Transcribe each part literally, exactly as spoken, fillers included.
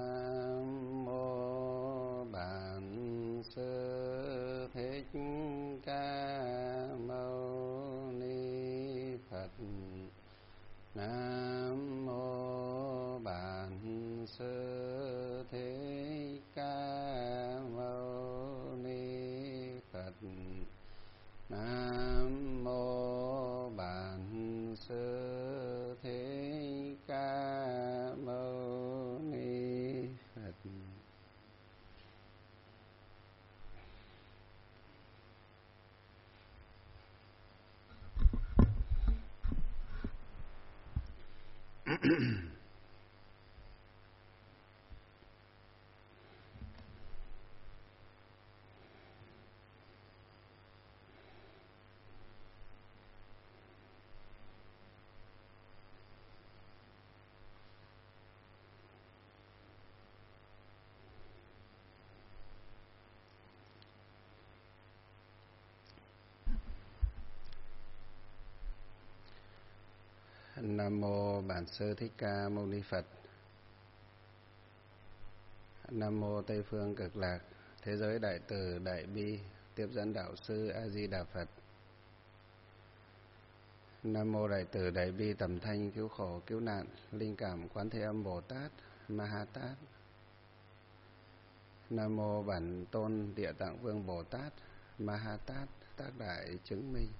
Nam mô Bản Sư Thích Ca Mâu Ni Phật. Nam mô Bản Sư Thích Ca Mâu Ni Phật. Nam mô Bản Sư Thích Ca Mâu Ni Phật. Nam mô Bản Sư Thích Ca Mâu Ni Phật. Nam mô Tây Phương Cực Lạc Thế Giới Đại Từ Đại Bi Tiếp Dẫn Đạo Sư A Di Đà Phật. Nam mô Đại Từ Đại Bi Tầm Thanh Cứu Khổ Cứu Nạn Linh Cảm Quán Thế Âm Bồ Tát Ma Ha Tát. Nam mô Bản Tôn Địa Tạng Vương Bồ Tát Ma Ha Tát Tác Đại Chứng Minh.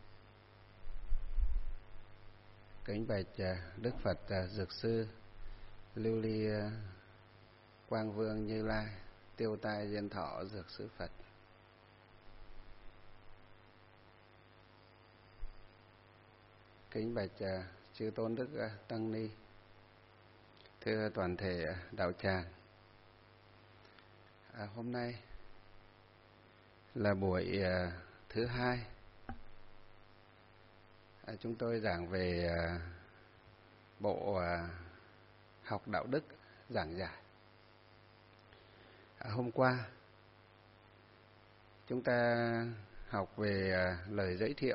Kính bạch Đức Phật Dược Sư Lưu Ly Quang Vương Như Lai Tiêu Tai Diên Thọ Dược Sư Phật. Kính bạch Chư Tôn Đức Tăng Ni. Thưa toàn thể đạo tràng, à, hôm nay là buổi à, thứ hai à, chúng tôi giảng về à, bộ à, học đạo đức giảng giải. À, hôm qua chúng ta học về à, lời giới thiệu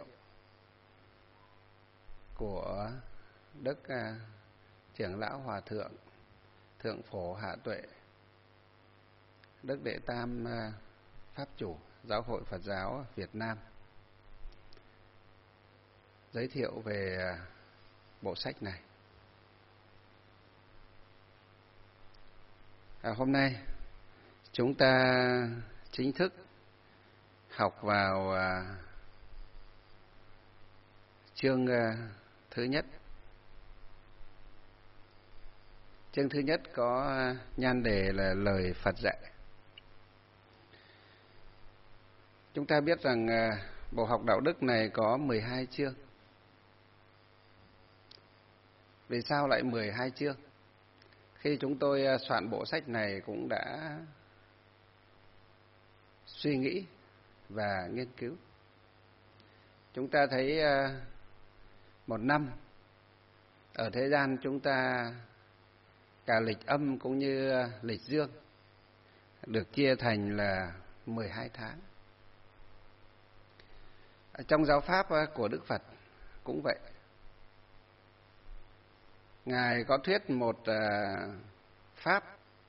của Đức à, Trưởng Lão Hòa Thượng Thượng Phổ Hạ Tuệ, Đức Đệ Tam à, Pháp Chủ Giáo hội Phật giáo Việt Nam, giới thiệu về à, bộ sách này. À, hôm nay chúng ta chính thức học vào à, chương à, thứ nhất. Chương thứ nhất có à, nhan đề là lời Phật dạy. Chúng ta biết rằng à, bộ học đạo đức này có mười hai chương. Vì sao lại mười hai chương? Khi chúng tôi à, soạn bộ sách này cũng đã suy nghĩ và nghiên cứu. Chúng ta thấy à, một năm ở thế gian chúng ta cả lịch âm cũng như lịch dương được chia thành là mười hai tháng. Ở trong giáo pháp của Đức Phật cũng vậy. Ngài có thuyết một pháp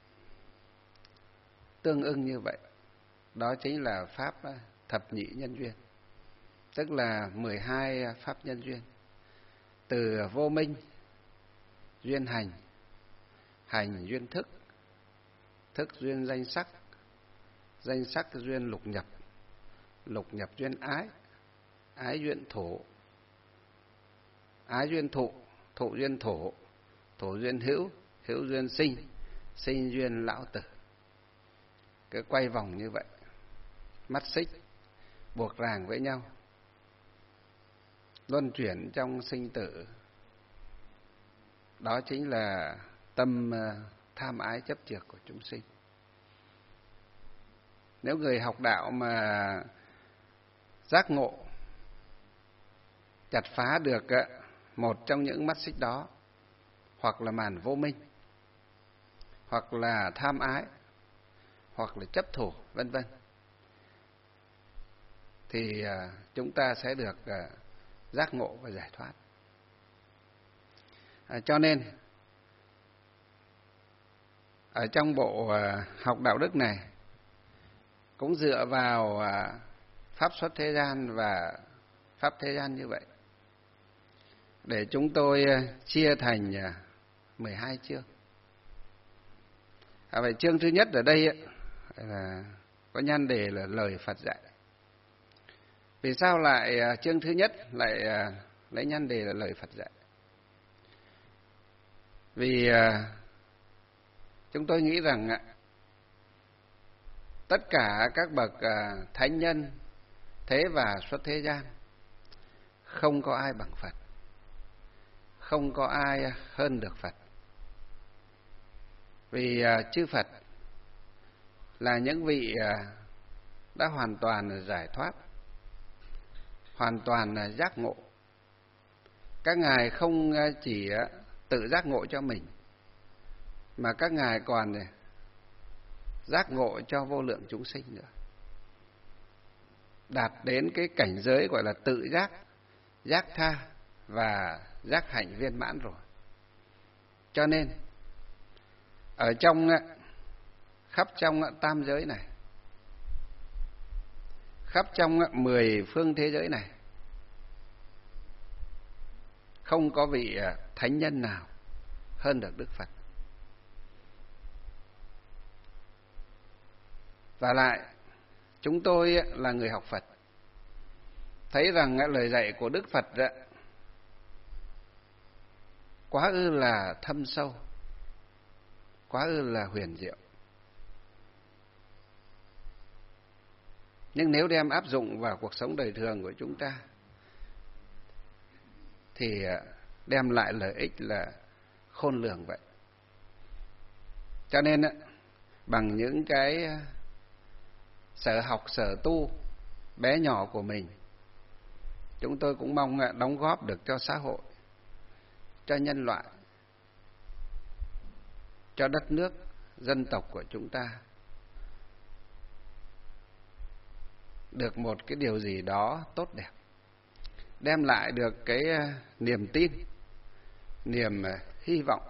tương ưng như vậy. Đó chính là pháp thập nhị nhân duyên, tức là mười hai pháp nhân duyên. Từ vô minh, duyên hành, hành duyên thức, thức duyên danh sắc, danh sắc duyên lục nhập, lục nhập duyên ái, ái duyên thủ, ái duyên thụ, thụ duyên thổ, thổ duyên hữu, hữu duyên sinh, sinh duyên lão tử. Cứ quay vòng như vậy, mắt xích buộc ràng với nhau, luân chuyển trong sinh tử. Đó chính là tâm tham ái chấp chược của chúng sinh. Nếu người học đạo mà giác ngộ, chặt phá được một trong những mắt xích đó, hoặc là màn vô minh, hoặc là tham ái, hoặc là chấp thủ, vân vân, thì chúng ta sẽ được giác ngộ và giải thoát. À, cho nên ở trong bộ học đạo đức này cũng dựa vào pháp xuất thế gian và pháp thế gian như vậy để chúng tôi chia thành mười hai chương. À, vậy chương thứ nhất ở đây là có nhan đề là lời Phật dạy. Vì sao lại chương thứ nhất lại lấy nhan đề là lời Phật dạy? Vì chúng tôi nghĩ rằng tất cả các bậc thánh nhân thế và xuất thế gian không có ai bằng Phật, không có ai hơn được Phật. Vì chư Phật là những vị đã hoàn toàn giải thoát, hoàn toàn giác ngộ. Các ngài không chỉ tự giác ngộ cho mình, mà các ngài còn giác ngộ cho vô lượng chúng sinh nữa. Đạt đến cái cảnh giới gọi là tự giác, giác tha và giác hạnh viên mãn rồi. Cho nên ở trong khắp trong tam giới này, khắp trong mười phương thế giới này, không có vị thánh nhân nào hơn được Đức Phật. Và lại chúng tôi là người học Phật, thấy rằng lời dạy của Đức Phật quá ư là thâm sâu, quá ư là huyền diệu. Nhưng nếu đem áp dụng vào cuộc sống đời thường của chúng ta thì đem lại lợi ích là khôn lường vậy. Cho nên bằng những cái sở học sở tu bé nhỏ của mình, chúng tôi cũng mong đóng góp được cho xã hội, cho nhân loại, cho đất nước, dân tộc của chúng ta được một cái điều gì đó tốt đẹp, đem lại được cái niềm tin, niềm hy vọng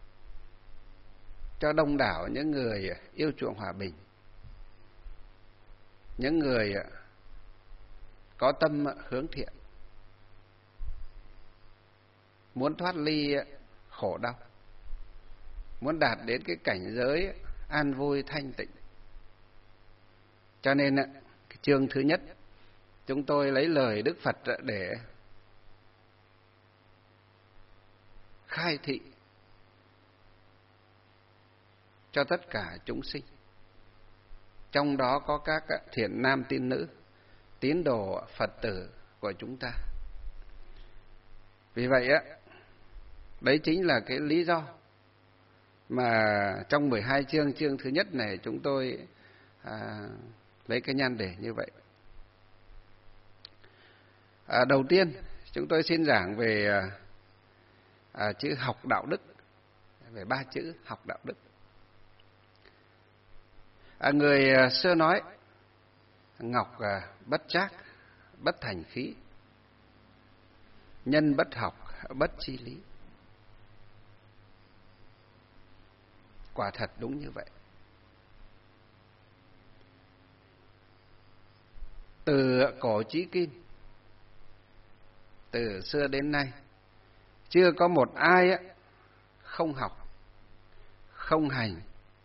cho đông đảo những người yêu chuộng hòa bình, những người có tâm hướng thiện, muốn thoát ly khổ đau, muốn đạt đến cái cảnh giới an vui thanh tịnh. Cho nên cái chương thứ nhất chúng tôi lấy lời Đức Phật để khai thị cho tất cả chúng sinh, trong đó có các thiện nam tín nữ, tín đồ Phật tử của chúng ta. Vì vậy á, đấy chính là cái lý do mà trong mười hai chương, chương thứ nhất này chúng tôi à, lấy cái nhan đề như vậy. À, đầu tiên chúng tôi xin giảng về à, chữ học đạo đức, về ba chữ học đạo đức. À, người xưa nói ngọc à, bất trác, bất thành khí, nhân bất học, bất chi lý. Quả thật đúng như vậy. Từ cổ chí kim, từ xưa đến nay, chưa có một ai không học, không hành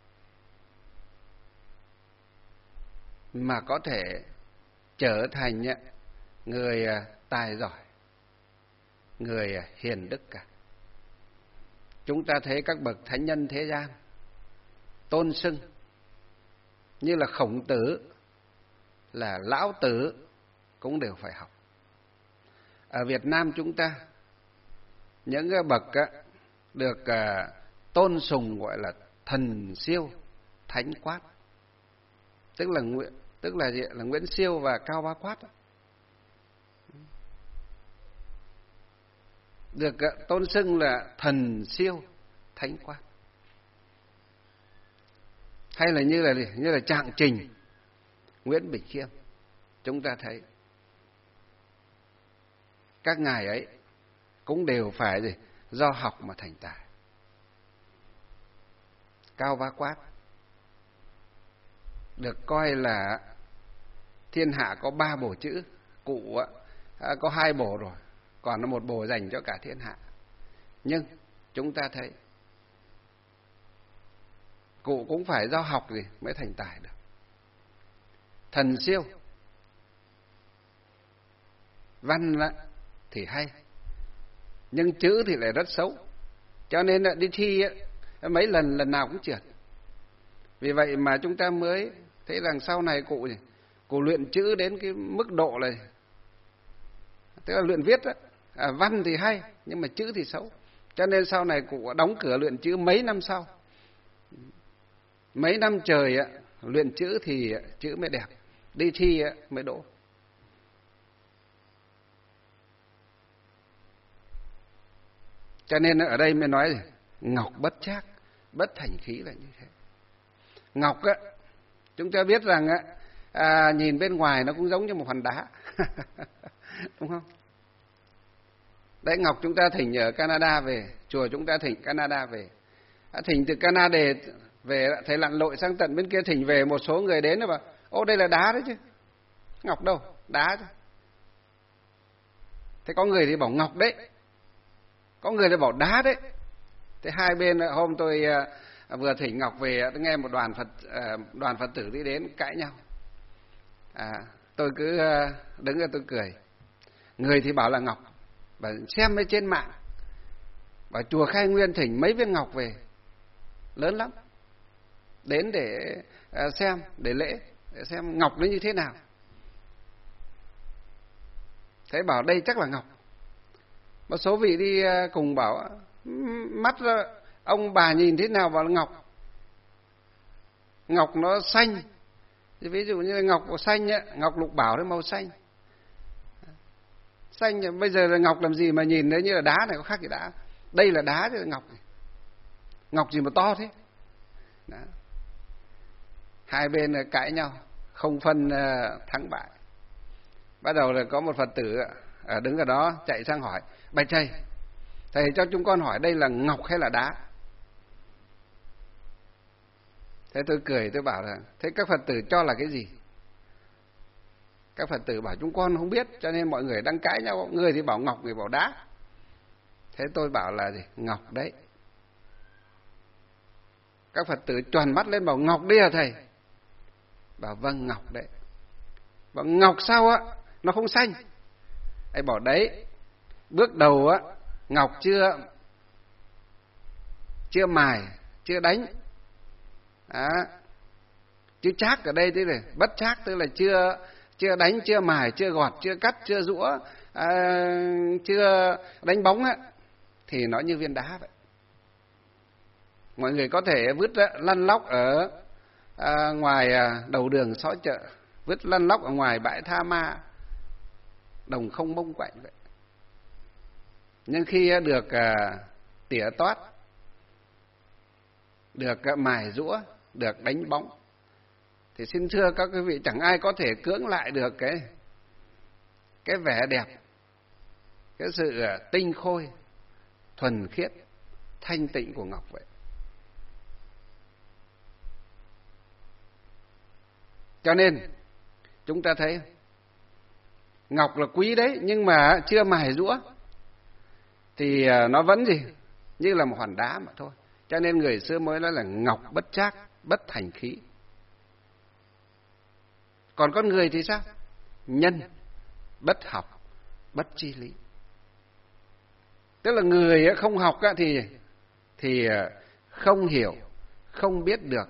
mà có thể trở thành người tài giỏi, người hiền đức cả. Chúng ta thấy các bậc thánh nhân thế gian tôn xưng như là Khổng Tử, là Lão Tử cũng đều phải học. Ở Việt Nam chúng ta, những bậc được tôn sùng gọi là thần siêu, thánh quát, tức là Nguyễn, tức là gì? Là Nguyễn Siêu và Cao Bá Quát, được tôn xưng là thần siêu, thánh quát. Hay là như là như là Trạng Trình, Nguyễn Bỉnh Khiêm, chúng ta thấy các ngài ấy cũng đều phải gì? Do học mà thành tài. cao vá quát, được coi là thiên hạ có ba bổ chữ, cụ á, có hai bổ rồi, còn nó một bổ dành cho cả thiên hạ. Nhưng chúng ta thấy cụ cũng phải do học gì mới thành tài được. Thần siêu, văn thì hay, nhưng chữ thì lại rất xấu, cho nên đi thi mấy lần lần nào cũng trượt. Vì vậy mà chúng ta mới thấy rằng sau này cụ gì, cụ luyện chữ đến cái mức độ này, tức là luyện viết đó. À, văn thì hay nhưng mà chữ thì xấu, cho nên sau này cụ đóng cửa luyện chữ mấy năm sau, mấy năm trời luyện chữ thì chữ mới đẹp, đi thi mới đỗ. Cho nên ở đây mới nói gì? Ngọc bất trác, bất thành khí là như thế. Ngọc á, chúng ta biết rằng á, à, nhìn bên ngoài nó cũng giống như một hòn đá, đúng không? Đấy, ngọc chúng ta thỉnh ở Canada về, chùa chúng ta thỉnh Canada về, à, thỉnh từ Canada về, thầy lặn lội sang tận bên kia thỉnh về, một số người đến rồi bảo, ô đây là đá đấy chứ, ngọc đâu, đá chứ. Thế có người thì bảo ngọc đấy, có người thì bảo đá đấy. Thế hai bên hôm tôi uh, vừa thỉnh ngọc về, tôi nghe một đoàn Phật uh, đoàn Phật tử đi đến cãi nhau. À, tôi cứ uh, đứng ra tôi cười. Người thì bảo là ngọc, và xem ở trên mạng, bảo chùa Khai Nguyên thỉnh mấy viên ngọc về, lớn lắm, đến để uh, xem, để lễ, để xem ngọc nó như thế nào. Thế bảo đây chắc là ngọc. Một số vị đi cùng bảo mắt ông bà nhìn thế nào vào ngọc, ngọc nó xanh, ví dụ như là ngọc xanh ấy, ngọc lục bảo đấy, màu xanh xanh. Bây giờ là ngọc làm gì mà nhìn đấy như là đá này, có khác gì đá, đây là đá chứ là ngọc, ngọc gì mà to thế. Đó. Hai bên cãi nhau không phân thắng bại. Bắt đầu là có một Phật tử đứng ở đó chạy sang hỏi, bạch thầy, thầy cho chúng con hỏi đây là ngọc hay là đá? Thế tôi cười, tôi bảo là thế các Phật tử cho là cái gì? Các Phật tử bảo chúng con không biết, cho nên mọi người đang cãi nhau, người thì bảo ngọc, người bảo đá. Thế tôi bảo là gì? Ngọc đấy. Các Phật tử tròn mắt lên bảo ngọc đấy à thầy? Bảo vâng, ngọc đấy. Bảo ngọc sao á, nó không xanh. Anh bảo đấy, bước đầu á, ngọc chưa chưa mài, chưa đánh. Đó. Chứ trác ở đây thế này, bất trác tức là chưa chưa đánh, chưa mài, chưa gọt, chưa cắt, chưa giũa, à, chưa đánh bóng á, thì nó như viên đá vậy. Mọi người có thể vứt lăn lóc ở à, ngoài đầu đường xó chợ, vứt lăn lóc ở ngoài bãi tha ma, đồng không bông quạnh vậy. Nhưng khi được à, tỉa toát, được à, mài giũa, được đánh bóng, thì xin thưa các quý vị, chẳng ai có thể cưỡng lại được cái cái vẻ đẹp, cái sự à, tinh khôi, thuần khiết, thanh tịnh của ngọc vậy. Cho nên chúng ta thấy ngọc là quý đấy, nhưng mà chưa mài giũa thì nó vẫn gì? Như là một hòn đá mà thôi. Cho nên người xưa mới nói là ngọc bất trác, bất thành khí. Còn con người thì sao? Nhân bất học, bất chi lý. Tức là người không học thì thì không hiểu, không biết được.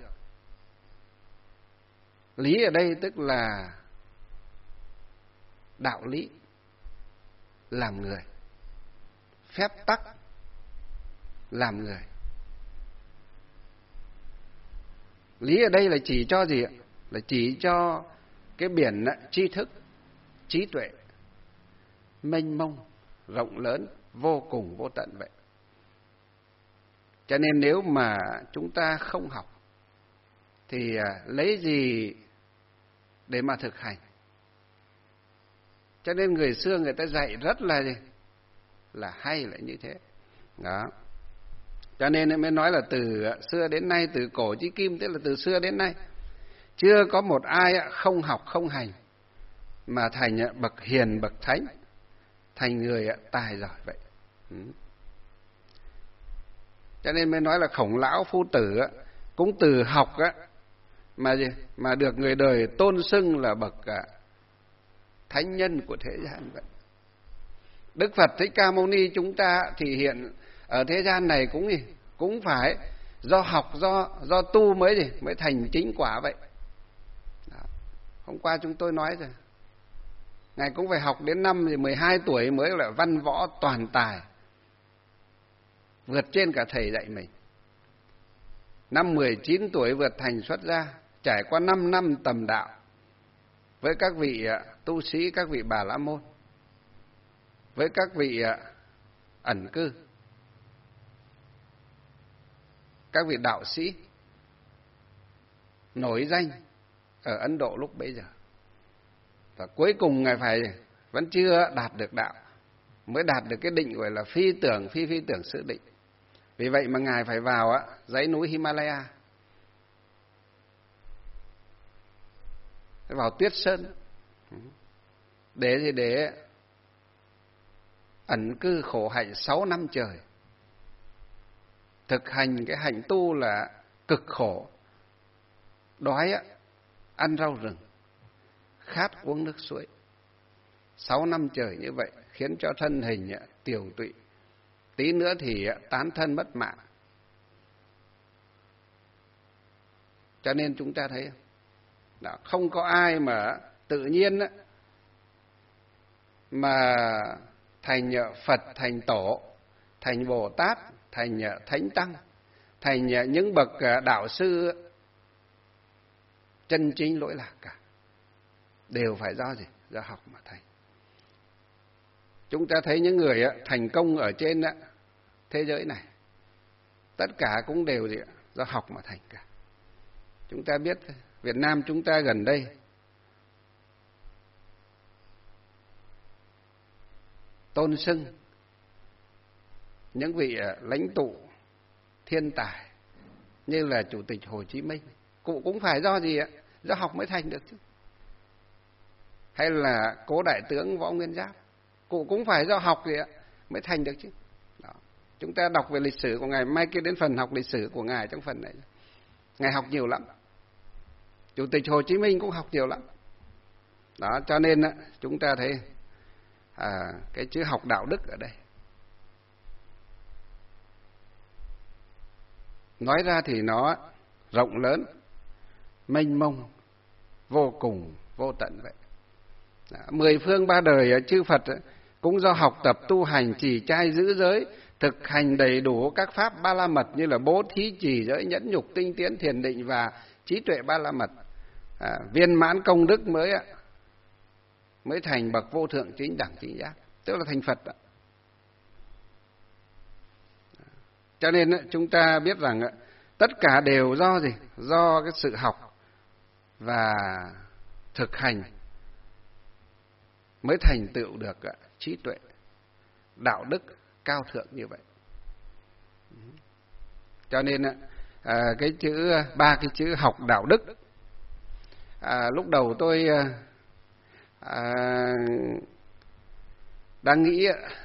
Lý ở đây tức là đạo lý, làm người, phép tắc, làm người. Lý ở đây là chỉ cho gì ạ? Là chỉ cho cái biển tri thức, trí tuệ, mênh mông, rộng lớn, vô cùng vô tận vậy. Cho nên nếu mà chúng ta không học thì lấy gì để mà thực hành? Cho nên người xưa người ta dạy rất là gì? Là hay, là như thế. Đó. Cho nên mới nói là từ xưa đến nay, từ cổ chí kim, tức là từ xưa đến nay chưa có một ai không học không hành mà thành bậc hiền bậc thánh, thành người tài giỏi vậy. Ừ. Cho nên mới nói là Khổng Lão Phu Tử cũng từ học mà gì mà được người đời tôn xưng là bậc thánh nhân của thế gian vậy. Đức Phật Thích Ca Mâu Ni chúng ta thì hiện ở thế gian này cũng gì cũng phải do học, do do tu mới gì mới thành chính quả vậy. Đó. Hôm qua chúng tôi nói rồi, ngài cũng phải học đến năm thì mười hai tuổi mới là văn võ toàn tài, vượt trên cả thầy dạy mình. Năm mười chín tuổi vượt thành xuất gia, trải qua năm năm tầm đạo với các vị tu sĩ, các vị Bà La Môn, với các vị ẩn cư, các vị đạo sĩ nổi danh ở Ấn Độ lúc bấy giờ. Và cuối cùng ngài phải vẫn chưa đạt được đạo, mới đạt được cái định gọi là phi tưởng phi phi tưởng sự định. Vì vậy mà ngài phải vào á dãy núi Himalaya, vào tuyết sơn để gì để ẩn cư khổ hạnh sáu năm trời, thực hành cái hạnh tu là cực khổ, đói á ăn rau rừng, khát uống nước suối. Sáu năm trời như vậy khiến cho thân hình tiều tụy, tí nữa thì tán thân mất mạng. Cho nên chúng ta thấy đó, không có ai mà tự nhiên á, mà thành Phật, thành Tổ, thành Bồ Tát, thành Thánh Tăng, thành những bậc đạo sư chân chính lỗi lạc cả. Đều phải do gì? Do học mà thành. Chúng ta thấy những người thành công ở trên thế giới này, tất cả cũng đều gì? Do học mà thành cả. Chúng ta biết Việt Nam chúng ta gần đây tôn xưng những vị lãnh tụ thiên tài như là Chủ tịch Hồ Chí Minh, cụ cũng phải do gì ạ? Do học mới thành được chứ. Hay là Cố Đại tướng Võ Nguyên Giáp, cụ cũng phải do học gì ạ? Mới thành được chứ. Đó. Chúng ta đọc về lịch sử của ngài, mai kia đến phần học lịch sử của ngài trong phần này. Ngài học nhiều lắm. Chủ tịch Hồ Chí Minh cũng học nhiều lắm. Đó, cho nên chúng ta thấy à, cái chữ học đạo đức ở đây nói ra thì nó rộng lớn, mênh mông, vô cùng vô tận vậy. Đó, mười phương ba đời chư Phật cũng do học tập tu hành, trì trai giữ giới, thực hành đầy đủ các pháp ba la mật như là bố thí, trì giới, nhẫn nhục, tinh tiến, thiền định và trí tuệ ba la mật, à, viên mãn công đức mới mới thành bậc vô thượng chính đẳng chính giác, tức là thành Phật đó. Cho nên chúng ta biết rằng tất cả đều do gì? Do cái sự học và thực hành mới thành tựu được trí tuệ, đạo đức cao thượng như vậy. Cho nên à, cái chữ ba cái chữ học đạo đức, à, lúc đầu tôi à, đang nghĩ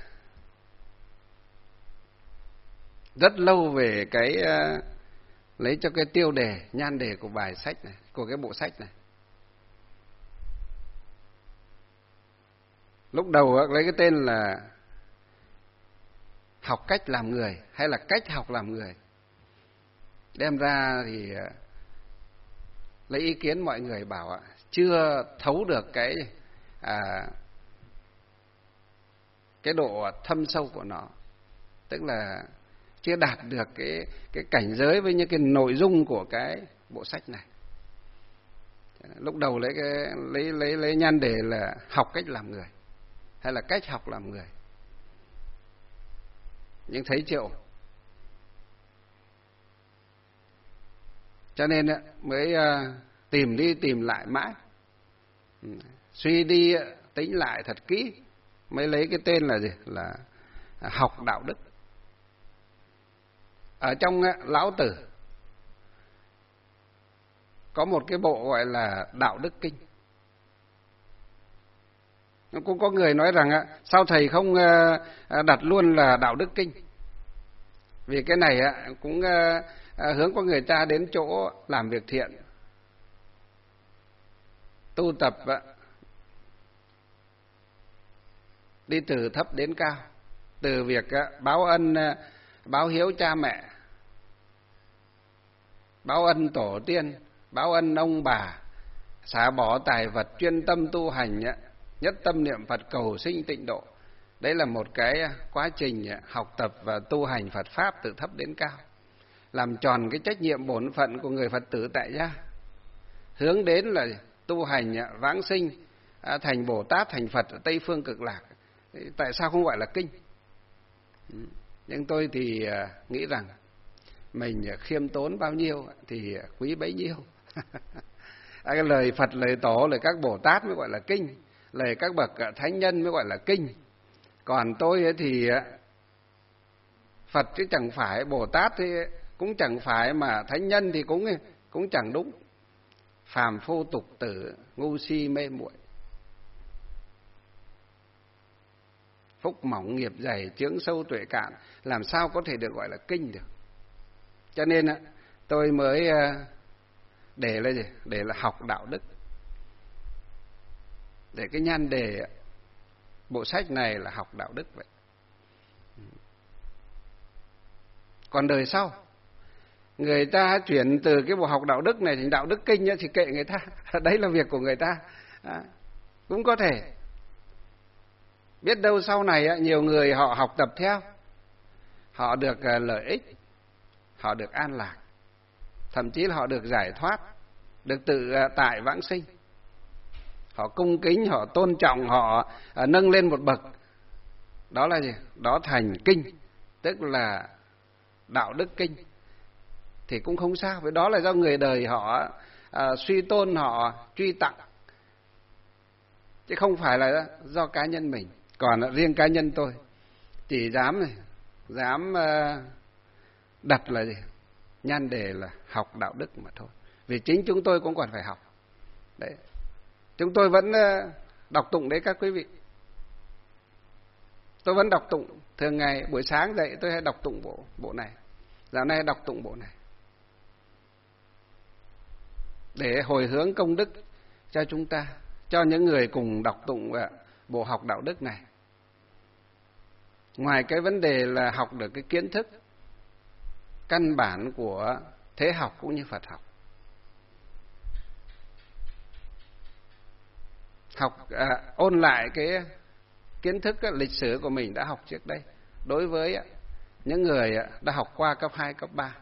rất lâu về cái uh, lấy cho cái tiêu đề, nhan đề của bài sách này, của cái bộ sách này. Lúc đầu lấy cái tên là học cách làm người hay là cách học làm người. Đem ra thì uh, lấy ý kiến mọi người bảo uh, chưa thấu được cái à, cái độ thâm sâu của nó, tức là chưa đạt được cái cái cảnh giới với những cái nội dung của cái bộ sách này. Lúc đầu lấy cái lấy lấy lấy nhan đề là học cách làm người hay là cách học làm người, nhưng thấy chịu, cho nên mới tìm đi tìm lại mãi, suy đi tính lại thật kỹ, mới lấy cái tên là gì? Là học đạo đức. Ở trong Lão Tử có một cái bộ gọi là Đạo Đức Kinh. Cũng có người nói rằng sao thầy không đặt luôn là Đạo Đức Kinh, vì cái này cũng hướng con người ta đến chỗ làm việc thiện, tu tập đi từ thấp đến cao, từ việc báo ân báo hiếu cha mẹ, báo ân tổ tiên, báo ân ông bà, xả bỏ tài vật, chuyên tâm tu hành, nhất tâm niệm Phật cầu sinh tịnh độ. Đấy là một cái quá trình học tập và tu hành Phật Pháp từ thấp đến cao, làm tròn cái trách nhiệm bổn phận của người Phật tử tại gia, hướng đến là tu hành vãng sinh thành Bồ Tát, thành Phật ở Tây Phương Cực Lạc. Tại sao không gọi là kinh? Nhưng tôi thì nghĩ rằng mình khiêm tốn bao nhiêu thì quý bấy nhiêu. Cái lời Phật, lời Tổ, lời các Bồ Tát mới gọi là kinh, lời các bậc thánh nhân mới gọi là kinh. Còn tôi thì Phật chứ chẳng phải, Bồ Tát thì cũng chẳng phải, mà thánh nhân thì cũng cũng chẳng đúng. Phàm phu tục tử, ngu si mê muội, phúc mỏng nghiệp dày, chướng sâu tuệ cạn, làm sao có thể được gọi là kinh được. Cho nên tôi mới để là gì? Để là học đạo đức. Để cái nhan đề bộ sách này là học đạo đức vậy. Còn đời sau, người ta chuyển từ cái bộ học đạo đức này thành đạo đức kinh thì kệ người ta. Đấy là việc của người ta. À, cũng có thể. Biết đâu sau này nhiều người họ học tập theo, họ được lợi ích, họ được an lạc, thậm chí là họ được giải thoát, được tự tại vãng sinh. Họ cung kính, họ tôn trọng, họ nâng lên một bậc. Đó là gì? Đó thành kinh, tức là đạo đức kinh. Thì cũng không sao, với đó là do người đời họ à, suy tôn, họ truy tặng, chứ không phải là do cá nhân mình. Còn riêng cá nhân tôi chỉ dám này, dám uh, đặt là gì? Nhan đề là học đạo đức mà thôi. Vì chính chúng tôi cũng còn phải học. Đấy. Chúng tôi vẫn uh, đọc tụng đấy các quý vị. Tôi vẫn đọc tụng. Thường ngày buổi sáng dậy tôi hay đọc tụng bộ, bộ này. Dạo này đọc tụng bộ này. Để hồi hướng công đức cho chúng ta, cho những người cùng đọc tụng uh, bộ học đạo đức này. Ngoài cái vấn đề là học được cái kiến thức căn bản của thế học cũng như Phật học, học à, ôn lại cái kiến thức lịch sử của mình đã học trước đây đối với những người đã học qua cấp hai, cấp ba,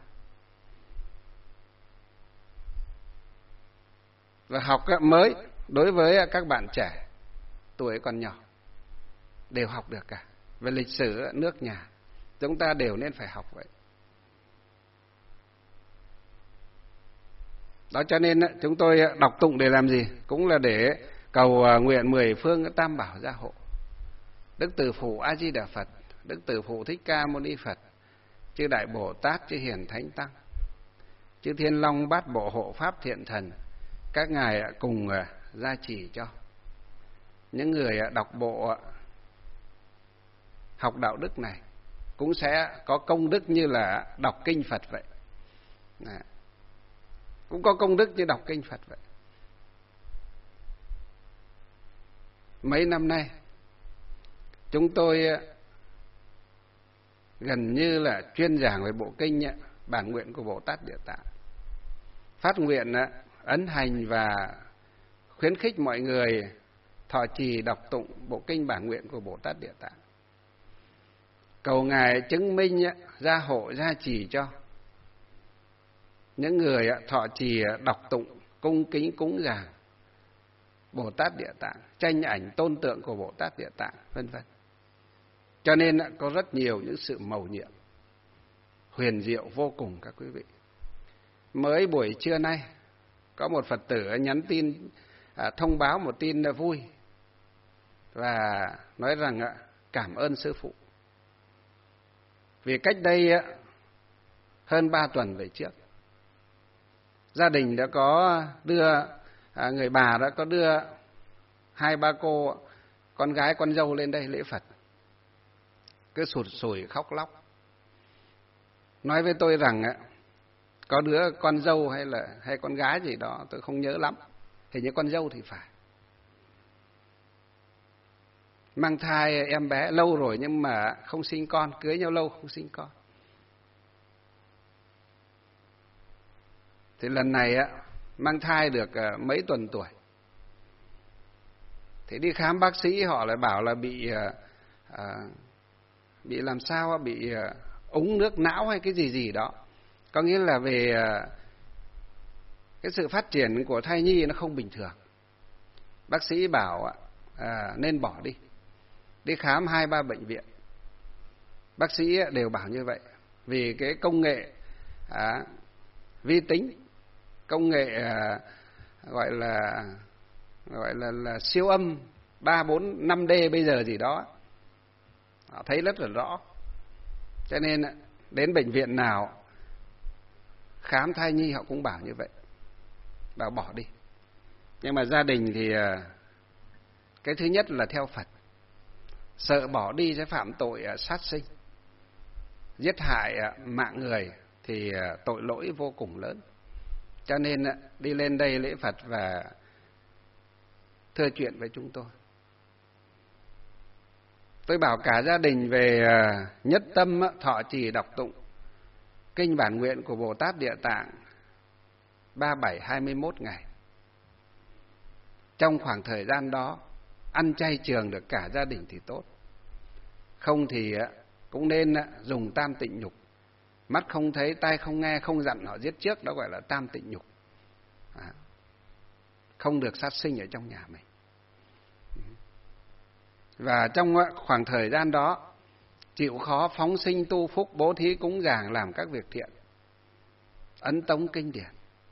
và học mới đối với các bạn trẻ tuổi còn nhỏ, đều học được cả. Về lịch sử nước nhà chúng ta đều nên phải học vậy. Đó, cho nên chúng tôi đọc tụng để làm gì? Cũng là để cầu nguyện mười phương tam bảo gia hộ. Đức Từ Phụ A Di Đà Phật, Đức Từ Phụ Thích Ca Mâu Ni Phật, chư Đại Bồ Tát, chư Hiền Thánh Tăng, chư Thiên Long Bát Bộ Hộ Pháp Thiện Thần, các ngài cùng gia trì cho những người đọc bộ học đạo đức này cũng sẽ có công đức như là đọc kinh Phật vậy. Đấy. Cũng có công đức như đọc kinh Phật vậy. Mấy năm nay chúng tôi gần như là chuyên giảng về bộ kinh Bản Nguyện của Bồ Tát Địa Tạng, phát nguyện ấn hành và khuyến khích mọi người thọ trì đọc tụng bộ kinh Bản Nguyện của Bồ Tát Địa Tạng, cầu ngài chứng minh gia hộ gia trì cho những người thọ trì đọc tụng cung kính cúng dường Bồ Tát Địa Tạng, tranh ảnh tôn tượng của Bồ Tát Địa Tạng, vân vân. Cho nên có rất nhiều những sự mầu nhiệm huyền diệu vô cùng các quý vị. Mới buổi trưa nay có một Phật tử nhắn tin à, thông báo một tin vui và nói rằng à, cảm ơn sư phụ. Vì cách đây hơn ba tuần về trước. Gia đình đã có đưa, à, người bà đã có đưa hai ba cô, con gái con dâu lên đây lễ Phật. Cứ sụt sùi khóc lóc. Nói với tôi rằng có đứa con dâu hay là hay con gái gì đó, tôi không nhớ lắm. Hình như con dâu thì phải. Mang thai em bé lâu rồi nhưng mà không sinh con, cưới nhau lâu không sinh con. Thì lần này á, mang thai được mấy tuần tuổi. Thì đi khám bác sĩ họ lại bảo là bị à, bị làm sao, bị úng nước não hay cái gì gì đó. Có nghĩa là về cái sự phát triển của thai nhi nó không bình thường. Bác sĩ bảo à, nên bỏ đi. Đi khám hai ba bệnh viện, bác sĩ đều bảo như vậy. Vì cái công nghệ à, vi tính, công nghệ à, gọi là gọi là, là siêu âm ba, bốn, năm D bây giờ gì đó, họ thấy rất là rõ. Cho nên đến bệnh viện nào khám thai nhi họ cũng bảo như vậy, bảo bỏ đi. Nhưng mà gia đình thì cái thứ nhất là theo Phật, sợ bỏ đi sẽ phạm tội sát sinh, giết hại mạng người thì tội lỗi vô cùng lớn. Cho nên đi lên đây lễ Phật và thưa chuyện với chúng tôi. Tôi bảo cả gia đình về nhất tâm thọ trì đọc tụng kinh bản nguyện của Bồ Tát Địa Tạng ba bảy hai mươi mốt ngày. Trong khoảng thời gian đó ăn chay trường được cả gia đình thì tốt. Không thì cũng nên dùng tam tịnh nhục. Mắt không thấy, tai không nghe, không dặn họ giết trước, đó gọi là tam tịnh nhục. À, không được sát sinh ở trong nhà mình. Và trong khoảng thời gian đó chịu khó phóng sinh tu phúc, bố thí cúng dường, làm các việc thiện, ấn tống kinh điển.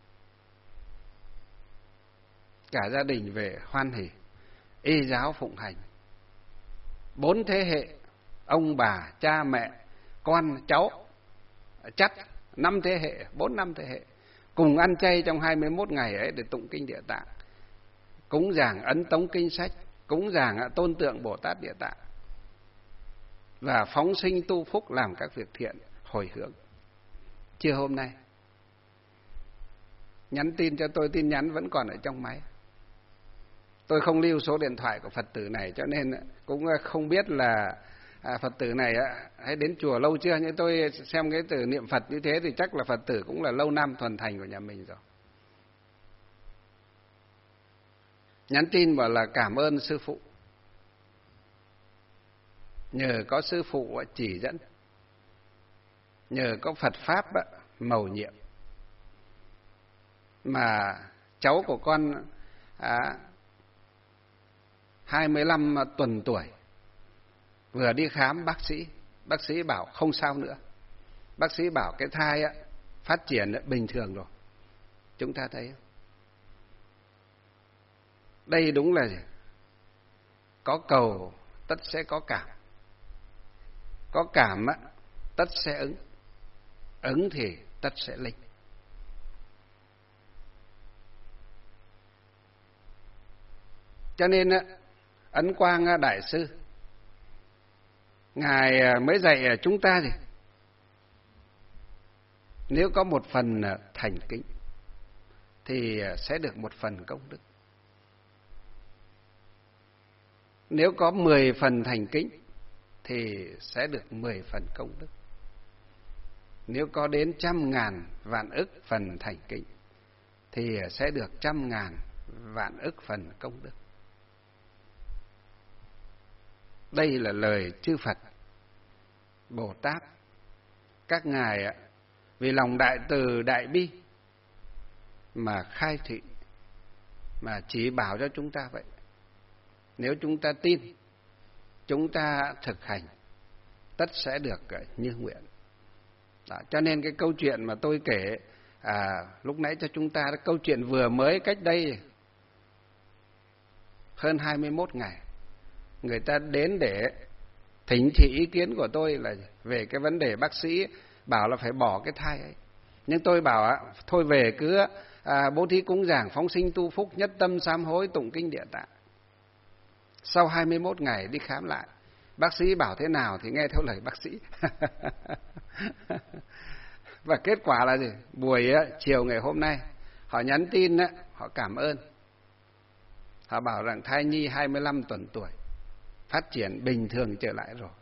Cả gia đình về hoan hỉ, y giáo phụng hành. Bốn thế hệ, ông bà, cha mẹ, con, cháu, chắc năm thế hệ, bốn năm thế hệ, cùng ăn chay trong hai mươi mốt ngày ấy để tụng kinh Địa Tạng, cúng dường ấn tống kinh sách, cúng dường tôn tượng Bồ Tát Địa Tạng, và phóng sinh tu phúc, làm các việc thiện hồi hướng. Chiều hôm nay nhắn tin cho tôi, tin nhắn vẫn còn ở trong máy. Tôi không lưu số điện thoại của Phật tử này, cho nên cũng không biết là à, Phật tử này hãy đến chùa lâu chưa. Nhưng tôi xem cái từ niệm Phật như thế thì chắc là Phật tử cũng là lâu năm thuần thành của nhà mình rồi. Nhắn tin bảo là cảm ơn sư phụ, nhờ có sư phụ chỉ dẫn, nhờ có Phật pháp mầu nhiệm mà cháu của con à, hai mươi lăm tuần tuổi vừa đi khám bác sĩ, bác sĩ bảo không sao nữa. Bác sĩ bảo cái thai á, phát triển bình thường rồi. Chúng ta thấy không? Đây đúng là có cầu tất sẽ có cảm, có cảm á, tất sẽ ứng, ứng thì tất sẽ linh. Cho nên á, Ấn Quang Đại Sư Ngài mới dạy chúng ta gì? Nếu có một phần thành kính thì sẽ được một phần công đức. Nếu có mười phần thành kính thì sẽ được mười phần công đức. Nếu có đến trăm ngàn vạn ức phần thành kính thì sẽ được trăm ngàn vạn ức phần công đức. Đây là lời chư Phật, Bồ Tát, các ngài vì lòng đại từ đại bi mà khai thị, mà chỉ bảo cho chúng ta vậy. Nếu chúng ta tin, chúng ta thực hành, tất sẽ được như nguyện. Đó, cho nên cái câu chuyện mà tôi kể à, lúc nãy cho chúng ta, câu chuyện vừa mới cách đây hơn hai mươi mốt ngày, người ta đến để thỉnh thị ý kiến của tôi là về cái vấn đề bác sĩ bảo là phải bỏ cái thai ấy. Nhưng tôi bảo á, thôi về cứ à, bố thí cúng dường, phóng sinh tu phúc, nhất tâm sám hối, tụng kinh Địa Tạng. Sau hai mươi mốt ngày đi khám lại, bác sĩ bảo thế nào thì nghe theo lời bác sĩ. Và kết quả là gì? Buổi á, chiều ngày hôm nay họ nhắn tin á, họ cảm ơn. Họ bảo rằng thai nhi hai mươi lăm tuần tuổi, phát triển bình thường trở lại rồi.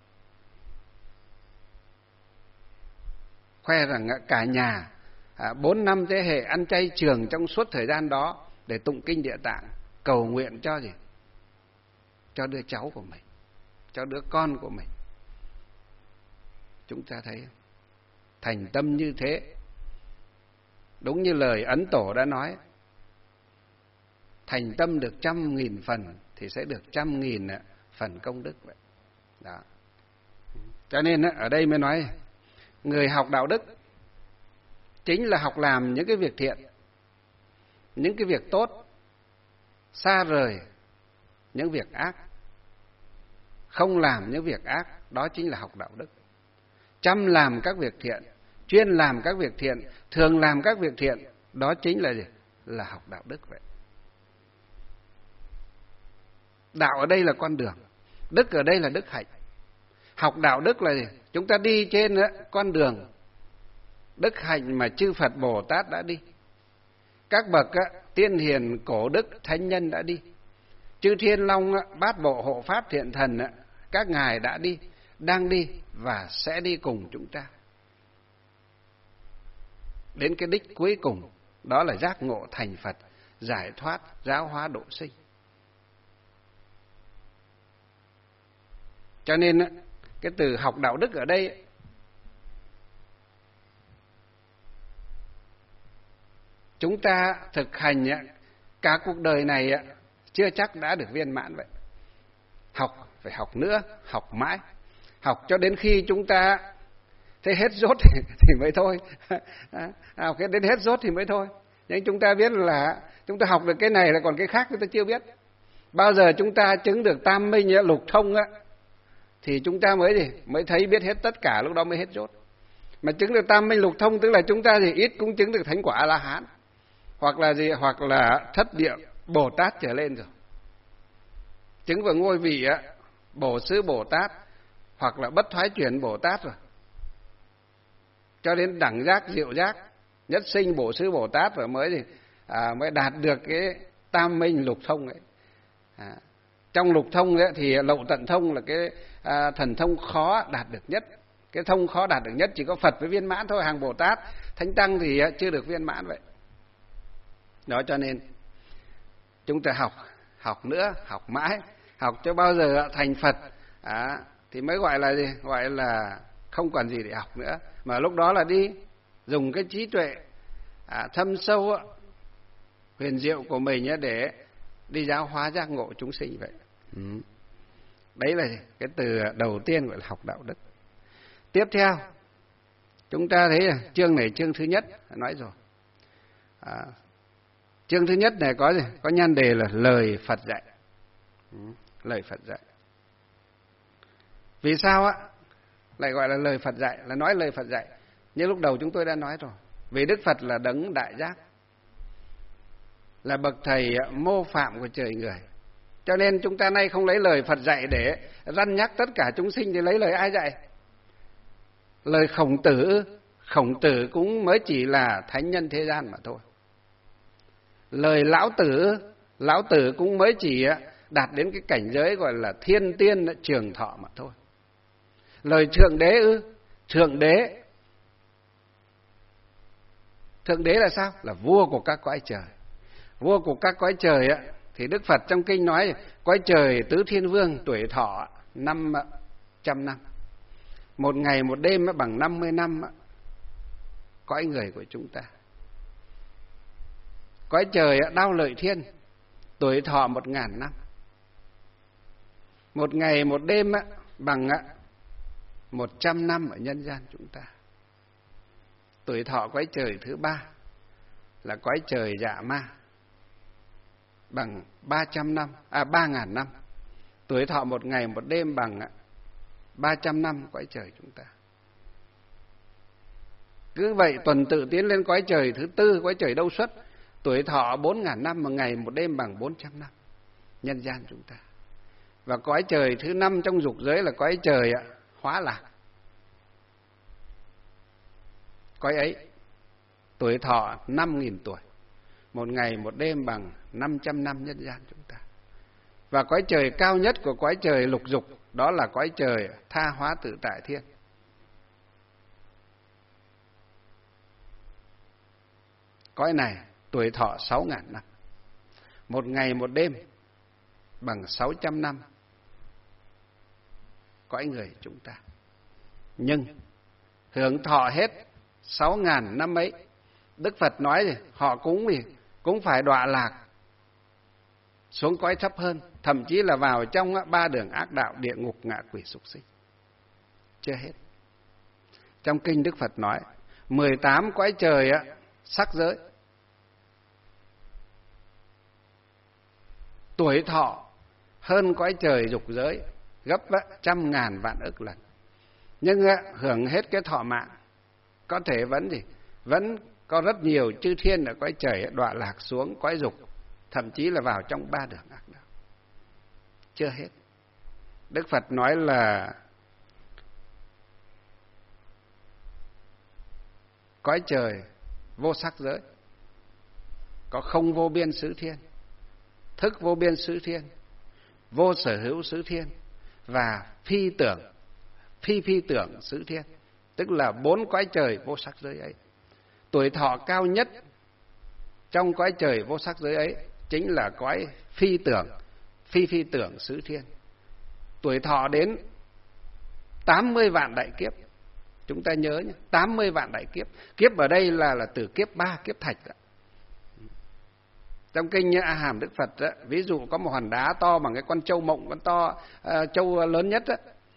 Khoe rằng cả nhà bốn năm thế hệ ăn chay trường trong suốt thời gian đó để tụng kinh Địa Tạng, cầu nguyện cho gì? Cho đứa cháu của mình, cho đứa con của mình. Chúng ta thấy thành tâm như thế, đúng như lời Ấn Tổ đã nói, thành tâm được trăm nghìn phần thì sẽ được trăm nghìn phần công đức vậy. Đó. Cho nên ở đây mới nói người học đạo đức chính là học làm những cái việc thiện, những cái việc tốt, xa rời những việc ác, không làm những việc ác, đó chính là học đạo đức. Chăm làm các việc thiện, chuyên làm các việc thiện, thường làm các việc thiện, đó chính là gì? Là học đạo đức vậy. Đạo ở đây là con đường, đức ở đây là đức hạnh. Học đạo đức là gì? Chúng ta đi trên con đường đức hạnh mà chư Phật Bồ Tát đã đi, các bậc tiên hiền cổ đức thánh nhân đã đi, chư Thiên Long bát bộ hộ pháp thiện thần các ngài đã đi, đang đi và sẽ đi cùng chúng ta đến cái đích cuối cùng, đó là giác ngộ thành Phật, giải thoát, giáo hóa độ sinh. Cho nên cái từ học đạo đức ở đây chúng ta thực hành cả cuộc đời này chưa chắc đã được viên mãn vậy. Học phải học nữa, học mãi, học cho đến khi chúng ta thấy hết dốt thì, thì mới thôi. Học đến hết dốt thì mới thôi. Nhưng chúng ta biết là chúng ta học được cái này là còn cái khác chúng ta chưa biết. Bao giờ chúng ta chứng được tam minh lục thông á, thì chúng ta mới gì mới thấy biết hết tất cả, lúc đó mới hết dốt. Mà chứng được tam minh lục thông tức là chúng ta gì ít cũng chứng được thánh quả A La Hán, hoặc là gì hoặc là thất địa Bồ Tát trở lên rồi, chứng vào ngôi vị á Bổ Xứ Bồ Tát hoặc là bất thoái chuyển Bồ Tát rồi, cho đến đẳng giác diệu giác nhất sinh Bổ Xứ Bồ Tát rồi mới gì à, mới đạt được cái tam minh lục thông ấy. À, trong lục thông ấy, thì lậu tận thông là cái à, thần thông khó đạt được nhất. Cái thông khó đạt được nhất chỉ có Phật với viên mãn thôi, hàng Bồ Tát thánh tăng thì chưa được viên mãn vậy. Đó cho nên chúng ta học, học nữa, học mãi, học cho bao giờ thành Phật à, thì mới gọi là gì? Gọi là không còn gì để học nữa. Mà lúc đó là đi dùng cái trí tuệ à, thâm sâu huyền diệu của mình để đi giáo hóa giác ngộ chúng sinh vậy. Ừ. Đấy là cái từ đầu tiên gọi là học đạo đức. Tiếp theo chúng ta thấy là chương này chương thứ nhất nói rồi. À, chương thứ nhất này có gì? Có nhan đề là lời Phật dạy. Ừ, lời Phật dạy. Vì sao á lại gọi là lời Phật dạy, là nói lời Phật dạy? Như lúc đầu chúng tôi đã nói rồi. Vì Đức Phật là đấng đại giác, là bậc thầy mô phạm của trời người. Cho nên chúng ta nay không lấy lời Phật dạy để răn nhắc tất cả chúng sinh thì lấy lời ai dạy? Lời Khổng Tử, Khổng Tử cũng mới chỉ là thánh nhân thế gian mà thôi. Lời Lão Tử, Lão Tử cũng mới chỉ đạt đến cái cảnh giới gọi là thiên tiên trường thọ mà thôi. Lời Thượng Đế ư? Thượng Đế, Thượng Đế là sao? Là vua của các cõi trời. Vua của các cõi trời á, thì Đức Phật trong kinh nói cõi trời tứ thiên vương tuổi thọ năm trăm năm. Một ngày một đêm bằng năm mươi năm cõi người của chúng ta. Cõi trời Đao Lợi Thiên tuổi thọ một ngàn năm. Một ngày một đêm bằng một trăm năm ở nhân gian chúng ta. Tuổi thọ cõi trời thứ ba là cõi trời Dạ Ma, bằng ba trăm năm, à ba ngàn năm. Tuổi thọ một ngày một đêm bằng ba trăm năm cõi trời chúng ta. Cứ vậy tuần tự tiến lên cõi trời thứ tư, cõi trời đâu xuất. Tuổi thọ bốn ngàn năm, một ngày một đêm bằng bốn trăm năm nhân gian chúng ta. Và cõi trời thứ năm trong dục giới là cõi trời hóa lạc. Cõi ấy tuổi thọ năm nghìn tuổi, một ngày một đêm bằng năm trăm năm nhân gian chúng ta. Và cõi trời cao nhất của cõi trời lục dục đó là cõi trời tha hóa tự tại thiên. Cõi này tuổi thọ sáu ngàn năm, một ngày một đêm bằng sáu trăm năm cõi người chúng ta. Nhưng hưởng thọ hết sáu ngàn năm ấy, Đức Phật nói gì? Họ cũng gì? Cũng phải đọa lạc xuống cõi thấp hơn, thậm chí là vào trong ba đường ác đạo, địa ngục, ngạ quỷ, súc sinh. Chưa hết. Trong kinh Đức Phật nói mười tám cõi trời sắc giới, tuổi thọ hơn cõi trời dục giới gấp trăm ngàn vạn ức lần. Nhưng hưởng hết cái thọ mạng, có thể vẫn gì? Vẫn có rất nhiều chư thiên ở cõi trời đọa lạc xuống cõi dục, thậm chí là vào trong ba đường ác đạo. Chưa hết. Đức Phật nói là cõi trời vô sắc giới có không vô biên xứ thiên, thức vô biên xứ thiên, vô sở hữu xứ thiên và phi tưởng, phi phi tưởng xứ thiên, tức là bốn cõi trời vô sắc giới ấy. Tuổi thọ cao nhất trong cõi trời vô sắc giới ấy chính là cõi phi tưởng, phi phi tưởng xứ thiên. Tuổi thọ đến tám mươi vạn đại kiếp. Chúng ta nhớ nhé, tám mươi vạn đại kiếp. Kiếp ở đây là là từ kiếp ba, kiếp thạch đó. Trong kinh A Hàm Đức Phật đó, ví dụ có một hòn đá to bằng cái con trâu mộng, con to uh, trâu lớn nhất đó.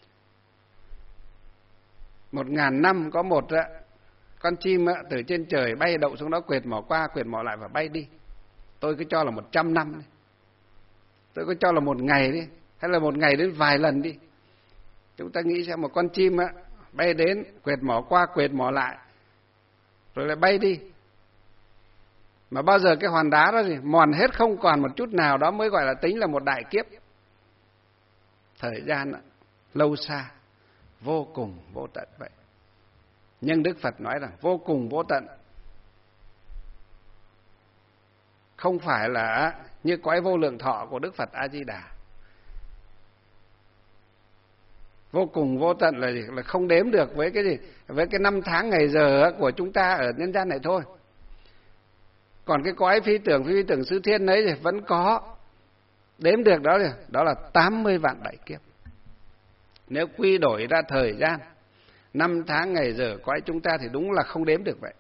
Một ngàn năm có một uh, con chim uh, từ trên trời bay đậu xuống đó, quệt mỏ qua, quệt mỏ lại và bay đi. Tôi cứ cho là một trăm năm đi. Tôi cứ cho là một ngày đi, hay là một ngày đến vài lần đi. Chúng ta nghĩ xem, một con chim uh, bay đến, quệt mỏ qua, quệt mỏ lại, rồi lại bay đi. Mà bao giờ cái hòn đá đó gì mòn hết không còn một chút nào, đó mới gọi là tính là một đại kiếp. Thời gian lâu xa, vô cùng vô tận vậy. Nhưng Đức Phật nói rằng vô cùng vô tận không phải là như cõi vô lượng thọ của Đức Phật A Di Đà. Vô cùng vô tận là gì? Là không đếm được với cái gì? Với cái năm tháng ngày giờ của chúng ta ở nhân gian này thôi. Còn cái cõi phi tưởng, phi tưởng xứ thiên ấy thì vẫn có đếm được, đó là đó là tám mươi vạn đại kiếp. Nếu quy đổi ra thời gian, năm tháng ngày giờ cõi chúng ta thì đúng là không đếm được vậy.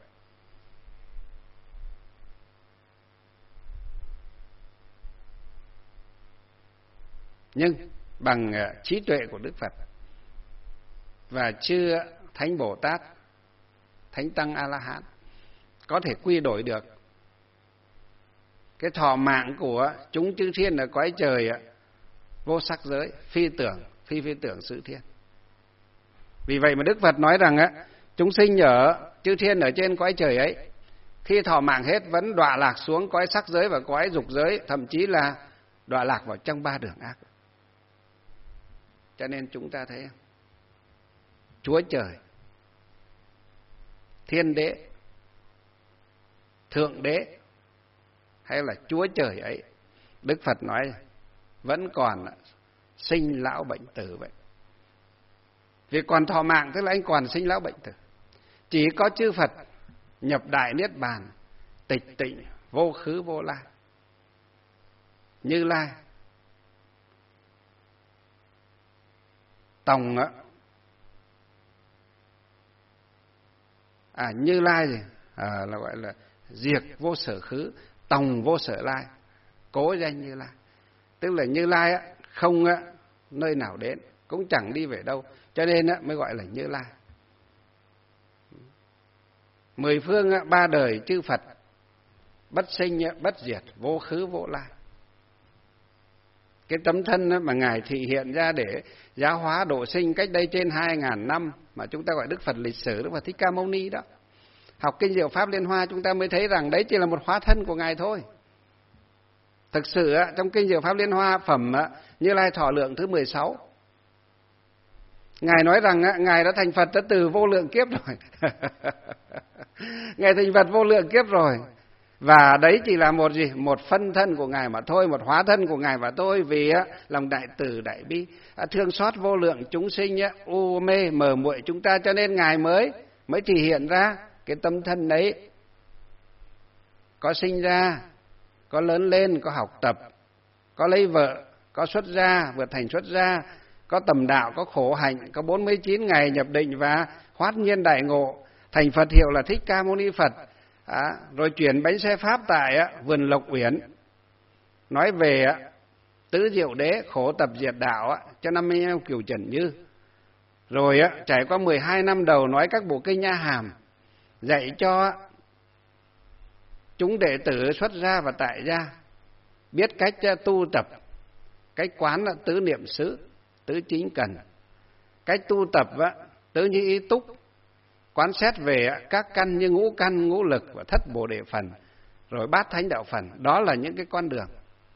Nhưng bằng trí tuệ của Đức Phật và chư Thánh Bồ Tát, Thánh Tăng A La Hán có thể quy đổi được cái thọ mạng của chúng chư thiên ở cõi trời vô sắc giới, phi tưởng, phi phi tưởng xứ thiên. Vì vậy mà Đức Phật nói rằng á, chúng sinh ở chư thiên ở trên cõi trời ấy, khi thọ mạng hết vẫn đọa lạc xuống cõi sắc giới và cõi dục giới, thậm chí là đọa lạc vào trong ba đường ác. Cho nên chúng ta thấy Chúa Trời, Thiên Đế, Thượng Đế hay là Chúa Trời ấy, Đức Phật nói vẫn còn sinh lão bệnh tử vậy. Vì còn thọ mạng tức là anh còn sinh lão bệnh tử. Chỉ có chư Phật nhập đại niết bàn, tịch tịnh, vô khứ vô lai, Như Lai, Tòng á, à Như Lai gì à, là gọi là diệt vô sở khứ, Tòng vô sở lai, cố danh Như Lai. Tức là Như Lai á, không á, nơi nào đến, cũng chẳng đi về đâu, cho nên á, mới gọi là Như Lai. Mười phương á, ba đời chư Phật, bất sinh bất diệt, vô khứ vô lai. Cái tấm thân á, mà Ngài thị hiện ra để giáo hóa độ sinh cách đây trên hai ngàn năm, mà chúng ta gọi Đức Phật lịch sử, Đức Phật Thích Ca Mâu Ni đó. Học kinh Diệu Pháp Liên Hoa chúng ta mới thấy rằng đấy chỉ là một hóa thân của Ngài thôi. Thực sự trong kinh Diệu Pháp Liên Hoa phẩm Như Lai Thọ Lượng thứ mười sáu, Ngài nói rằng Ngài đã thành Phật đã từ vô lượng kiếp rồi. Ngài thành Phật vô lượng kiếp rồi. Và đấy chỉ là một gì? Một phân thân của Ngài mà thôi, một hóa thân của Ngài mà thôi. Vì lòng đại từ đại bi, thương xót vô lượng chúng sinh u mê mờ muội chúng ta, cho nên Ngài mới mới thể hiện ra cái tâm thân đấy. Có sinh ra, có lớn lên, có học tập, có lấy vợ, có xuất gia, vượt thành xuất gia, có tầm đạo, có khổ hạnh, có bốn mươi chín ngày nhập định và hoát nhiên đại ngộ, thành Phật hiệu là Thích Ca Mâu Ni Phật. À, rồi chuyển bánh xe Pháp tại á, vườn Lộc Uyển, nói về á, tứ diệu đế khổ tập diệt đạo á, cho năm mươi lăm kiều trần như. Rồi á, trải qua mười hai năm đầu nói các bộ kinh A Hàm, dạy cho chúng đệ tử xuất gia và tại gia biết cách tu tập, cách quán tứ niệm xứ, tứ chính cần, cách tu tập tứ như ý túc, quán xét về các căn như ngũ căn, ngũ lực và thất bồ đề phần, rồi bát thánh đạo phần. Đó là những cái con đường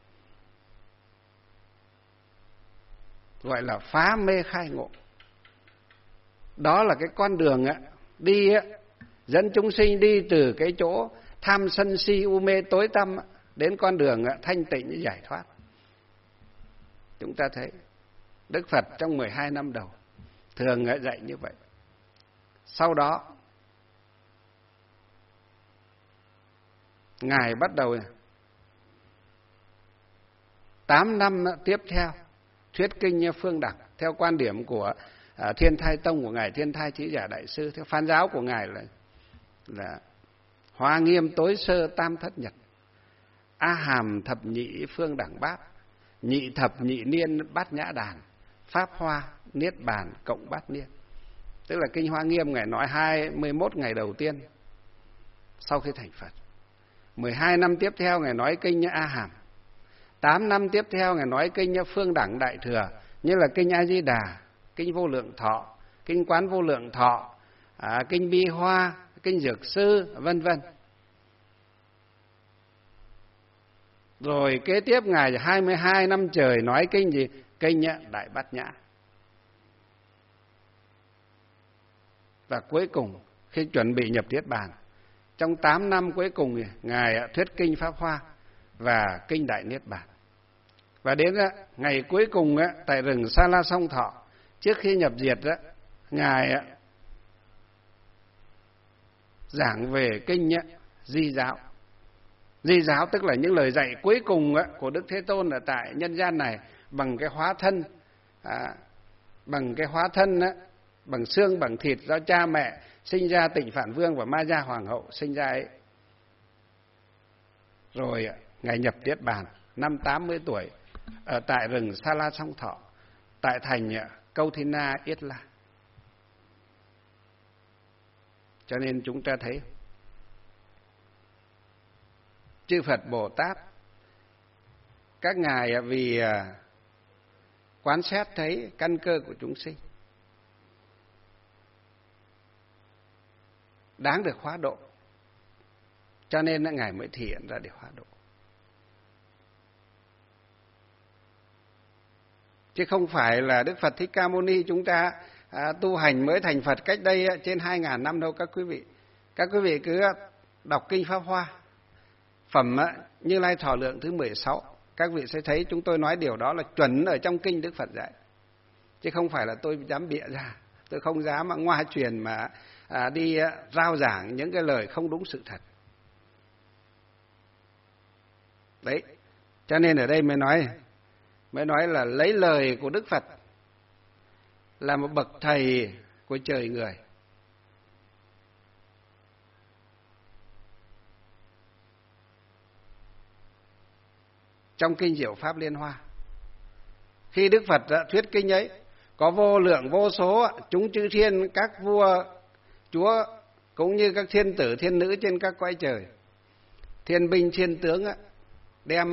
gọi là phá mê khai ngộ. Đó là cái con đường đi dẫn chúng sinh đi từ cái chỗ tham sân si u mê tối tăm đến con đường thanh tịnh giải thoát. Chúng ta thấy Đức Phật trong mười hai năm đầu thường dạy như vậy. Sau đó Ngài bắt đầu tám năm tiếp theo thuyết kinh Phương Đẳng theo quan điểm của Thiên Thai Tông của Ngài Thiên Thai Chí Giả Đại Sư. Theo phán giáo của Ngài là là Hoa Nghiêm tối sơ tam thất nhật, A Hàm thập nhị Phương Đẳng bát, nhị thập nhị niên bát nhã đàn, Pháp Hoa Niết Bàn cộng bát niên. Tức là kinh Hoa Nghiêm Ngài nói hai mươi mốt ngày đầu tiên sau khi thành Phật. mười hai năm tiếp theo Ngài nói kinh A Hàm. tám năm tiếp theo Ngài nói kinh Phương Đẳng Đại Thừa, như là kinh A Di Đà, kinh Vô Lượng Thọ, kinh Quán Vô Lượng Thọ, à, kinh Bi Hoa, kinh Dược Sư, vân vân. Rồi kế tiếp Ngài hai mươi hai năm trời nói kinh gì? Kinh Đại Bát Nhã. Và cuối cùng khi chuẩn bị nhập Niết Bàn, trong tám năm cuối cùng Ngài thuyết kinh Pháp Hoa và kinh Đại Niết Bàn. Và đến ngày cuối cùng tại rừng Sa La Song Thọ, trước khi nhập diệt, Ngài giảng về kinh Di Giáo. Di Giáo tức là những lời dạy cuối cùng của Đức Thế Tôn ở tại nhân gian này, bằng cái hóa thân, à, bằng cái hóa thân á, bằng xương bằng thịt do cha mẹ sinh ra Tịnh Phạn Vương và Ma Gia Hoàng hậu sinh ra ấy. Rồi Ngài nhập Niết Bàn năm tám mươi tuổi ở tại rừng Sa La Song Thọ, tại thành Câu Thi Na Yết La. Cho nên chúng ta thấy chư Phật Bồ Tát, các ngài vì quán xét thấy căn cơ của chúng sinh đáng được hóa độ, cho nên ngài mới thể hiện ra để hóa độ, chứ không phải là Đức Phật Thích Ca Mâu Ni chúng ta à, tu hành mới thành Phật cách đây trên hai ngàn năm đâu các quý vị. Các quý vị cứ đọc kinh Pháp Hoa phẩm Như Lai Thọ Lượng thứ mười sáu, các vị sẽ thấy chúng tôi nói điều đó là chuẩn ở trong kinh Đức Phật dạy, chứ không phải là tôi dám bịa ra. Tôi không dám mà ngoa truyền mà à, đi à, rao giảng những cái lời không đúng sự thật. Đấy, cho nên ở đây mới nói mới nói là lấy lời của Đức Phật là một bậc thầy của trời người. Trong kinh Diệu Pháp Liên Hoa, khi Đức Phật đã thuyết kinh ấy, có vô lượng vô số chúng chư thiên, các vua chúa cũng như các thiên tử thiên nữ trên các cõi trời, thiên binh thiên tướng đem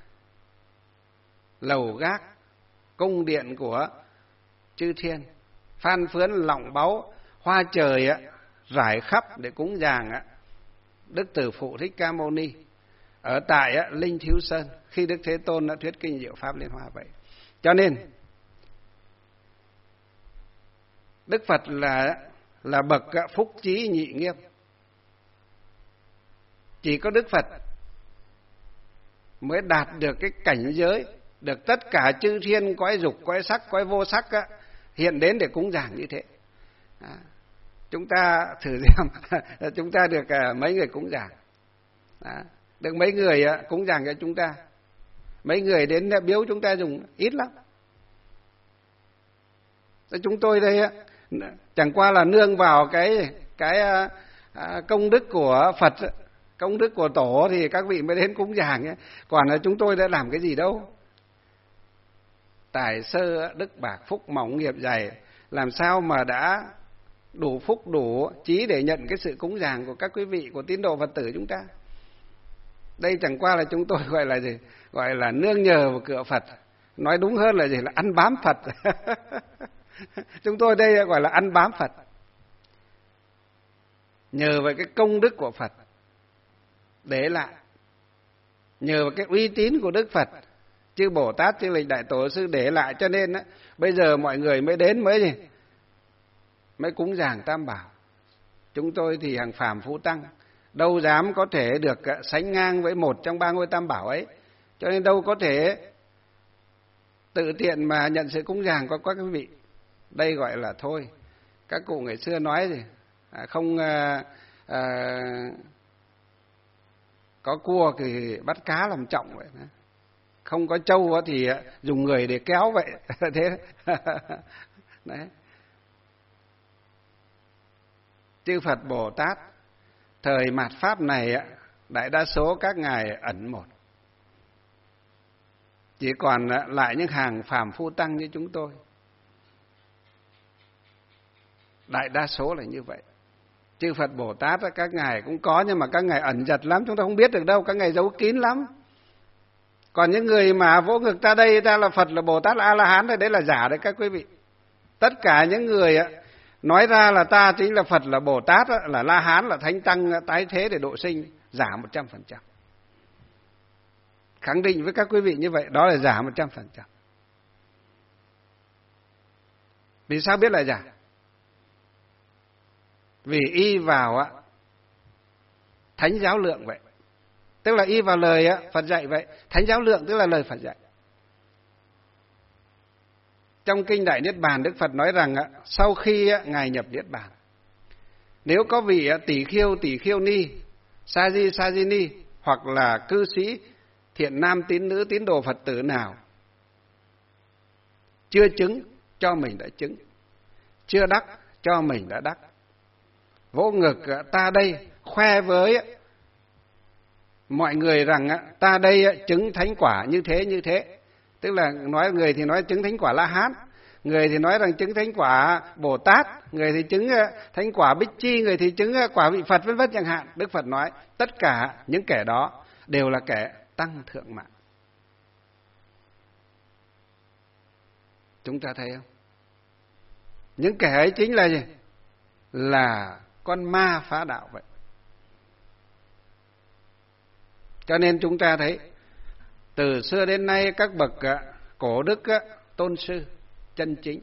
lầu gác cung điện của chư thiên, phan phướn lọng báu, hoa trời rải khắp để cúng dường á Đức Từ Phụ Thích Ca Mâu Ni ở tại á, Linh Thiếu Sơn khi Đức Thế Tôn đã thuyết kinh Diệu Pháp Liên Hoa vậy. Cho nên Đức Phật là là bậc phúc trí nhị nghiêm. Chỉ có Đức Phật mới đạt được cái cảnh giới được tất cả chư thiên cõi dục, cõi sắc, cõi vô sắc á, hiện đến để cúng dường như thế. À, chúng ta thử xem chúng ta được mấy người cúng dường, à, được mấy người cúng dường cho chúng ta, mấy người đến biếu chúng ta dùng ít lắm. Chúng tôi đây chẳng qua là nương vào cái cái công đức của Phật, công đức của Tổ thì các vị mới đến cúng dường nhé. Còn là chúng tôi đã làm cái gì đâu. Tài sơ đức bạc phúc mỏng nghiệp dày, làm sao mà đã đủ phúc đủ trí để nhận cái sự cúng dường của các quý vị, của tín đồ Phật tử chúng ta. Đây chẳng qua là chúng tôi gọi là gì? Gọi là nương nhờ vào cửa Phật. Nói đúng hơn là gì? Là ăn bám Phật. Chúng tôi đây gọi là ăn bám Phật. Nhờ vào cái công đức của Phật để lại, nhờ vào cái uy tín của Đức Phật, chư Bồ Tát, chư Lịch Đại Tổ Sư để lại, cho nên á, bây giờ mọi người mới đến mới gì? Mới cúng dường Tam Bảo. Chúng tôi thì hàng phàm phu tăng, đâu dám có thể được sánh ngang với một trong ba ngôi Tam Bảo ấy, cho nên đâu có thể tự tiện mà nhận sự cúng dường của các quý vị. Đây gọi là thôi, các cụ ngày xưa nói gì? À, không à, à, có cua thì bắt cá làm trọng vậy, không có trâu thì dùng người để kéo vậy. Thế đấy. Chư Phật Bồ Tát thời mạt Pháp này đại đa số các ngài ẩn một, chỉ còn lại những hàng phàm phu tăng như chúng tôi. Đại đa số là như vậy. Chư Phật Bồ Tát các ngài cũng có, nhưng mà các ngài ẩn giật lắm, chúng ta không biết được đâu, các ngài giấu kín lắm. Còn những người mà vỗ ngực ta đây ta là Phật, là Bồ Tát, là A-la-hán, đấy là giả đấy các quý vị. Tất cả những người nói ra là ta chính là Phật, là Bồ Tát, là La-hán, là Thánh Tăng tái thế để độ sinh, giả một trăm phần trăm. Khẳng định với các quý vị như vậy, đó là giả một trăm phần trăm. Vì sao biết là giả? Vì y vào á Thánh giáo lượng vậy. Tức là y vào lời á Phật dạy vậy. Thánh giáo lượng tức là lời Phật dạy. Trong kinh Đại Niết Bàn, Đức Phật nói rằng á, sau khi á, ngài nhập Niết Bàn, nếu có vị á, tỷ khiêu tỷ khiêu ni, sa di sa di ni, hoặc là cư sĩ thiện nam tín nữ tín đồ Phật tử nào chưa chứng, cho mình đã chứng; chưa đắc, cho mình đã đắc. Vỗ ngực ta đây khoe với mọi người rằng ta đây chứng thánh quả như thế như thế. Tức là nói người thì nói chứng thánh quả La-hán, người thì nói rằng chứng thánh quả Bồ Tát, người thì chứng thánh quả Bích Chi, người thì chứng quả vị Phật, vân vân chẳng hạn. Đức Phật nói tất cả những kẻ đó đều là kẻ tăng thượng mạng. Chúng ta thấy không? Những kẻ ấy chính là gì? Là con ma phá đạo vậy. Cho nên chúng ta thấy từ xưa đến nay các bậc cổ đức tôn sư chân chính,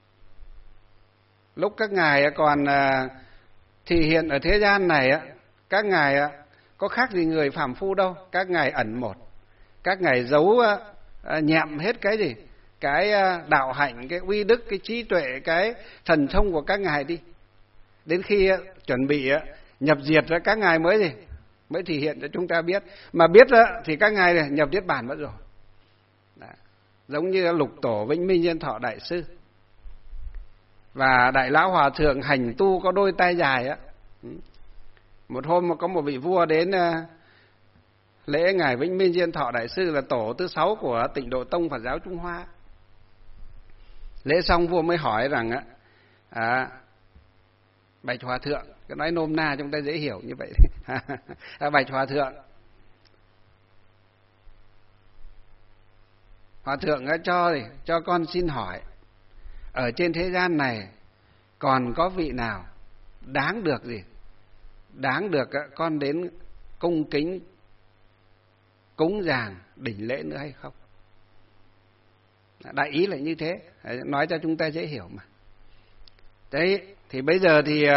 lúc các ngài còn thì hiện ở thế gian này, các ngài có khác gì người phàm phu đâu. Các ngài ẩn một, các ngài giấu nhẹm hết cái gì? Cái đạo hạnh, cái uy đức, cái trí tuệ, cái thần thông của các ngài đi. Đến khi chuẩn bị nhập diệt ra, các ngài mới gì? Mới thể hiện cho chúng ta biết. Mà biết thì các ngài nhập Niết Bàn mất rồi. Đó. Giống như Lục Tổ Vĩnh Minh Diên Thọ Đại Sư và Đại Lão Hòa Thượng hành tu có đôi tay dài á. Một hôm mà có một vị vua đến lễ ngài Vĩnh Minh Diên Thọ Đại Sư, là tổ thứ sáu của Tịnh Độ Tông Phật giáo Trung Hoa. Lễ xong vua mới hỏi rằng á, à, bạch Hòa Thượng, cái nói nôm na chúng ta dễ hiểu như vậy. À, bạch Hòa Thượng, Hòa Thượng cho cho con xin hỏi, ở trên thế gian này còn có vị nào đáng được gì? Đáng được con đến cung kính cúng dường đỉnh lễ nữa hay không? Đại ý là như thế, nói cho chúng ta dễ hiểu mà. Đấy, thì bây giờ thì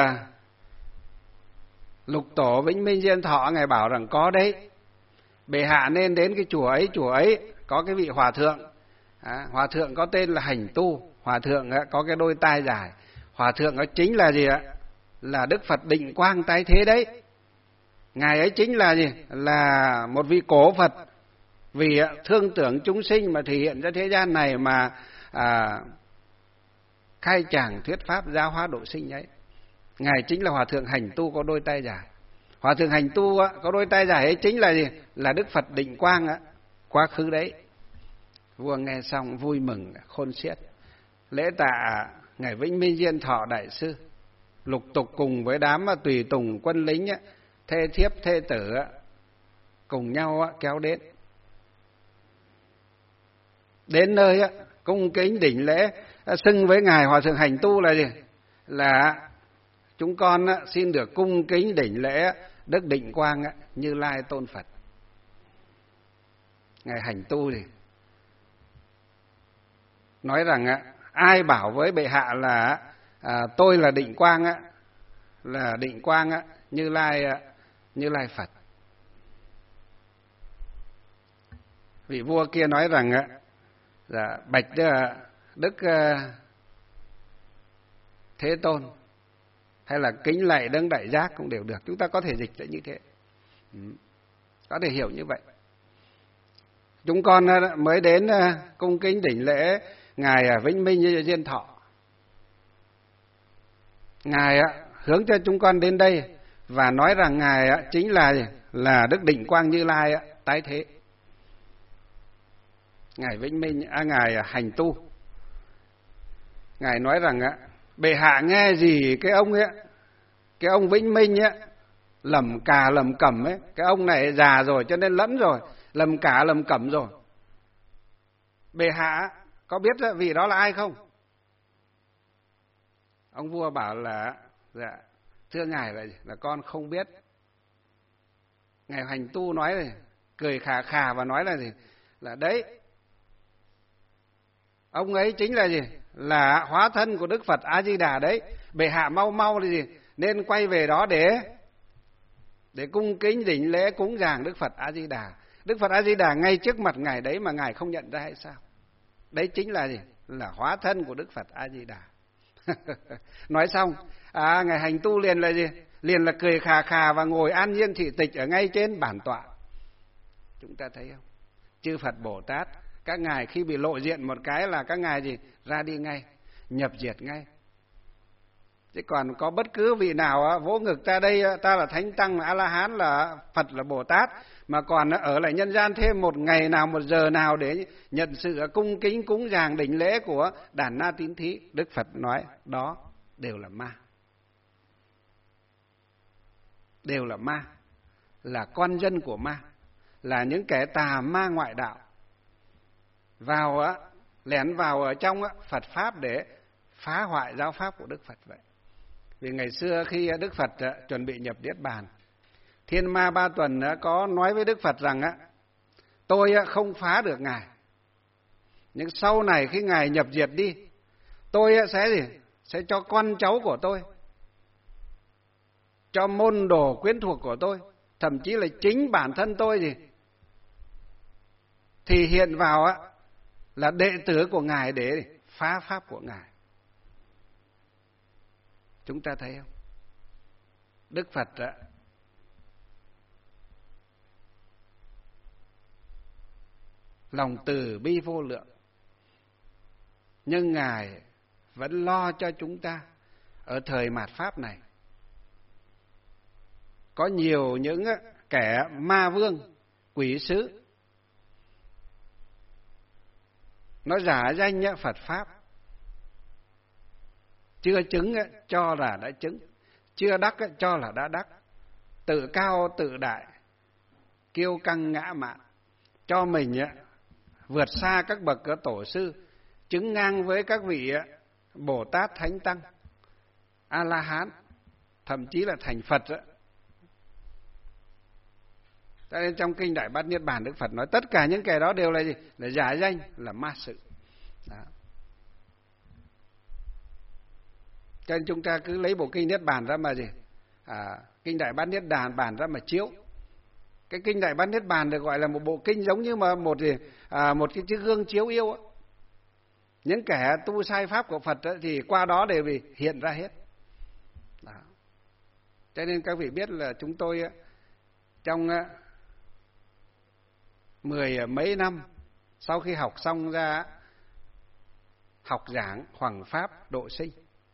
Lục Tổ Vĩnh Minh Diên Thọ ngài bảo rằng có đấy, bệ hạ nên đến cái chùa ấy, chùa ấy có cái vị hòa thượng, à, hòa thượng có tên là Hành Tu, hòa thượng có cái đôi tai dài, hòa thượng đó chính là gì ạ? Là Đức Phật Định Quang tái thế đấy. Ngài ấy chính là gì? Là một vị cổ Phật, vì thương tưởng chúng sinh mà thể hiện ra thế gian này mà à, khai giảng thuyết pháp giáo hóa độ sinh ấy. Ngài chính là hòa thượng Hành Tu có đôi tay dài. Hòa thượng Hành Tu á, có đôi tay dài ấy chính là gì? Là Đức Phật Định Quang á, quá khứ đấy. Vua nghe xong vui mừng khôn xiết, lễ tạ ngài Vĩnh Minh Diên Thọ đại sư, lục tục cùng với đám tùy tùng quân lính á, thê thiếp thê tử á, cùng nhau á, kéo đến. Đến nơi á, cung kính đỉnh lễ, xưng với ngài hòa thượng Hành Tu là gì? Là chúng con á, xin được cung kính đỉnh lễ Đức Định Quang á, Như Lai tôn Phật. Ngài Hành Tu thì nói rằng á, ai bảo với bệ hạ là à, tôi là Định Quang á, là Định Quang á, Như Lai á, Như Lai Phật. Vị vua kia nói rằng á, dạ, bạch Đức Thế Tôn, hay là kính lạy Đấng Đại Giác cũng đều được. Chúng ta có thể dịch lại như thế, có thể hiểu như vậy. Chúng con mới đến cung kính đỉnh lễ ngài Vĩnh Minh Diên Thọ. Ngài hướng cho chúng con đến đây và nói rằng ngài chính là là Đức Định Quang Như Lai tái thế. Ngài Vĩnh Minh, à, ngài Hành Tu, ngài nói rằng bệ hạ nghe gì cái ông ấy, cái ông Vĩnh Minh ấy, lầm cà lầm cẩm ấy, cái ông này già rồi cho nên lẫn rồi, lầm cà lầm cẩm rồi. Bệ hạ có biết vị đó là ai không? Ông vua bảo là dạ, thưa ngài là, là con không biết. Ngài Hành Tu nói này, cười khà khà và nói là gì? Là đấy, ông ấy chính là gì? Là hóa thân của Đức Phật A Di Đà đấy. Bệ hạ mau mau là gì? Nên quay về đó để để cung kính đỉnh lễ cúng dường Đức Phật A Di Đà. Đức Phật A Di Đà ngay trước mặt ngài đấy mà ngài không nhận ra hay sao? Đấy chính là gì? Là hóa thân của Đức Phật A Di Đà. Nói xong, à, ngài Hành Tu liền là gì? Liền là cười khà khà và ngồi an nhiên thị tịch ở ngay trên bản tọa. Chúng ta thấy không? Chư Phật Bồ Tát, các ngài khi bị lộ diện một cái là các ngài gì? Ra đi ngay, nhập diệt ngay. Chứ còn có bất cứ vị nào vỗ ngực ta đây, ta là Thánh Tăng, là A-la-hán, là Phật, là Bồ Tát, mà còn ở lại nhân gian thêm một ngày nào, một giờ nào để nhận sự cung kính cúng dường đỉnh lễ của đàn na tín thí, Đức Phật nói đó đều là ma. Đều là ma, là con dân của ma, là những kẻ tà ma ngoại đạo, vào á, lẻn vào ở trong á, Phật Pháp để phá hoại giáo Pháp của Đức Phật vậy. Vì ngày xưa khi Đức Phật á, chuẩn bị nhập Niết Bàn, Thiên Ma Ba Tuần á, có nói với Đức Phật rằng á, tôi á, không phá được ngài, nhưng sau này khi ngài nhập diệt đi, tôi á, sẽ gì? Sẽ cho con cháu của tôi, cho môn đồ quyến thuộc của tôi, thậm chí là chính bản thân tôi gì thì hiện vào á, là đệ tử của ngài để phá pháp của ngài. Chúng ta thấy không? Đức Phật á, lòng từ bi vô lượng, nhưng ngài vẫn lo cho chúng ta ở thời mạt Pháp này. Có nhiều những kẻ ma vương, quỷ sứ, nó giả danh Phật Pháp, chưa chứng cho là đã chứng, chưa đắc cho là đã đắc, tự cao tự đại, kiêu căng ngã mạn, cho mình vượt xa các bậc tổ sư, chứng ngang với các vị Bồ Tát, Thánh Tăng, A-la-hán, thậm chí là thành Phật đó. Cho nên trong kinh Đại Bát Niết Bàn, Đức Phật nói tất cả những kẻ đó đều là gì? Là giả danh, là ma sự. Đó. Cho nên chúng ta cứ lấy bộ kinh Niết Bàn ra mà gì? À, kinh Đại Bát Niết Bàn Bàn ra mà chiếu. Cái kinh Đại Bát Niết Bàn được gọi là một bộ kinh giống như mà một gì? À, một cái chiếc gương chiếu yêu đó. Những kẻ tu sai pháp của Phật đó, thì qua đó đều bị hiện ra hết. Đó. Cho nên các vị biết là chúng tôi trong mười mấy năm sau khi học xong ra học giảng hoằng pháp độ sinh,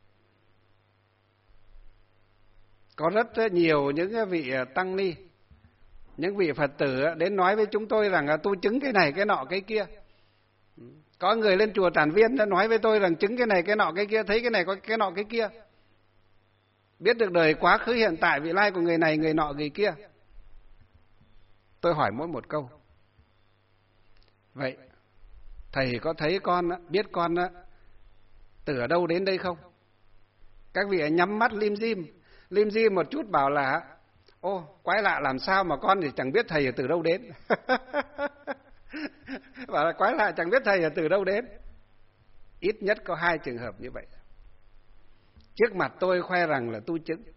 có rất nhiều những vị tăng ni, những vị Phật tử đến nói với chúng tôi rằng tôi chứng cái này cái nọ cái kia. Có người lên chùa Tràng Viên đã nói với tôi rằng chứng cái này cái nọ cái kia, thấy cái này có cái nọ cái kia, biết được đời quá khứ hiện tại vị lai của người này người nọ người kia. Tôi hỏi mỗi một câu: vậy thầy có thấy con, biết con từ ở đâu đến đây không? Các vị nhắm mắt lim dim, lim dim một chút bảo là ô quái lạ, làm sao mà con thì chẳng biết thầy từ đâu đến. Bảo là quái lạ, chẳng biết thầy từ đâu đến. Ít nhất có hai trường hợp như vậy. Trước mặt tôi khoe rằng là tu chứng,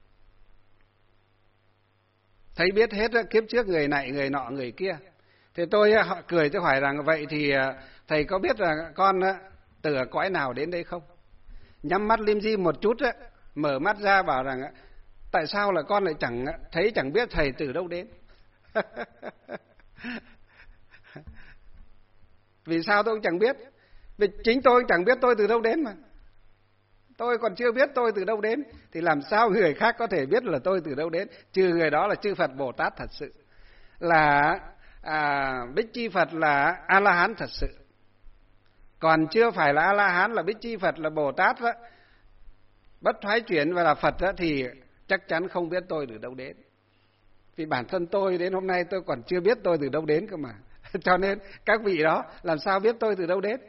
thấy biết hết kiếp trước người này người nọ người kia. Thì tôi họ cười tôi hỏi rằng vậy thì thầy có biết là con từ ở cõi nào đến đây không? Nhắm mắt lim dim một chút, mở mắt ra bảo rằng tại sao là con lại chẳng thấy chẳng biết thầy từ đâu đến. Vì sao tôi cũng chẳng biết? Vì chính tôi chẳng biết tôi từ đâu đến mà. Tôi còn chưa biết tôi từ đâu đến, thì làm sao người khác có thể biết là tôi từ đâu đến? Trừ người đó là chư Phật Bồ Tát thật sự, là à, Bích Chi Phật là A-la-hán thật sự. Còn chưa phải là A-la-hán, là Bích Chi Phật, là Bồ Tát đó, bất thoái chuyển và là Phật đó, thì chắc chắn không biết tôi từ đâu đến. Vì bản thân tôi đến hôm nay tôi còn chưa biết tôi từ đâu đến cơ mà. Cho nên các vị đó làm sao biết tôi từ đâu đến?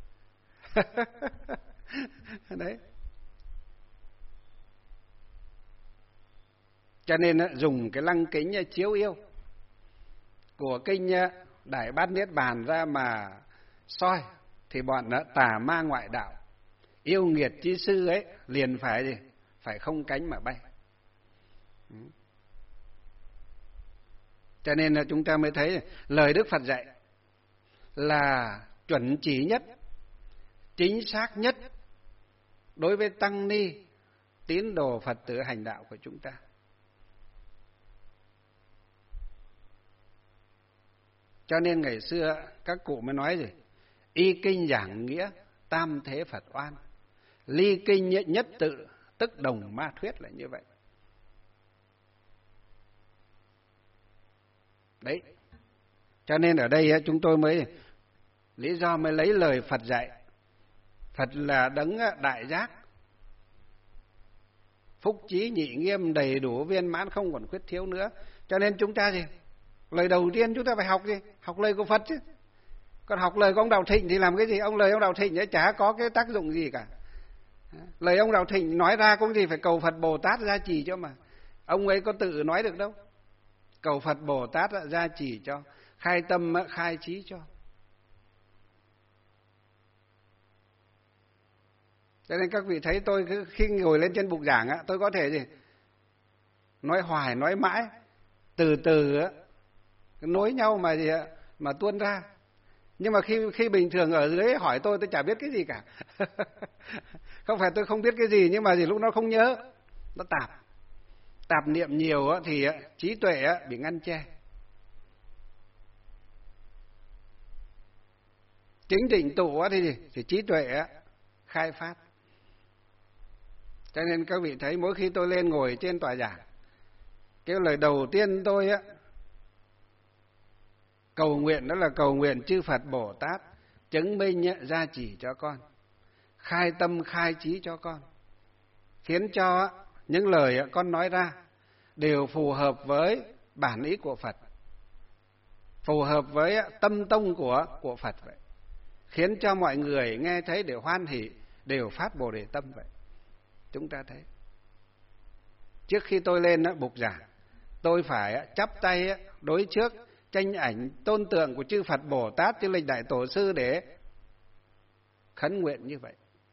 Đấy. Cho nên dùng cái lăng kính chiếu yêu của kinh Đại Bát Niết Bàn ra mà soi, thì bọn tà ma ngoại đạo, yêu nghiệt chi sư ấy liền phải gì? Phải không cánh mà bay. Cho nên là chúng ta mới thấy lời Đức Phật dạy là chuẩn chỉ nhất, chính xác nhất đối với tăng ni tín đồ Phật tử hành đạo của chúng ta. Cho nên ngày xưa các cụ mới nói gì? Y kinh giảng nghĩa, tam thế Phật oan. Ly kinh nhất tự, tức đồng ma thuyết, là như vậy. Đấy. Cho nên ở đây chúng tôi mới lý do mới lấy lời Phật dạy. Phật là đấng đại giác, phúc trí nhị nghiêm, đầy đủ viên mãn, không còn khuyết thiếu nữa. Cho nên chúng ta gì? Lời đầu tiên chúng ta phải học gì? Học lời của Phật chứ. Còn học lời của ông Đạo Thịnh thì làm cái gì? Ông lời ông Đạo Thịnh ấy chả có cái tác dụng gì cả. Lời ông Đạo Thịnh nói ra cũng gì phải cầu Phật Bồ Tát gia trì cho mà. Ông ấy có tự nói được đâu. Cầu Phật Bồ Tát gia trì cho, khai tâm khai trí cho. Cho nên các vị thấy tôi khi ngồi lên trên bục giảng tôi có thể gì? Nói hoài, nói mãi, từ từ nối nhau mà gì mà tuôn ra. Nhưng mà khi khi bình thường ở dưới hỏi tôi tôi chả biết cái gì cả. Không phải tôi không biết cái gì, nhưng mà gì lúc nó không nhớ, nó tạp. Tạp niệm nhiều thì trí tuệ bị ngăn che. Chính định tụ thì gì? Thì trí tuệ khai phát. Cho nên các vị thấy mỗi khi tôi lên ngồi trên tòa giảng, cái lời đầu tiên tôi á cầu nguyện đó là cầu nguyện chư Phật Bồ Tát chứng minh gia trì cho con, khai tâm khai trí cho con, khiến cho những lời con nói ra đều phù hợp với bản ý của Phật, phù hợp với tâm tông của của Phật vậy, khiến cho mọi người nghe thấy đều hoan hỷ, đều phát Bồ Đề tâm vậy. Chúng ta thấy trước khi tôi lên bục giảng, tôi phải chắp tay đối trước tranh ảnh tôn tượng của chư Phật Bồ Tát, chư Lịch Đại Tổ sư để khấn nguyện như vậy.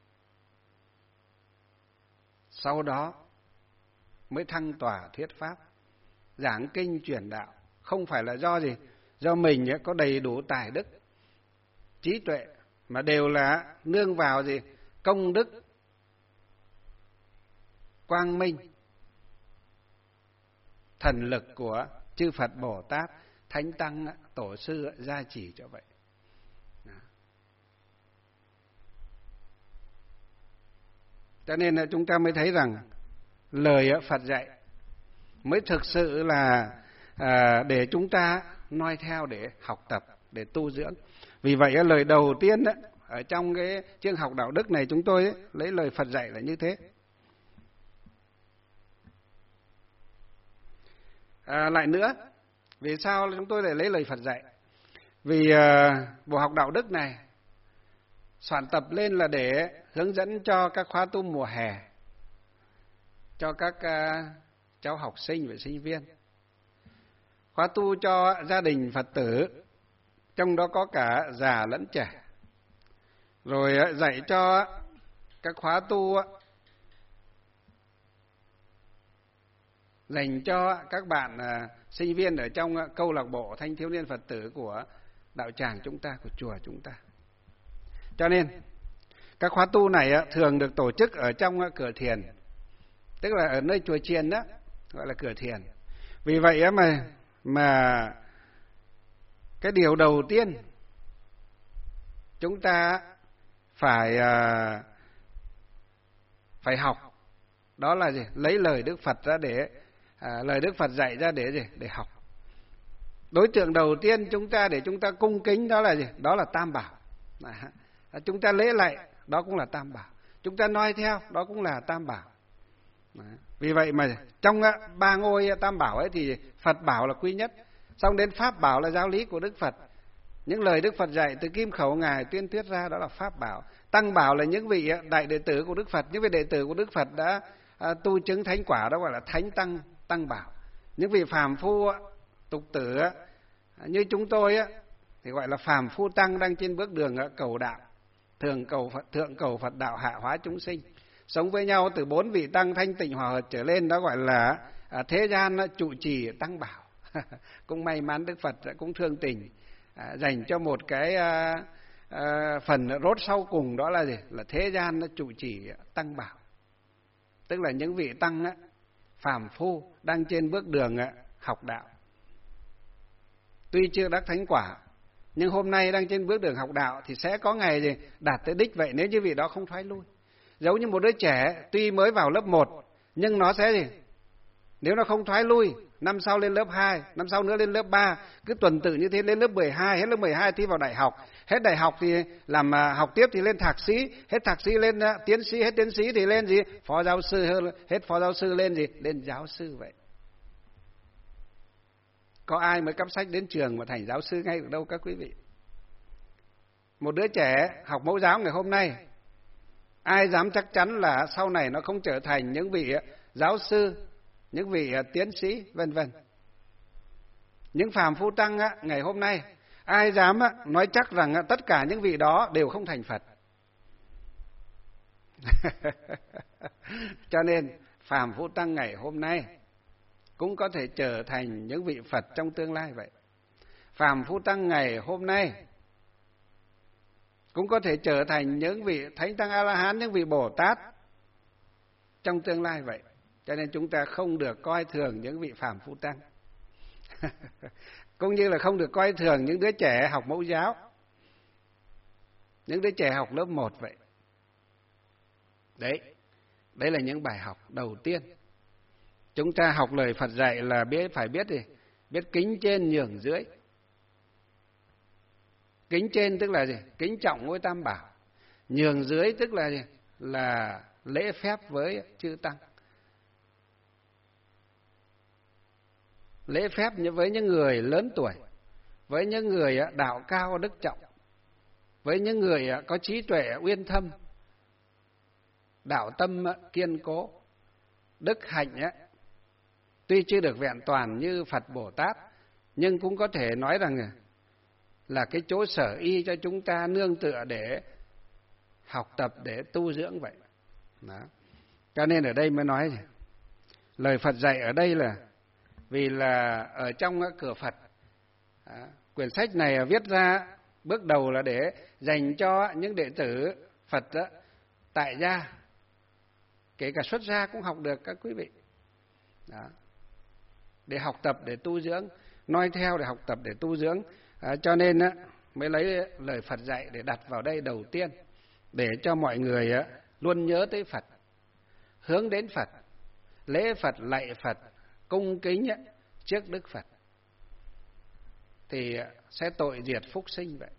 Sau đó mới thăng tòa thuyết pháp, giảng kinh truyền đạo. Không phải là do gì? Do mình có đầy đủ tài đức, trí tuệ, mà đều là nương vào gì? Công đức, quang minh, thần lực của chư Phật Bồ Tát, Thánh Tăng, Tổ sư gia trì cho vậy. Cho nên là chúng ta mới thấy rằng lời Phật dạy mới thực sự là à, để chúng ta noi theo, để học tập, để tu dưỡng. Vì vậy lời đầu tiên đó, ở trong cái chương học đạo đức này, chúng tôi ấy, lấy lời Phật dạy là như thế. À, lại nữa, vì sao chúng tôi lại lấy lời Phật dạy? Vì à, bộ học đạo đức này soạn tập lên là để hướng dẫn cho các khóa tu mùa hè, cho các uh, cháu học sinh và sinh viên, khóa tu cho gia đình Phật tử, trong đó có cả già lẫn trẻ, rồi uh, dạy cho các khóa tu uh, dành cho các bạn uh, sinh viên ở trong uh, câu lạc bộ thanh thiếu niên Phật tử của đạo tràng chúng ta, của chùa chúng ta. Cho nên các khóa tu này thường được tổ chức ở trong cửa thiền, tức là ở nơi chùa chiền đó, gọi là cửa thiền. Vì vậy mà mà cái điều đầu tiên chúng ta phải phải học đó là gì? Lấy lời Đức Phật ra để à, lời Đức Phật dạy ra để gì? Để học. Đối tượng đầu tiên chúng ta để chúng ta cung kính đó là gì? Đó là Tam Bảo. À, chúng ta lễ lạy, đó cũng là Tam Bảo. Chúng ta noi theo, đó cũng là Tam Bảo. Đấy. Vì vậy mà trong ba ngôi Tam Bảo ấy thì Phật Bảo là quý nhất, xong đến Pháp Bảo là giáo lý của Đức Phật. Những lời Đức Phật dạy từ kim khẩu Ngài tuyên thuyết ra, đó là Pháp Bảo. Tăng Bảo là những vị đại đệ tử của Đức Phật, những vị đệ tử của Đức Phật đã à, tu chứng thánh quả, đó gọi là Thánh Tăng, Tăng Bảo. Những vị phàm phu, tục tử như chúng tôi thì gọi là phàm phu tăng, đang trên bước đường cầu đạo, thường cầu Phật, thượng cầu Phật đạo, hạ hóa chúng sinh, sống với nhau từ bốn vị tăng thanh tịnh hòa hợp trở lên, đó gọi là à, thế gian trụ trì Tăng Bảo. Cũng may mắn Đức Phật cũng thương tình à, dành cho một cái à, à, phần rốt sau cùng, đó là gì? Là thế gian trụ trì Tăng Bảo, tức là những vị tăng á, phàm phu đang trên bước đường á, học đạo, tuy chưa đắc thánh quả, nhưng hôm nay đang trên bước đường học đạo thì sẽ có ngày gì đạt tới đích vậy, nếu như vị đó không thoái lui. Giống như một đứa trẻ tuy mới vào lớp một, nhưng nó sẽ gì? Nếu nó không thoái lui, năm sau lên lớp hai, năm sau nữa lên lớp ba, cứ tuần tự như thế lên lớp mười hai, hết lớp mười hai thi vào đại học, hết đại học thì làm uh, học tiếp thì lên thạc sĩ, hết thạc sĩ lên uh, tiến sĩ, hết tiến sĩ thì lên gì? Phó giáo sư, hết phó giáo sư lên gì? Lên giáo sư vậy. Có ai mới cắp sách đến trường mà thành giáo sư ngay được đâu các quý vị. Một đứa trẻ học mẫu giáo ngày hôm nay, ai dám chắc chắn là sau này nó không trở thành những vị giáo sư, những vị tiến sĩ, vân vân. Những phàm phu tăng ngày hôm nay, ai dám nói chắc rằng tất cả những vị đó đều không thành Phật. Cho nên phàm phu tăng ngày hôm nay cũng có thể trở thành những vị Phật trong tương lai vậy. Phàm phu tăng ngày hôm nay cũng có thể trở thành những vị Thánh Tăng A-la-hán, những vị Bồ Tát trong tương lai vậy. Cho nên chúng ta không được coi thường những vị phàm phu tăng. Cũng như là không được coi thường những đứa trẻ học mẫu giáo, những đứa trẻ học lớp một vậy. Đấy, đấy là những bài học đầu tiên. Chúng ta học lời Phật dạy là biết phải biết gì? Biết kính trên nhường dưới. Kính trên tức là gì? Kính trọng với Tam Bảo. Nhường dưới tức là gì? Là lễ phép với chư tăng. Lễ phép với những người lớn tuổi, với những người đạo cao đức trọng, với những người có trí tuệ uyên thâm, đạo tâm kiên cố, đức hạnh tuy chưa được vẹn toàn như Phật Bồ Tát, nhưng cũng có thể nói rằng là cái chỗ sở y cho chúng ta nương tựa để học tập, để tu dưỡng vậy. Đó. Cho nên ở đây mới nói gì? Lời Phật dạy ở đây là vì là ở trong cửa Phật, đó, quyển sách này viết ra bước đầu là để dành cho những đệ tử Phật đó, tại gia, kể cả xuất gia cũng học được các quý vị. Đó. Để học tập, để tu dưỡng, noi theo để học tập, để tu dưỡng. À, cho nên á, mới lấy lời Phật dạy để đặt vào đây đầu tiên, để cho mọi người á, luôn nhớ tới Phật, hướng đến Phật, lễ Phật, lạy Phật, cung kính á, trước Đức Phật, thì sẽ tội diệt phúc sinh vậy.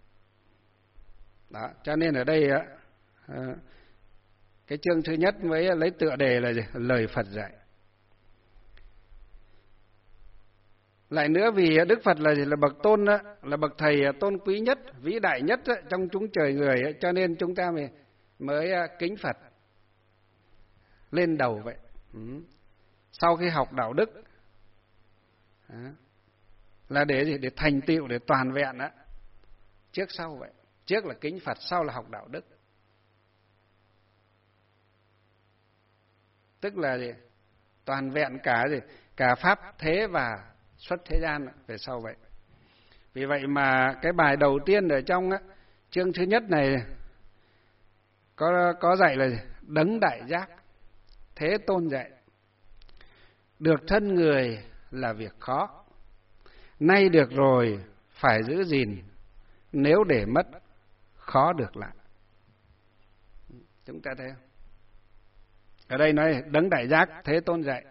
Đó, cho nên ở đây á, cái chương thứ nhất mới lấy tựa đề là gì? Lời Phật dạy. Lại nữa vì Đức Phật là gì? Là bậc tôn, là bậc thầy tôn quý nhất, vĩ đại nhất trong chúng trời người, cho nên chúng ta mới mới kính Phật lên đầu vậy. Ừ. Sau khi học đạo đức đó, là để gì? Để thành tựu, để toàn vẹn đó. Trước sau vậy. Trước là kính Phật, sau là học đạo đức. Tức là gì? Toàn vẹn cả gì? Cả pháp thế và xuất thế gian về sau vậy. Vì vậy mà cái bài đầu tiên ở trong á, chương thứ nhất này có có dạy là gì? Đấng đại giác, Thế Tôn dạy. Được thân người là việc khó, nay được rồi phải giữ gìn, nếu để mất khó được lại. Chúng ta thấy không? Ở đây nói đấng đại giác, Thế Tôn dạy.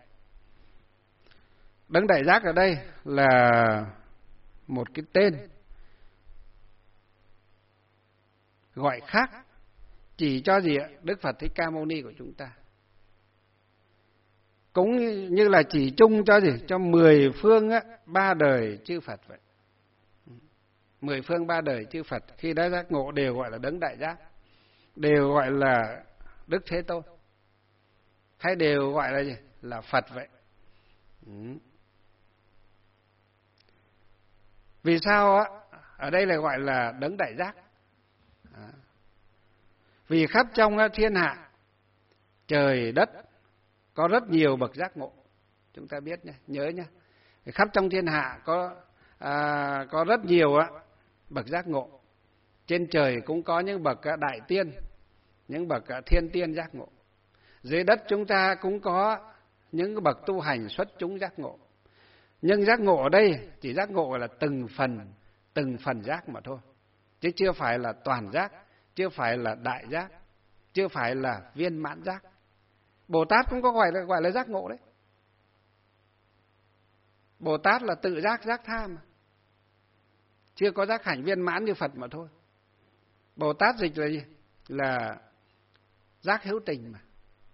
Đấng đại giác ở đây là một cái tên gọi khác chỉ cho gì ạ? Đức Phật Thích Ca Mâu Ni của chúng ta. Cũng như là chỉ chung cho gì? Cho mười phương á, ba đời chư Phật vậy. Mười phương ba đời chư Phật khi đã giác ngộ đều gọi là đấng đại giác, đều gọi là Đức Thế Tôn, hay đều gọi là gì? Là Phật vậy. Ừ. Vì sao á? Ở đây là gọi là đấng đại giác. À. Vì khắp trong thiên hạ, trời đất có rất nhiều bậc giác ngộ. Chúng ta biết nhé, nhớ nhé. Khắp trong thiên hạ có à, có rất nhiều á, bậc giác ngộ. Trên trời cũng có những bậc đại tiên, những bậc thiên tiên giác ngộ. Dưới đất chúng ta cũng có những bậc tu hành xuất chúng giác ngộ. Nhưng giác ngộ ở đây chỉ giác ngộ là từng phần, từng phần giác mà thôi. Chứ chưa phải là toàn giác, chưa phải là đại giác, chưa phải là viên mãn giác. Bồ Tát cũng có gọi là, gọi là giác ngộ đấy. Bồ Tát là tự giác, giác tha mà. Chưa có giác hạnh viên mãn như Phật mà thôi. Bồ Tát dịch là gì? Là giác hữu tình mà.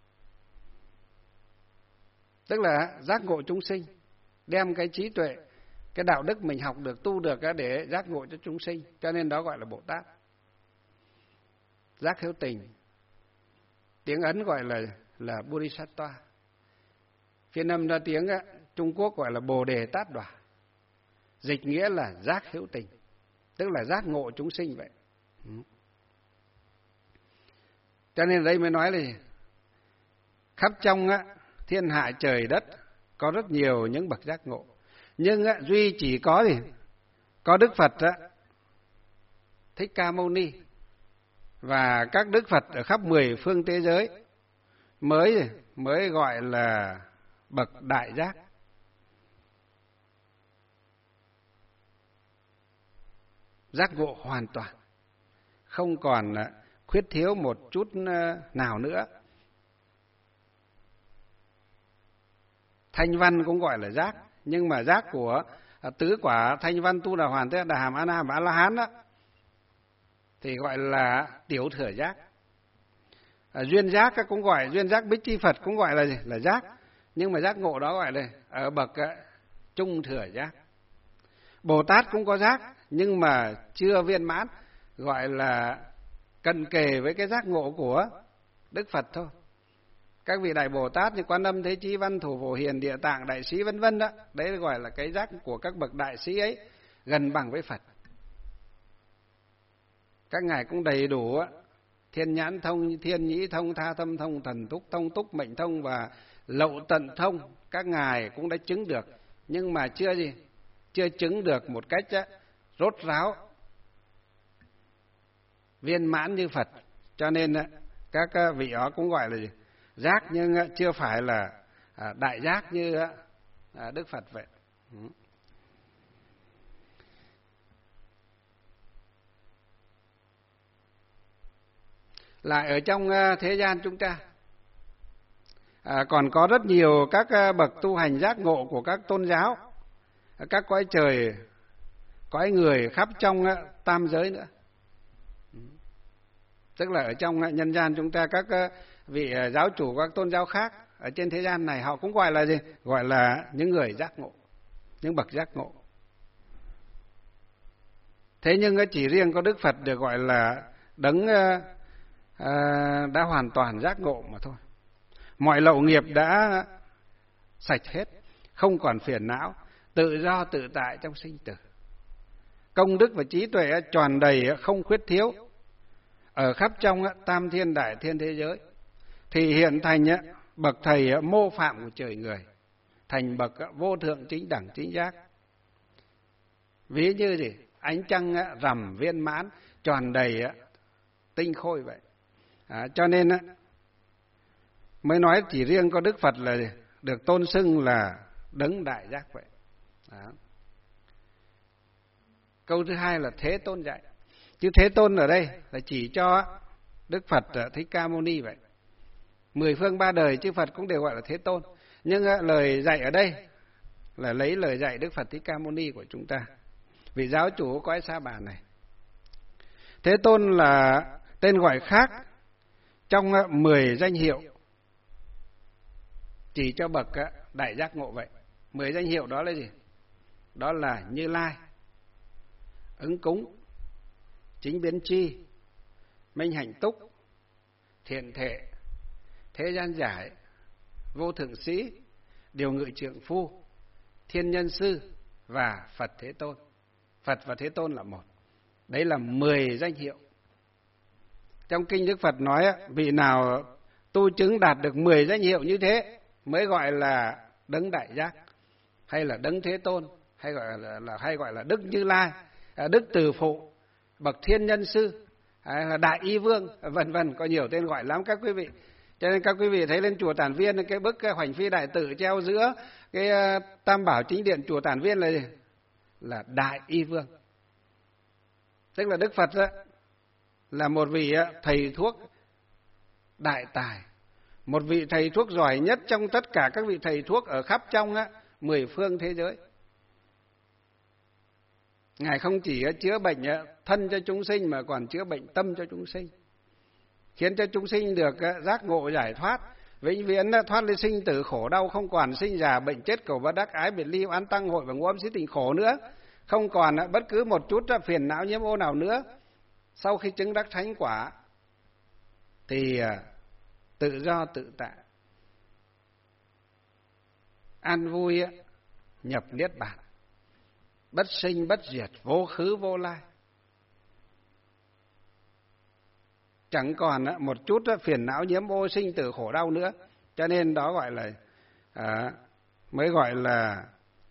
Tức là giác ngộ chúng sinh, đem cái trí tuệ, cái đạo đức mình học được, tu được để giác ngộ cho chúng sinh. Cho nên đó gọi là Bồ Tát. Giác hữu tình. Tiếng Ấn gọi là là Bodhisattva. Phiên âm ra tiếng Trung Quốc gọi là Bồ Đề Tát Đọa. Dịch nghĩa là giác hữu tình, tức là giác ngộ chúng sinh vậy. Ừ. Cho nên đây mới nói là khắp trong á, thiên hạ trời đất có rất nhiều những bậc giác ngộ, nhưng á, duy chỉ có gì có Đức Phật á, Thích Ca Mâu Ni và các Đức Phật ở khắp mười phương thế giới mới mới gọi là bậc đại giác. Giác ngộ hoàn toàn, không còn khuyết thiếu một chút nào nữa. Thanh văn cũng gọi là giác, nhưng mà giác của tứ quả Thanh văn Tu Đà Hoàn Thế Đà Hàm A Na và A La Hán đó thì gọi là tiểu thừa giác. À, duyên giác cũng gọi, duyên giác Bích Chi Phật cũng gọi là gì? Là giác, nhưng mà giác ngộ đó gọi là ở bậc trung thừa giác. Bồ Tát cũng có giác, nhưng mà chưa viên mãn, gọi là cận kề với cái giác ngộ của Đức Phật thôi. các vị đại Bồ Tát như Quan Âm, Thế Chí, Văn Thủ, Phổ Hiền, Địa Tạng, Đại Sĩ vân vân đó. Đấy gọi là cái giác của các bậc đại sĩ ấy, gần bằng với Phật. Các ngài cũng đầy đủ thiên nhãn thông, thiên nhĩ thông, tha tâm thông, thần túc thông, túc mệnh thông và lậu tận thông. Các ngài cũng đã chứng được, nhưng mà chưa gì, chưa chứng được một cách rốt ráo, viên mãn như Phật. Cho nên các vị đó cũng gọi là gì? Giác, nhưng chưa phải là đại giác như Đức Phật vậy. Lại ở trong thế gian chúng ta à, còn có rất nhiều các bậc tu hành giác ngộ của các tôn giáo, các cõi trời, cõi người khắp trong tam giới nữa. Tức là ở trong nhân gian chúng ta, các vị giáo chủ các tôn giáo khác ở trên thế gian này, họ cũng gọi là gì? Gọi là những người giác ngộ, những bậc giác ngộ. Thế nhưng chỉ riêng có Đức Phật được gọi là đấng à, đã hoàn toàn giác ngộ mà thôi. Mọi lậu nghiệp đã sạch hết, không còn phiền não, tự do tự tại trong sinh tử. Công đức và trí tuệ tròn đầy, không khuyết thiếu, ở khắp trong tam thiên đại thiên thế giới, thì hiện thành bậc thầy mô phạm của trời người, thành bậc vô thượng chính đẳng chính giác. Ví như gì? Ánh trăng rằm viên mãn, tròn đầy tinh khôi vậy. À, cho nên mới nói chỉ riêng có Đức Phật là được tôn xưng là đấng đại giác vậy. Đó. Câu thứ hai là Thế Tôn dạy. Chứ Thế Tôn ở đây là chỉ cho Đức Phật Thích Ca Mâu Ni vậy. Mười phương ba đời chư Phật cũng đều gọi là Thế Tôn. Nhưng lời dạy ở đây là lấy lời dạy Đức Phật Thích Ca Mâu Ni của chúng ta, vị giáo chủ của cõi Sa Bà này. Thế Tôn là tên gọi khác trong mười danh hiệu chỉ cho bậc đại giác ngộ vậy. Mười danh hiệu đó là gì? Đó là Như Lai, Ứng Cúng, Chính Biến Chi, Minh Hạnh Túc, Thiện Thệ, Thế Gian Giải, Vô Thượng Sĩ, Điều Ngự Trượng Phu, Thiên Nhân Sư và Phật Thế Tôn. Phật và Thế Tôn là một. Đấy là mười danh hiệu. Trong kinh Đức Phật nói vị nào tu chứng đạt được mười danh hiệu như thế mới gọi là đấng đại giác, hay là đấng Thế Tôn, hay gọi là, là hay gọi là Đức Như Lai, Đức Từ Phụ, bậc Thiên Nhân Sư, hay là Đại Y Vương, vân vân, có nhiều tên gọi lắm các quý vị. Cho nên các quý vị thấy lên chùa Tản Viên cái bức Hoành Phi Đại Tự treo giữa cái Tam Bảo Chính Điện chùa Tản Viên là gì? Là Đại Y Vương. Tức là Đức Phật đó, là một vị thầy thuốc đại tài, một vị thầy thuốc giỏi nhất trong tất cả các vị thầy thuốc ở khắp trong mười phương thế giới. Ngài không chỉ chữa bệnh thân cho chúng sinh mà còn chữa bệnh tâm cho chúng sinh, khiến cho chúng sinh được giác ngộ giải thoát, vĩnh viễn thoát ly sinh tử khổ đau, không còn sinh già bệnh chết cầu bất đắc, ái biệt ly oán tăng hội và ngũ ấm xí tình khổ nữa, không còn bất cứ một chút phiền não nhiễm ô nào nữa. Sau khi chứng đắc thánh quả thì tự do tự tại, an vui nhập niết bàn, bất sinh bất diệt, vô khứ vô lai, chẳng còn một chút phiền não nhiễm ô sinh tử khổ đau nữa. Cho nên đó gọi là à, mới gọi là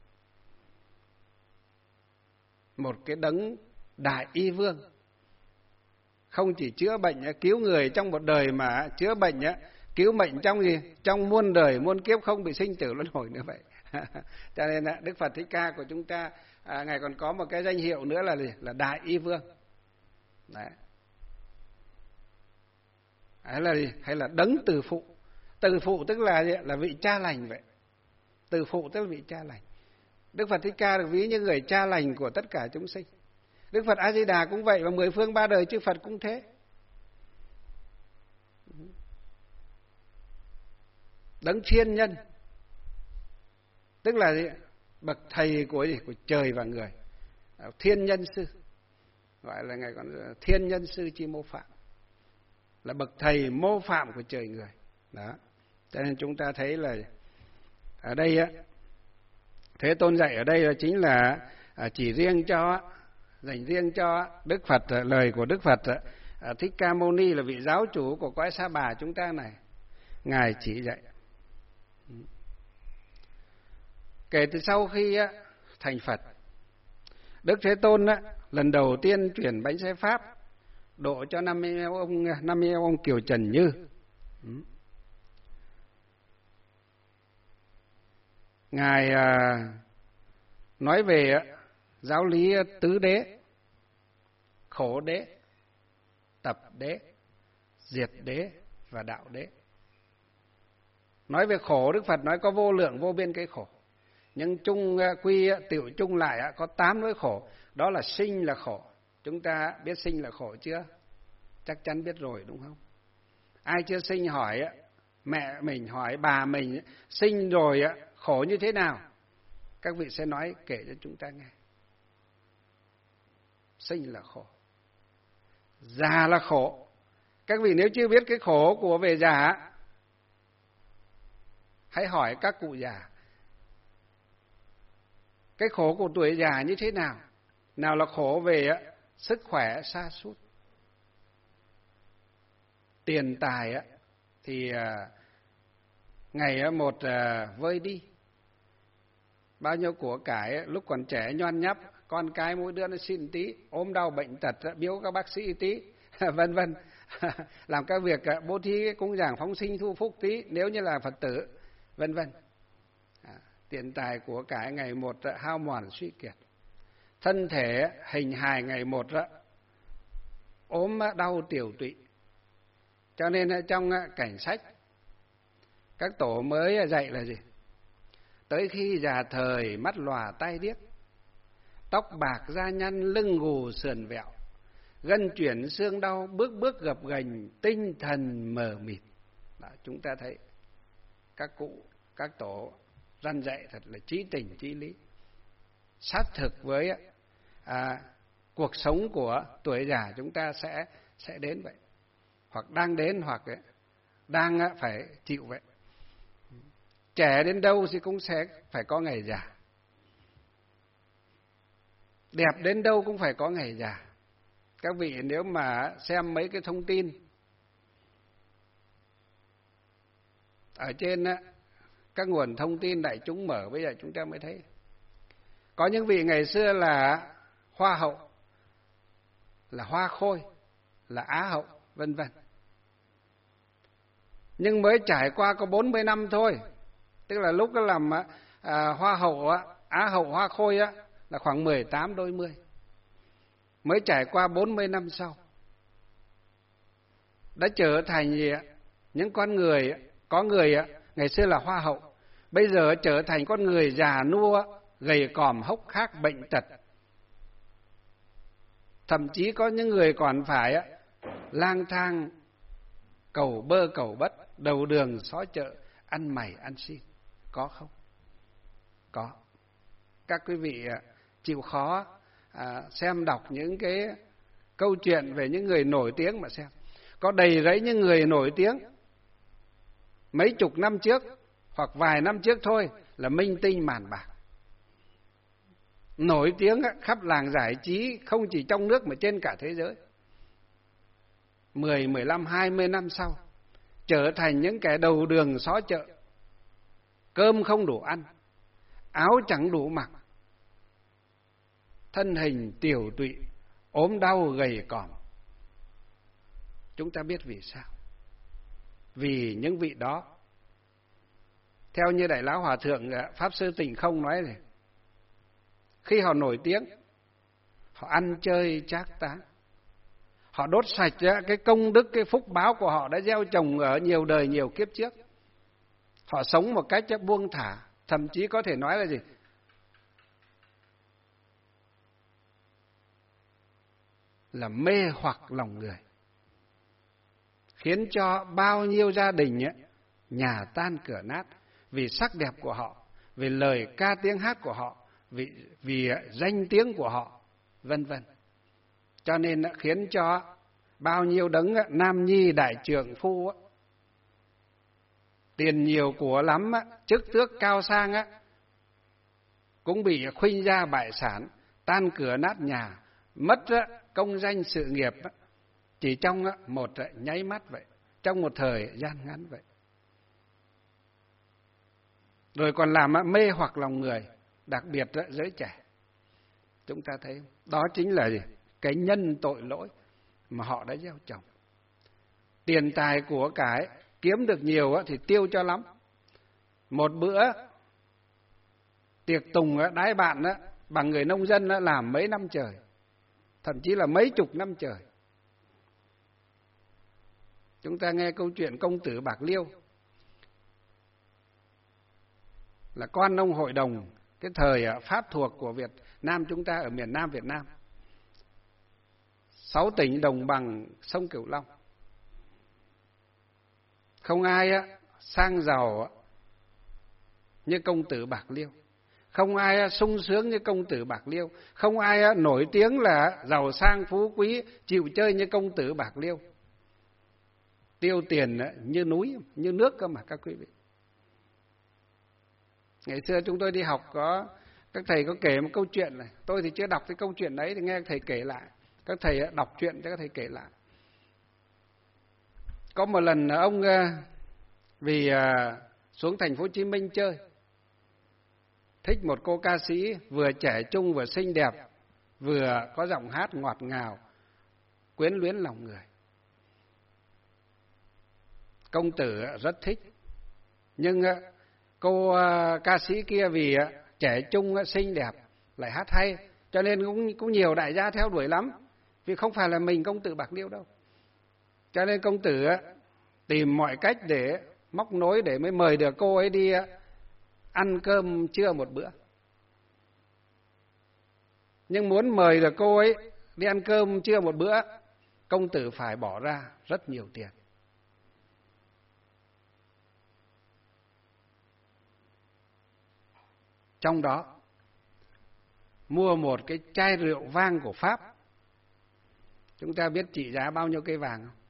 một cái đấng đại y vương. Không chỉ chữa bệnh cứu người trong một đời mà chữa bệnh cứu mệnh trong gì? Trong muôn đời muôn kiếp không bị sinh tử luân hồi nữa vậy. Cho nên Đức Phật Thích Ca của chúng ta à, ngài còn có một cái danh hiệu nữa là gì? Là Đại Y Vương. Đấy. Hay là gì? Hay là đấng Từ Phụ. Từ Phụ tức là gì? Là vị cha lành vậy. Từ Phụ tức là vị cha lành. Đức Phật Thích Ca được ví như người cha lành của tất cả chúng sinh. Đức Phật A Di Đà cũng vậy, và mười phương ba đời chư Phật cũng thế. Đấng Thiên Nhân tức là gì? Bậc thầy của gì? Của trời và người. Thiên Nhân Sư, gọi là ngài còn Thiên Nhân Sư chi mô phạm, là bậc thầy mô phạm của trời người. Đó. Cho nên chúng ta thấy là ở đây á, Thế Tôn dạy ở đây là chính là chỉ riêng cho, dành riêng cho Đức Phật, lời của Đức Phật Thích Ca Mâu Ni là vị giáo chủ của cõi Sa Bà chúng ta này, Ngài chỉ dạy. Kể từ sau khi thành Phật, Đức Thế Tôn lần đầu tiên truyền bánh xe Pháp độ cho năm mươi ông, năm mươi ông Kiều Trần Như. Ngài nói về giáo lý tứ đế: khổ đế, tập đế, diệt đế và đạo đế. Nói về khổ, Đức Phật nói có vô lượng vô biên cái khổ, nhưng chung quy tiểu chung lại có tám nỗi khổ. Đó là sinh là khổ. Chúng ta biết sinh là khổ chưa? Chắc chắn biết rồi đúng không? Ai chưa sinh hỏi mẹ mình, hỏi bà mình, sinh rồi khổ như thế nào? Các vị sẽ nói kể cho chúng ta nghe. Sinh là khổ, già là khổ. Các vị nếu chưa biết cái khổ của về già, hãy hỏi các cụ già cái khổ của tuổi già như thế nào. Nào là khổ về sức khỏe sa sút, tiền tài thì ngày một vơi đi, bao nhiêu của cải lúc còn trẻ nhon nhóc, con cái mỗi đứa nó xin tí, ốm đau bệnh tật biếu các bác sĩ tí, vân vân. Làm các việc bố thí cúng dường phóng sinh thu phúc tí nếu như là Phật tử, vân vân. Tiền tài của cải ngày một hao mòn suy kiệt, thân thể hình hài ngày một ốm đau tiểu tụy. Cho nên trong cảnh sách các tổ mới dạy là gì? Tới khi già thời mắt lòa tai điếc, tóc bạc da nhăn lưng gù sườn vẹo, gân chuyển xương đau bước bước gập ghềnh, tinh thần mờ mịt. Đó, chúng ta thấy các cụ, các tổ răn dạy thật là chí tình chí lý, sát thực với à, cuộc sống của tuổi già chúng ta sẽ sẽ đến vậy, hoặc đang đến, hoặc đang phải chịu vậy. Trẻ đến đâu thì cũng sẽ phải có ngày già, đẹp đến đâu cũng phải có ngày già. Các vị nếu mà xem mấy cái thông tin ở trên các nguồn thông tin đại chúng mở, bây giờ chúng ta mới thấy có những vị ngày xưa là hoa hậu, là hoa khôi, là á hậu, vân vân, nhưng mới trải qua có bốn mươi năm thôi. Tức là lúc đó làm à, hoa hậu, á hậu, hoa khôi á, là khoảng mười tám đôi mươi. Mới trải qua bốn mươi năm sau đã trở thành gì ạ? Những con người, có người ngày xưa là hoa hậu, bây giờ trở thành con người già nua, gầy còm hốc hác, bệnh tật. Thậm chí có những người còn phải lang thang cầu bơ cầu bất, đầu đường xó chợ, ăn mày ăn xin. Có không? Có. Các quý vị chịu khó à, xem đọc những cái câu chuyện về những người nổi tiếng mà xem. Có đầy rẫy những người nổi tiếng mấy chục năm trước hoặc vài năm trước thôi là minh tinh màn bạc, nổi tiếng khắp làng giải trí, không chỉ trong nước mà trên cả thế giới. Mười, mười lăm, hai mươi năm sau trở thành những kẻ đầu đường xó chợ, cơm không đủ ăn, áo chẳng đủ mặc, thân hình tiểu tụy, ốm đau gầy còm. Chúng ta biết vì sao? Vì những vị đó, theo như Đại Lão Hòa Thượng Pháp Sư Tịnh Không nói này, khi họ nổi tiếng, họ ăn chơi trác táng, họ đốt sạch cái công đức, cái phúc báo của họ đã gieo trồng ở nhiều đời nhiều kiếp trước. Họ sống một cách buông thả, thậm chí có thể nói là gì? Là mê hoặc lòng người, khiến cho bao nhiêu gia đình ấy, nhà tan cửa nát vì sắc đẹp của họ, vì lời ca tiếng hát của họ, vì, vì danh tiếng của họ, vân vân. Cho nên khiến cho bao nhiêu đấng nam nhi đại trượng phu tiền nhiều của lắm á, chức tước cao sang á, cũng bị khuynh gia bại sản, tan cửa nát nhà, mất á, công danh sự nghiệp á, chỉ trong á, một nháy mắt vậy, trong một thời gian ngắn vậy. Rồi còn làm á, mê hoặc lòng người, đặc biệt á, giới trẻ. Chúng ta thấy đó chính là gì? Cái nhân tội lỗi mà họ đã gieo trồng. Tiền tài của cải kiếm được nhiều á, thì tiêu cho lắm. Một bữa tiệc tùng á, đái bạn á, bằng người nông dân á, làm mấy năm trời, thậm chí là mấy chục năm trời. Chúng ta nghe câu chuyện công tử Bạc Liêu, là con ông hội đồng cái thời Pháp thuộc của Việt Nam chúng ta ở miền Nam Việt Nam, sáu tỉnh đồng bằng sông Cửu Long. Không ai á, sang giàu như công tử Bạc Liêu, không ai á, sung sướng như công tử Bạc Liêu, không ai á, nổi tiếng là giàu sang phú quý chịu chơi như công tử Bạc Liêu. Tiêu tiền á, như núi, như nước cơ mà các quý vị. Ngày xưa chúng tôi đi học có các thầy có kể một câu chuyện này, tôi thì chưa đọc cái câu chuyện đấy thì nghe thầy kể lại. Các thầy đọc chuyện cho các thầy kể lại. Có một lần ông vì xuống thành phố Hồ Chí Minh chơi, thích một cô ca sĩ vừa trẻ trung vừa xinh đẹp, vừa có giọng hát ngọt ngào, quyến luyến lòng người. Công tử rất thích, nhưng cô ca sĩ kia vì trẻ trung xinh đẹp lại hát hay, cho nên cũng cũng nhiều đại gia theo đuổi lắm, vì không phải là mình công tử Bạc Liêu đâu. Cho nên công tử tìm mọi cách để móc nối để mới mời được cô ấy đi ăn cơm trưa một bữa. Nhưng muốn mời được cô ấy đi ăn cơm trưa một bữa, công tử phải bỏ ra rất nhiều tiền. Trong đó mua một cái chai rượu vang của Pháp. Chúng ta biết trị giá bao nhiêu cây vàng không?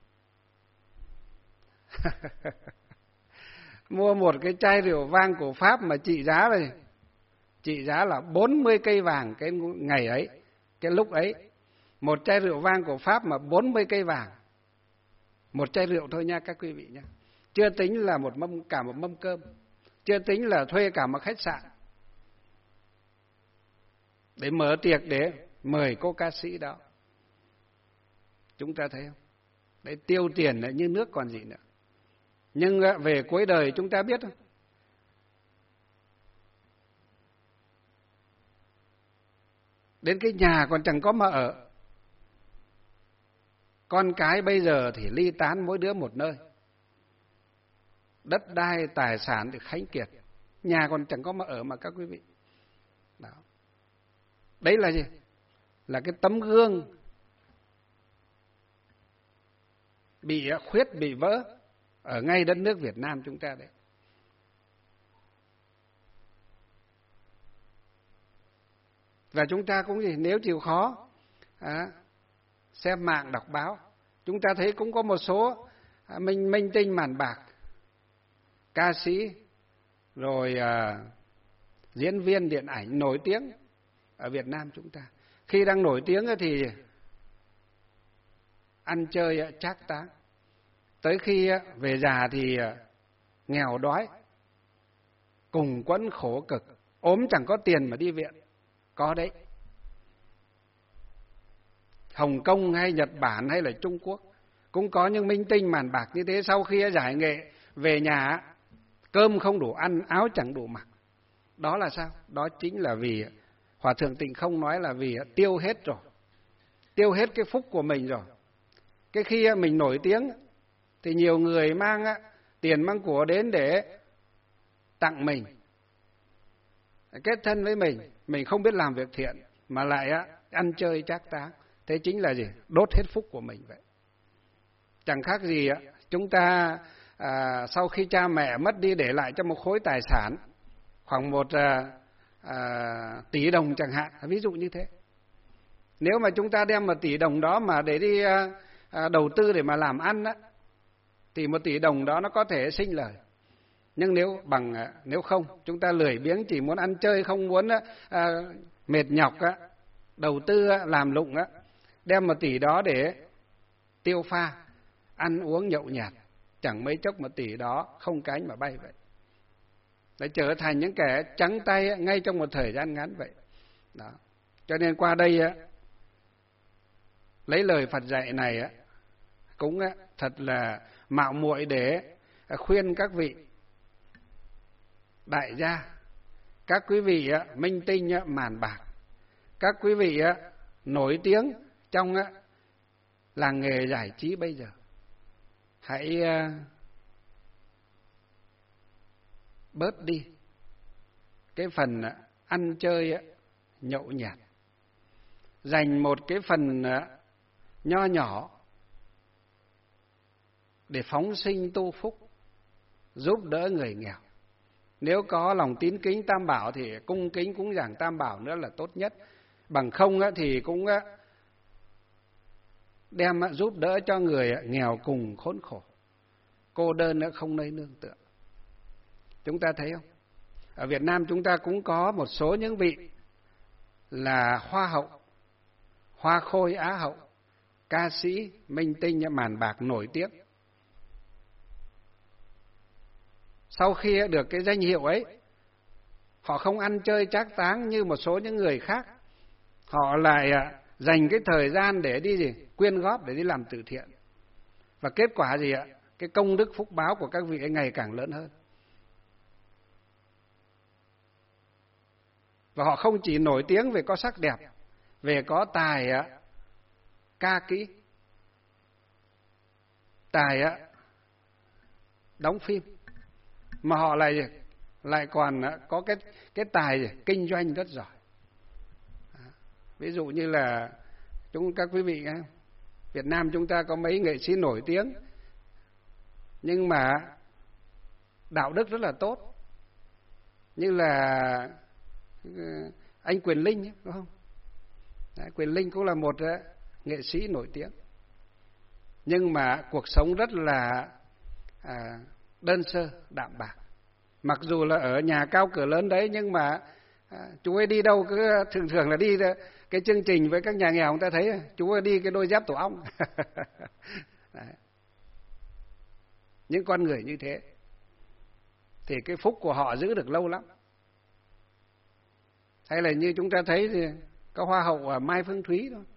Mua một cái chai rượu vang của Pháp mà trị giá này, trị giá là bốn mươi cây vàng cái ngày ấy, cái lúc ấy. Một chai rượu vang của Pháp mà bốn mươi cây vàng. Một chai rượu thôi nha các quý vị nha. Chưa tính là một mâm, cả một mâm cơm. Chưa tính là thuê cả một khách sạn để mở tiệc để mời cô ca sĩ đó. Chúng ta thấy không? Đấy, tiêu tiền là như nước còn gì nữa. Nhưng về cuối đời chúng ta biết không? Đến cái nhà còn chẳng có mà ở. Con cái bây giờ thì ly tán mỗi đứa một nơi. Đất đai, tài sản thì khánh kiệt. Nhà còn chẳng có mà ở mà các quý vị. Đó. Đấy là gì? Là cái tấm gương bị khuyết, bị vỡ ở ngay đất nước Việt Nam chúng ta đấy. Và chúng ta cũng gì, nếu chịu khó à, xem mạng đọc báo, chúng ta thấy cũng có một số à, minh minh tinh màn bạc, ca sĩ rồi à, diễn viên điện ảnh nổi tiếng ở Việt Nam chúng ta. Khi đang nổi tiếng thì ăn chơi trác táng, tới khi về già thì nghèo đói, cùng quẫn khổ cực, ốm chẳng có tiền mà đi viện. Có đấy. Hồng Kông hay Nhật Bản hay là Trung Quốc cũng có những minh tinh màn bạc như thế. Sau khi giải nghệ về nhà, cơm không đủ ăn, áo chẳng đủ mặc. Đó là sao? Đó chính là vì Hòa Thượng Tịnh Không nói là vì tiêu hết rồi, tiêu hết cái phúc của mình rồi. Cái khi mình nổi tiếng thì nhiều người mang tiền mang của đến để tặng mình, kết thân với mình, mình không biết làm việc thiện mà lại ăn chơi trác táng. Thế chính là gì? Đốt hết phúc của mình vậy. Chẳng khác gì chúng ta à, sau khi cha mẹ mất đi để lại cho một khối tài sản khoảng một à, à, tỷ đồng chẳng hạn, ví dụ như thế. Nếu mà chúng ta đem một tỷ đồng đó mà để đi à, đầu tư để mà làm ăn á, thì một tỷ đồng đó nó có thể sinh lời. Nhưng nếu bằng nếu không, chúng ta lười biếng chỉ muốn ăn chơi, không muốn à, mệt nhọc á, đầu tư á, làm lụng á, đem một tỷ đó để tiêu pha, ăn uống nhậu nhạt, chẳng mấy chốc một tỷ đó không cánh mà bay vậy. Để trở thành những kẻ trắng tay ngay trong một thời gian ngắn vậy. Đó. Cho nên qua đây á, lấy lời Phật dạy này á, cũng á, thật là mạo muội để khuyên các vị đại gia, các quý vị á, minh tinh á, màn bạc, các quý vị á, nổi tiếng trong á, làng nghề giải trí bây giờ, hãy uh, bớt đi cái phần uh, ăn chơi uh, nhậu nhạt, dành một cái phần uh, nho nhỏ để phóng sinh tu phúc, giúp đỡ người nghèo. Nếu có lòng tín kính Tam Bảo thì cung kính cúng dường Tam Bảo nữa là tốt nhất. Bằng không uh, thì cũng uh, đem uh, giúp đỡ cho người uh, nghèo cùng khốn khổ, cô đơn nữa, không nơi nương tựa. Chúng ta thấy không? Ở Việt Nam chúng ta cũng có một số những vị là hoa hậu, hoa khôi á hậu, ca sĩ, minh tinh, màn bạc nổi tiếng. Sau khi được cái danh hiệu ấy, họ không ăn chơi trác táng như một số những người khác. Họ lại dành cái thời gian để đi gì? Quyên góp, để đi làm từ thiện. Và kết quả gì ạ? Cái công đức phúc báo của các vị ấy ngày càng lớn hơn. Và họ không chỉ nổi tiếng về có sắc đẹp, về có tài ca kỹ, tài đóng phim, mà họ lại lại còn có cái cái tài kinh doanh rất giỏi. Ví dụ như là chúng các quý vị, Việt Nam chúng ta có mấy nghệ sĩ nổi tiếng, nhưng mà đạo đức rất là tốt, như là anh Quyền Linh, đúng không? Đấy, Quyền Linh cũng là một nghệ sĩ nổi tiếng, nhưng mà cuộc sống rất là à, đơn sơ, đạm bạc. Mặc dù là ở nhà cao cửa lớn đấy, nhưng mà à, chú ấy đi đâu cứ thường thường là đi cái chương trình với các nhà nghèo, người ta thấy chú ấy đi cái đôi dép tổ ong. Những con người như thế thì cái phúc của họ giữ được lâu lắm. Hay là như chúng ta thấy thì có hoa hậu Mai Phương Thúy thôi.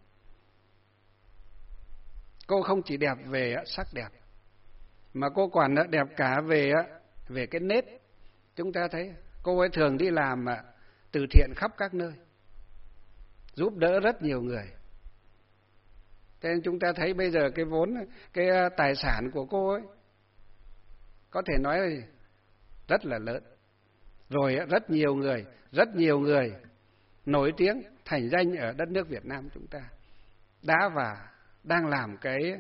Cô không chỉ đẹp về sắc đẹp, mà cô còn đẹp cả về về cái nết. Chúng ta thấy cô ấy thường đi làm từ thiện khắp các nơi, giúp đỡ rất nhiều người. Thế nên chúng ta thấy bây giờ cái vốn, cái tài sản của cô ấy có thể nói là rất là lớn. Rồi rất nhiều người, rất nhiều người nổi tiếng, thành danh ở đất nước Việt Nam chúng ta đã và đang làm cái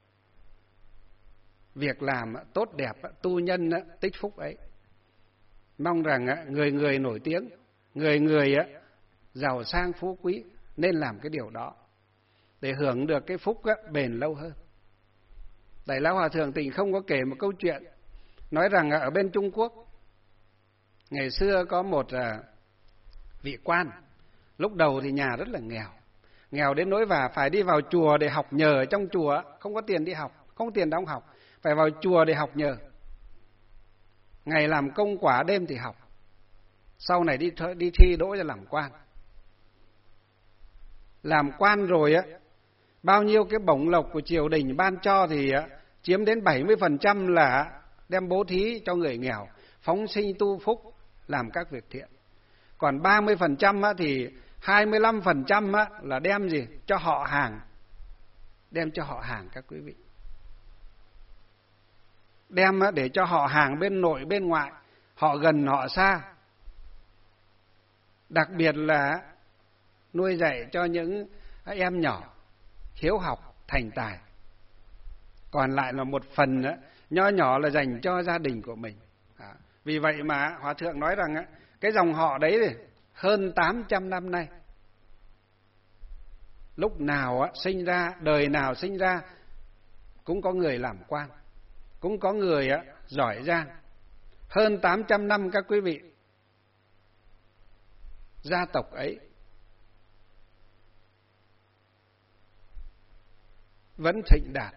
việc làm tốt đẹp, tu nhân tích phúc ấy. Mong rằng người người nổi tiếng, người người giàu sang phú quý nên làm cái điều đó để hưởng được cái phúc bền lâu hơn. Đại Lão Hòa Thượng Tịnh Không có kể một câu chuyện, nói rằng ở bên Trung Quốc ngày xưa có một vị quan. Lúc đầu thì nhà rất là nghèo, nghèo đến nỗi và phải đi vào chùa để học nhờ. Ở trong chùa không có tiền đi học, không có tiền đóng học, phải vào chùa để học nhờ. Ngày làm công quả, đêm thì học. Sau này đi đi thi đỗ ra làm quan. Làm quan rồi á, bao nhiêu cái bổng lộc của triều đình ban cho thì á, chiếm đến bảy mươi phần trăm là đem bố thí cho người nghèo, phóng sinh tu phúc, làm các việc thiện. Còn ba mươi phần trăm thì hai mươi lăm phần trăm là đem gì? Cho họ hàng. Đem cho họ hàng các quý vị. Đem để cho họ hàng bên nội bên ngoại, họ gần họ xa. Đặc biệt là nuôi dạy cho những em nhỏ hiếu học thành tài. Còn lại là một phần nho nhỏ là dành cho gia đình của mình. À, vì vậy mà Hòa Thượng nói rằng cái dòng họ đấy thì hơn tám trăm năm nay, lúc nào sinh ra, đời nào sinh ra cũng có người làm quan, cũng có người giỏi giang, Hơn tám trăm năm các quý vị, gia tộc ấy vẫn thịnh đạt,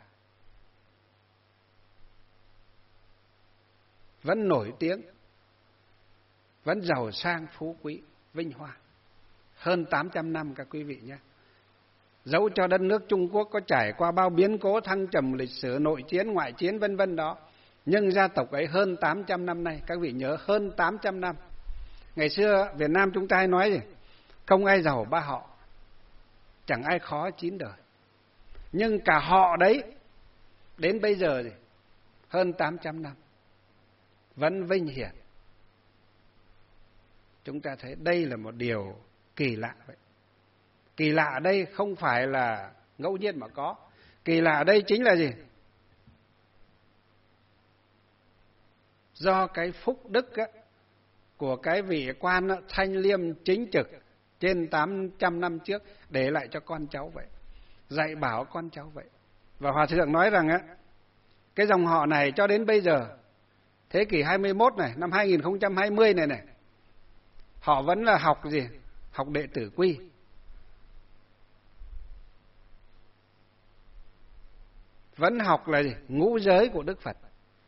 vẫn nổi tiếng, vẫn giàu sang phú quý, vinh hoa. Hơn tám trăm năm các quý vị nhé. Dẫu cho đất nước Trung Quốc có trải qua bao biến cố thăng trầm lịch sử, nội chiến, ngoại chiến vân vân đó, nhưng gia tộc ấy hơn tám trăm năm nay, các vị nhớ hơn tám trăm năm. Ngày xưa Việt Nam chúng ta hay nói gì? Không ai giàu ba họ, chẳng ai khó chín đời. Nhưng cả họ đấy, đến bây giờ thì hơn tám trăm năm, vẫn vinh hiển. Chúng ta thấy đây là một điều kỳ lạ vậy. Kỳ lạ ở đây không phải là ngẫu nhiên mà có. Kỳ lạ ở đây chính là gì? Do cái phúc đức á, của cái vị quan á, thanh liêm chính trực trên tám trăm năm trước để lại cho con cháu vậy, dạy bảo con cháu vậy. Và Hòa Thượng nói rằng á, cái dòng họ này cho đến bây giờ, thế kỷ hai mươi mốt này, năm hai nghìn không trăm hai mươi này này, họ vẫn là học gì? Học đệ tử quy. Vẫn học là gì? Ngũ giới của Đức Phật.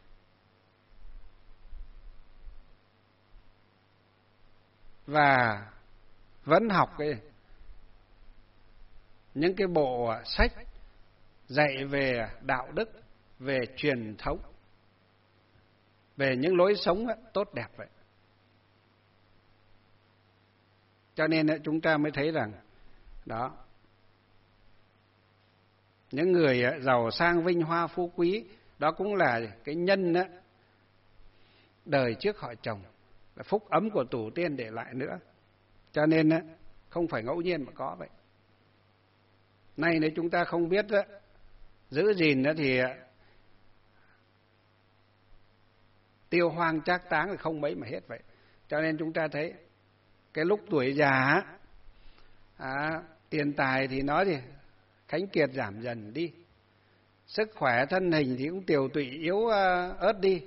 Và vẫn học cái những cái bộ sách dạy về đạo đức, về truyền thống, về những lối sống tốt đẹp vậy. Cho nên chúng ta mới thấy rằng đó, những người giàu sang vinh hoa phú quý đó cũng là cái nhân đời trước họ trồng, là phúc ấm của tổ tiên để lại nữa. Cho nên không phải ngẫu nhiên mà có vậy. Nay nếu chúng ta không biết giữ gìn thì tiêu hoang trác táng thì không mấy mà hết vậy. Cho nên chúng ta thấy cái lúc tuổi già à, tiền tài thì nói thì khánh kiệt giảm dần đi, sức khỏe thân hình thì cũng tiều tụy yếu ớt đi.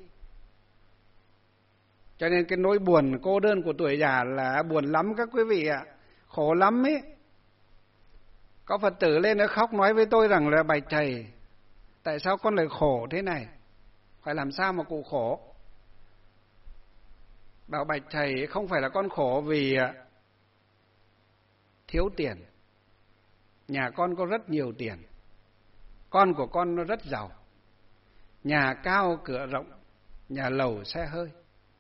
Cho nên cái nỗi buồn cô đơn của tuổi già là buồn lắm các quý vị ạ, khổ lắm ấy. Có Phật tử lên nó khóc nói với tôi rằng là bạch thầy, tại sao con lại khổ thế này? Phải làm sao mà cụ khổ? Bảo bạch thầy, không phải là con khổ vì thiếu tiền. Nhà con có rất nhiều tiền, con của con nó rất giàu, nhà cao cửa rộng, nhà lầu xe hơi,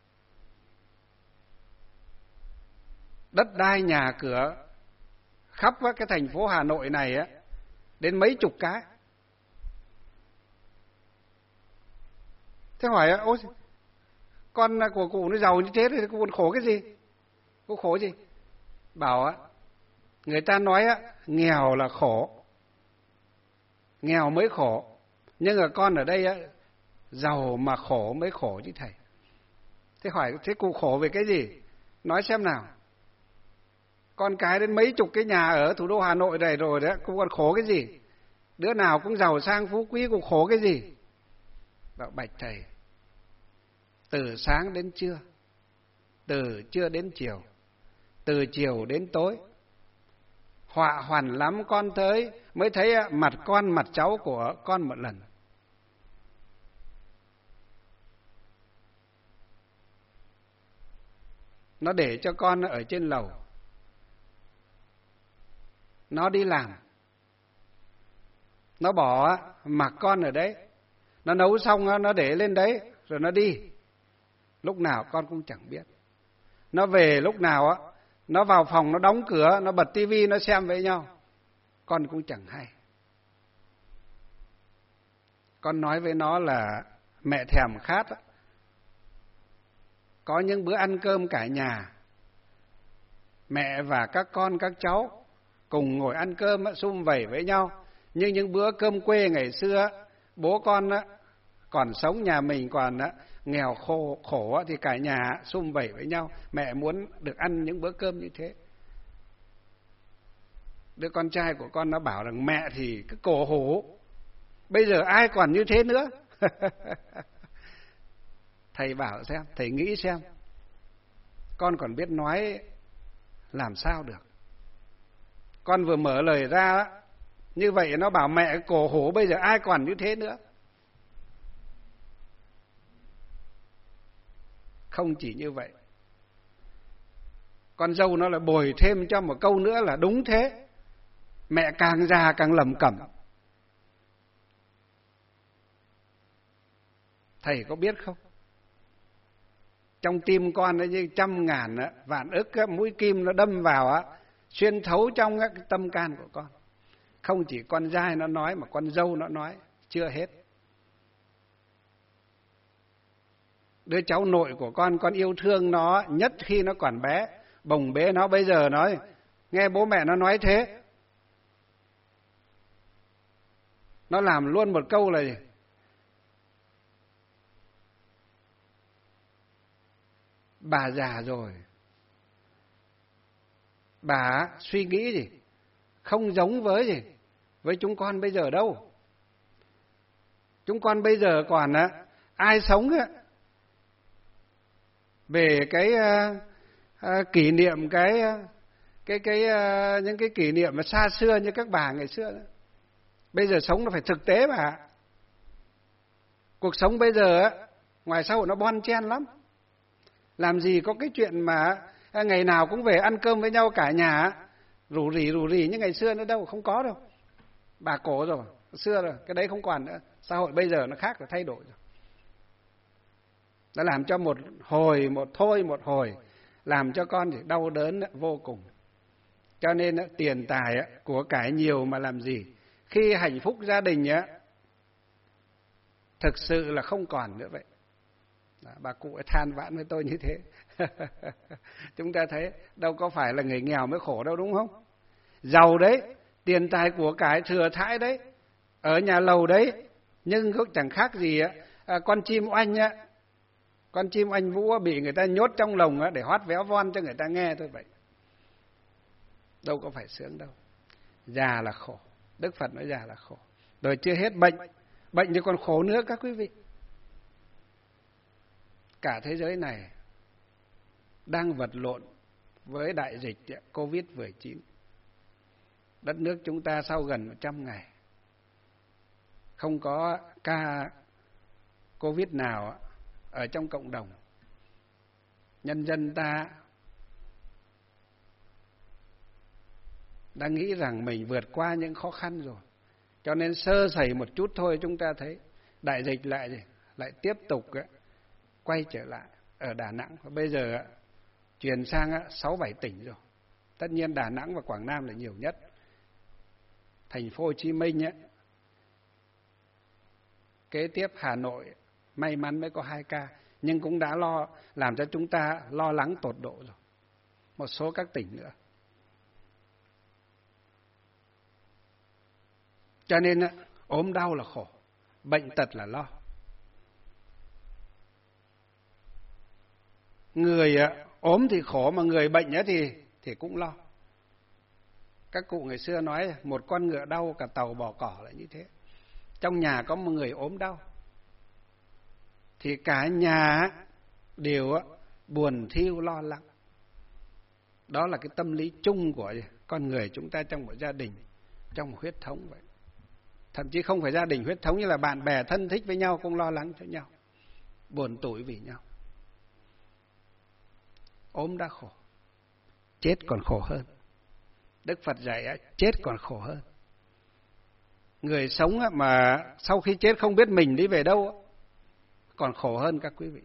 đất đai nhà cửa khắp cái thành phố Hà Nội này á, đến mấy chục cái. Thế hỏi ôi, con của cụ nó giàu như thế thì cụ còn khổ cái gì? Cụ khổ gì? Bảo á, người ta nói á, nghèo là khổ, nghèo mới khổ, nhưng mà con ở đây á, giàu mà khổ mới khổ chứ thầy. Thế hỏi thế cụ khổ về cái gì? Nói xem nào. Con cái đến mấy chục cái nhà ở thủ đô Hà Nội này rồi đấy, cụ còn khổ cái gì? Đứa nào cũng giàu sang phú quý, cụ khổ cái gì? Bảo bạch thầy, từ sáng đến trưa, từ trưa đến chiều, từ chiều đến tối, họa hoàn lắm con tới mới thấy mặt con mặt cháu của con một lần. Nó để cho con ở trên lầu, nó đi làm, nó bỏ mặc con ở đấy, nó nấu xong nó để lên đấy rồi nó đi. Lúc nào con cũng chẳng biết. Nó về lúc nào á, nó vào phòng nó đóng cửa, nó bật tivi nó xem với nhau, con cũng chẳng hay. Con nói với nó là mẹ thèm khát á. Có những bữa ăn cơm cả nhà, mẹ và các con các cháu cùng ngồi ăn cơm sum vầy với nhau. Nhưng những bữa cơm quê ngày xưa, bố con còn sống, nhà mình còn nghèo khổ, khổ thì cả nhà sum vầy với nhau. Mẹ muốn được ăn những bữa cơm như thế. Đứa con trai của con nó bảo rằng mẹ thì cứ cổ hủ, bây giờ ai còn như thế nữa. Thầy bảo xem, thầy nghĩ xem, con còn biết nói làm sao được. Con vừa mở lời ra như vậy nó bảo mẹ cổ hủ bây giờ ai còn như thế nữa. Không chỉ như vậy, con dâu nó lại bồi thêm cho một câu nữa là đúng thế, mẹ càng già càng lẩm cẩm. Thầy có biết không, trong tim con nó như trăm ngàn vạn ức mũi kim nó đâm vào á, xuyên thấu trong cái tâm can của con. Không chỉ con trai nó nói mà con dâu nó nói, chưa hết. Đứa cháu nội của con, con yêu thương nó nhất khi nó còn bé, bồng bế nó, bây giờ nói nghe bố mẹ nó nói thế, nó làm luôn một câu là gì? Bà già rồi, bà suy nghĩ gì không giống với gì với chúng con bây giờ đâu. Chúng con bây giờ còn á, ai sống á về cái uh, uh, kỷ niệm cái cái cái uh, những cái kỷ niệm mà xa xưa như các bà ngày xưa đó. Bây giờ sống nó phải thực tế bà. Cuộc sống bây giờ á, ngoài xã hội nó bon chen lắm. Làm gì có cái chuyện mà ngày nào cũng về ăn cơm với nhau cả nhà, rủ rỉ rủ rỉ như ngày xưa nữa đâu, không có đâu. Bà cổ rồi, xưa rồi, cái đấy không còn nữa. Xã hội bây giờ nó khác rồi, thay đổi rồi. Nó làm cho một hồi, một thôi, một hồi, làm cho con thì đau đớn vô cùng. Cho nên tiền tài của cải nhiều mà làm gì, khi hạnh phúc gia đình á, thực sự là không còn nữa vậy. Đó, bà cụ ấy than vãn với tôi như thế. Chúng ta thấy đâu có phải là người nghèo mới khổ đâu, đúng không? Giàu đấy, tiền tài của cải thừa thãi đấy, ở nhà lầu đấy, nhưng cũng chẳng khác gì á, à, con chim oanh á, con chim oanh vũ bị người ta nhốt trong lồng á để hót véo von cho người ta nghe thôi vậy. Đâu có phải sướng đâu. Già là khổ, Đức Phật nói già là khổ. Rồi chưa hết bệnh, bệnh thì còn khổ nữa các quý vị. Cả thế giới này đang vật lộn với đại dịch covid mười chín. Đất nước chúng ta sau gần một trăm ngày không có ca Covid nào ở trong cộng đồng. Nhân dân ta đang nghĩ rằng mình vượt qua những khó khăn rồi. Cho nên sơ sẩy một chút thôi chúng ta thấy đại dịch lại gì? Lại tiếp tục quay trở lại ở Đà Nẵng. Và bây giờ chuyển sang sáu bảy tỉnh rồi. Tất nhiên Đà Nẵng và Quảng Nam là nhiều nhất. Thành phố Hồ Chí Minh ấy, kế tiếp Hà Nội may mắn mới có hai ca, nhưng cũng đã lo làm cho chúng ta lo lắng tột độ rồi. Một số các tỉnh nữa. Cho nên ốm đau là khổ, bệnh tật là lo. Người ốm thì khổ mà người bệnh thì thì cũng lo. Các cụ ngày xưa nói một con ngựa đau cả tàu bỏ cỏ là như thế. Trong nhà có một người ốm đau thì cả nhà đều buồn thiu lo lắng. Đó là cái tâm lý chung của con người chúng ta trong một gia đình, trong một huyết thống vậy. Thậm chí không phải gia đình huyết thống, như là bạn bè thân thích với nhau cũng lo lắng cho nhau, buồn tủi vì nhau. Ốm đã khổ, chết còn khổ hơn. Đức Phật dạy chết còn khổ hơn. Người sống mà sau khi chết không biết mình đi về đâu còn khổ hơn các quý vị.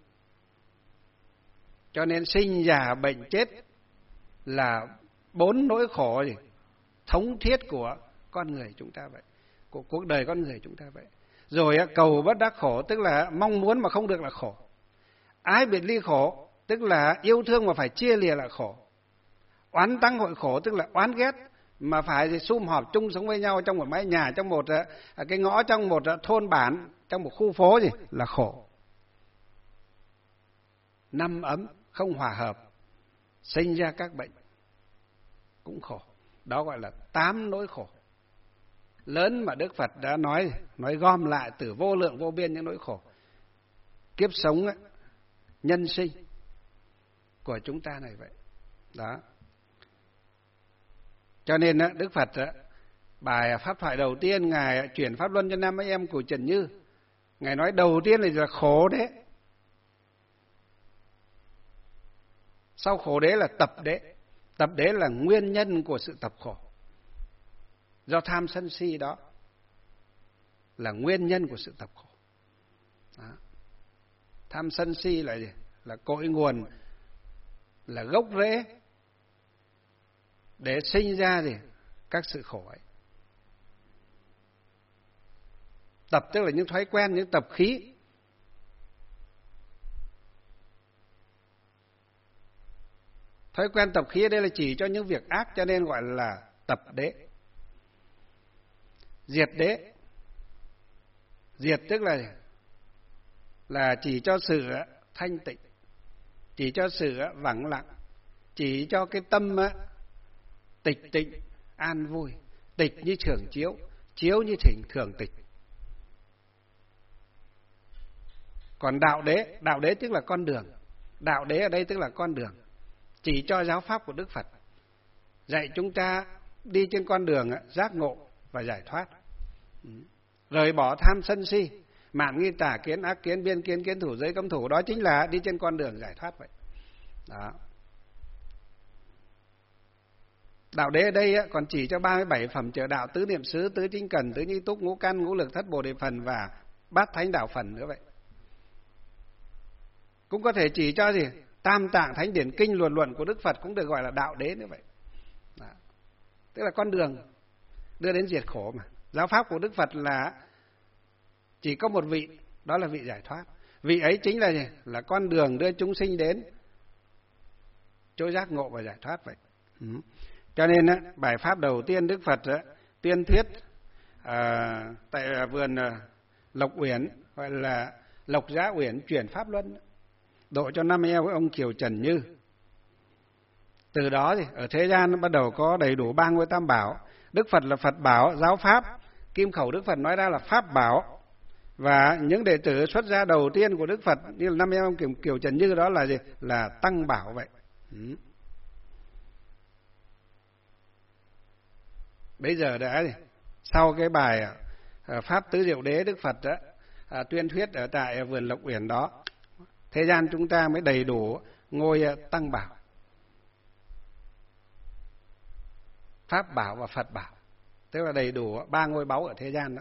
Cho nên sinh già bệnh chết là bốn nỗi khổ gì thống thiết của con người chúng ta vậy, của cuộc đời con người chúng ta vậy. Rồi cầu bất đắc khổ, tức là mong muốn mà không được là khổ. Ái biệt ly khổ, tức là yêu thương mà phải chia lìa là khổ. Oán tăng hội khổ, tức là oán ghét mà phải sum họp chung sống với nhau trong một mái nhà, trong một cái ngõ, trong một thôn bản, trong một khu phố gì là khổ. Năm ấm không hòa hợp, sinh ra các bệnh cũng khổ. Đó gọi là tám nỗi khổ lớn mà Đức Phật đã nói nói gom lại từ vô lượng vô biên những nỗi khổ. Kiếp sống ấy, nhân sinh của chúng ta này vậy. Đó. Cho nên Đức Phật bài pháp thoại đầu tiên Ngài chuyển pháp luân cho năm anh em của Trần Như. Ngài nói đầu tiên là khổ đế. Sau khổ đế là tập đế. Tập đế là nguyên nhân của sự tập khổ. Do tham sân si đó là nguyên nhân của sự tập khổ. Đó. Tham sân si là gì? Là cội nguồn, là gốc rễ để sinh ra gì? Các sự khổ ấy. Tập tức là những thói quen, những tập khí. Thói quen tập khí ở đây là chỉ cho những việc ác, cho nên gọi là tập đế. Diệt đế. Diệt tức là là chỉ cho sự thanh tịnh, chỉ cho sự vắng lặng, chỉ cho cái tâm tịch tịnh, an vui. Tịch như thường chiếu, chiếu như thỉnh thường tịch. Còn đạo đế, đạo đế tức là con đường. Đạo đế ở đây tức là con đường, chỉ cho giáo pháp của Đức Phật, dạy chúng ta đi trên con đường giác ngộ và giải thoát, rời bỏ tham sân si, mạn nghi tà kiến, ác kiến, biên kiến, kiến thủ, giới cấm thủ. Đó chính là đi trên con đường giải thoát vậy. Đó. Đạo đế ở đây còn chỉ cho ba mươi bảy phẩm trợ đạo: tứ niệm xứ, tứ chính cần, tứ nhi túc, ngũ căn, ngũ lực, thất bồ đề phần và bát thánh đạo phần nữa vậy. Cũng có thể chỉ cho gì? Tam tạng thánh điển kinh luận luận của Đức Phật cũng được gọi là đạo đế nữa vậy. Đó. Tức là con đường đưa đến diệt khổ mà. Giáo pháp của Đức Phật là chỉ có một vị, đó là vị giải thoát. Vị ấy chính là gì? Là con đường đưa chúng sinh đến chỗ giác ngộ và giải thoát vậy. Ừ. Cho nên bài pháp đầu tiên Đức Phật tuyên thuyết à, tại vườn Lộc Uyển, gọi là Lộc Giá Uyển, chuyển pháp luân độ cho năm eo ông Kiều Trần Như. Từ đó thì ở thế gian nó bắt đầu có đầy đủ ba ngôi tam bảo. Đức Phật là Phật bảo, giáo pháp. Kim khẩu Đức Phật nói ra là pháp bảo. Và những đệ tử xuất gia đầu tiên của Đức Phật như là năm eo ông Kiều, Kiều Trần Như đó là gì? Là tăng bảo vậy. Ừ. Bây giờ đã gì? Sau cái bài pháp tứ diệu đế Đức Phật đó, à, tuyên thuyết ở tại vườn Lộc Uyển đó, thế gian chúng ta mới đầy đủ ngôi tăng bảo, pháp bảo và Phật bảo, tức là đầy đủ ba ngôi báu ở thế gian đó.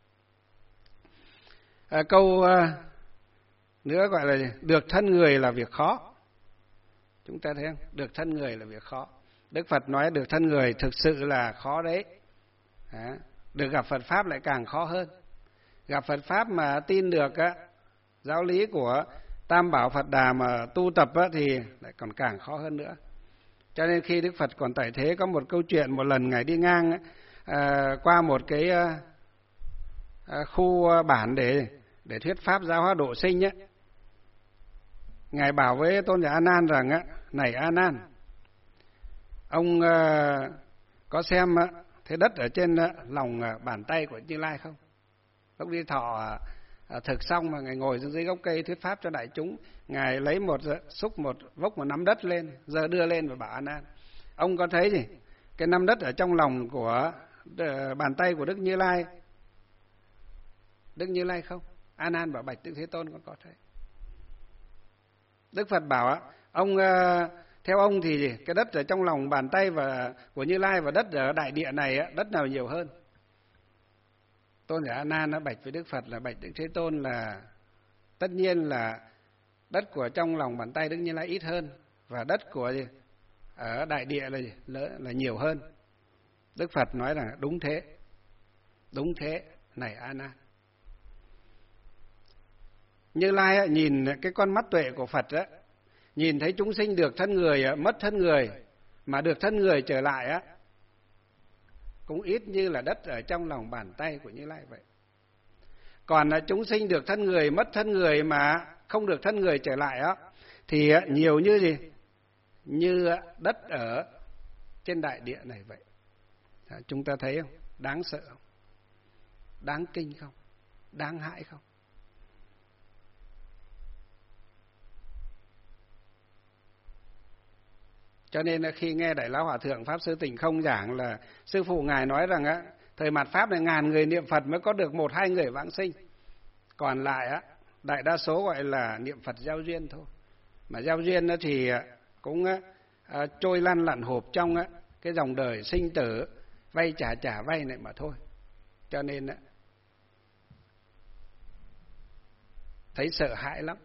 À, câu à, nữa gọi là được thân người là việc khó. Chúng ta thấy không? Được thân người là việc khó. Đức Phật nói được thân người thực sự là khó đấy. À, được gặp Phật pháp lại càng khó hơn. Gặp Phật pháp mà tin được á, giáo lý của Tam Bảo Phật Đà mà tu tập á, thì lại còn càng khó hơn nữa. Cho nên khi Đức Phật còn tại thế, có một câu chuyện một lần Ngài đi ngang à, qua một cái à, khu bản để để thuyết pháp giáo hóa độ sinh á. Ngài bảo với Tôn giả A Nan rằng á, này A Nan, ông à, có xem á, thế đất ở trên á, lòng à, bàn tay của Như Lai không? Lúc đi thọ à, thực xong mà Ngài ngồi dưới gốc cây thuyết pháp cho đại chúng, Ngài lấy một xúc một vốc một nắm đất lên, giờ đưa lên và bảo A Nan, ông có thấy gì? Cái nắm đất ở trong lòng của uh, bàn tay của Đức Như Lai, Đức Như Lai không? A Nan bảo bạch Đức Thế Tôn, con có thấy. Đức Phật bảo ông uh, theo ông thì gì? Cái đất ở trong lòng bàn tay và của Như Lai và đất ở đại địa này, đất nào nhiều hơn? Tôn giả A Nan đã bạch với Đức Phật là bạch Đức Thế Tôn là tất nhiên là đất của trong lòng bàn tay Đức Như Lai ít hơn, và đất của gì? Ở đại địa là gì? Là nhiều hơn. Đức Phật nói rằng đúng thế, đúng thế này A Nan. Như Lai nhìn cái con mắt tuệ của Phật á, nhìn thấy chúng sinh được thân người, mất thân người mà được thân người trở lại á, cũng ít như là đất ở trong lòng bàn tay của Như Lai vậy. Còn chúng sinh được thân người, mất thân người mà không được thân người trở lại á, thì nhiều như gì? Như đất ở trên đại địa này vậy. À, chúng ta thấy không? Đáng sợ không? Đáng kinh không? Đáng hãi không? Cho nên khi nghe Đại Lão Hòa Thượng Pháp Sư Tịnh Không giảng là sư phụ ngài nói rằng á, thời mạt Pháp này ngàn người niệm Phật mới có được một hai người vãng sinh, còn lại á đại đa số gọi là niệm Phật gieo duyên thôi. Mà gieo duyên thì cũng à, trôi lăn lặn hộp trong á, cái dòng đời sinh tử, vay trả trả vay này mà thôi. Cho nên á, thấy sợ hãi lắm.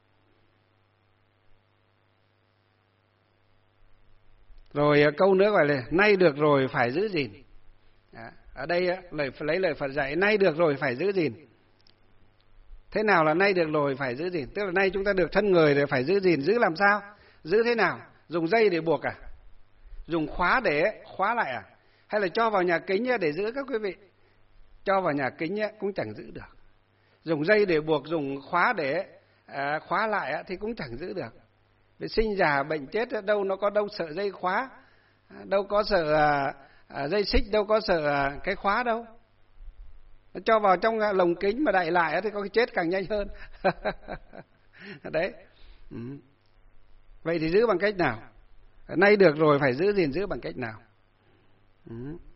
Rồi câu nữa gọi là nay được rồi phải giữ gìn. À, ở đây á, lời lấy lời Phật dạy nay được rồi phải giữ gìn. Thế nào là nay được rồi phải giữ gìn? Tức là nay chúng ta được thân người thì phải giữ gìn. Giữ làm sao? Giữ thế nào? Dùng dây để buộc à? Dùng khóa để khóa lại à? Hay là cho vào nhà kính để giữ các quý vị? Cho vào nhà kính cũng chẳng giữ được. Dùng dây để buộc, dùng khóa để à, khóa lại thì cũng chẳng giữ được. Vì sinh già bệnh chết đâu nó có đâu sợ dây khóa, đâu có sợ à, à, dây xích, đâu có sợ à, cái khóa đâu. Nó cho vào trong lồng kính mà đậy lại thì có cái chết càng nhanh hơn. Đấy. Ừ. Vậy thì giữ bằng cách nào? Nay được rồi phải giữ gìn, giữ bằng cách nào? Ừ.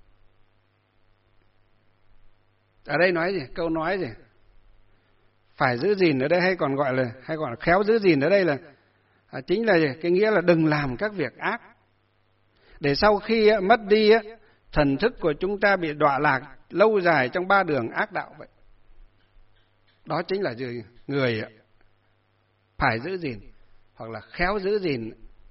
Ở đây nói gì? Câu nói gì? Phải giữ gìn ở đây hay còn gọi là hay còn khéo giữ gìn ở đây là à, chính là gì? Cái nghĩa là đừng làm các việc ác. Để sau khi á, mất đi á, thần thức của chúng ta bị đọa lạc lâu dài trong ba đường ác đạo vậy. Đó chính là gì? Người phải giữ gìn hoặc là khéo giữ gìn.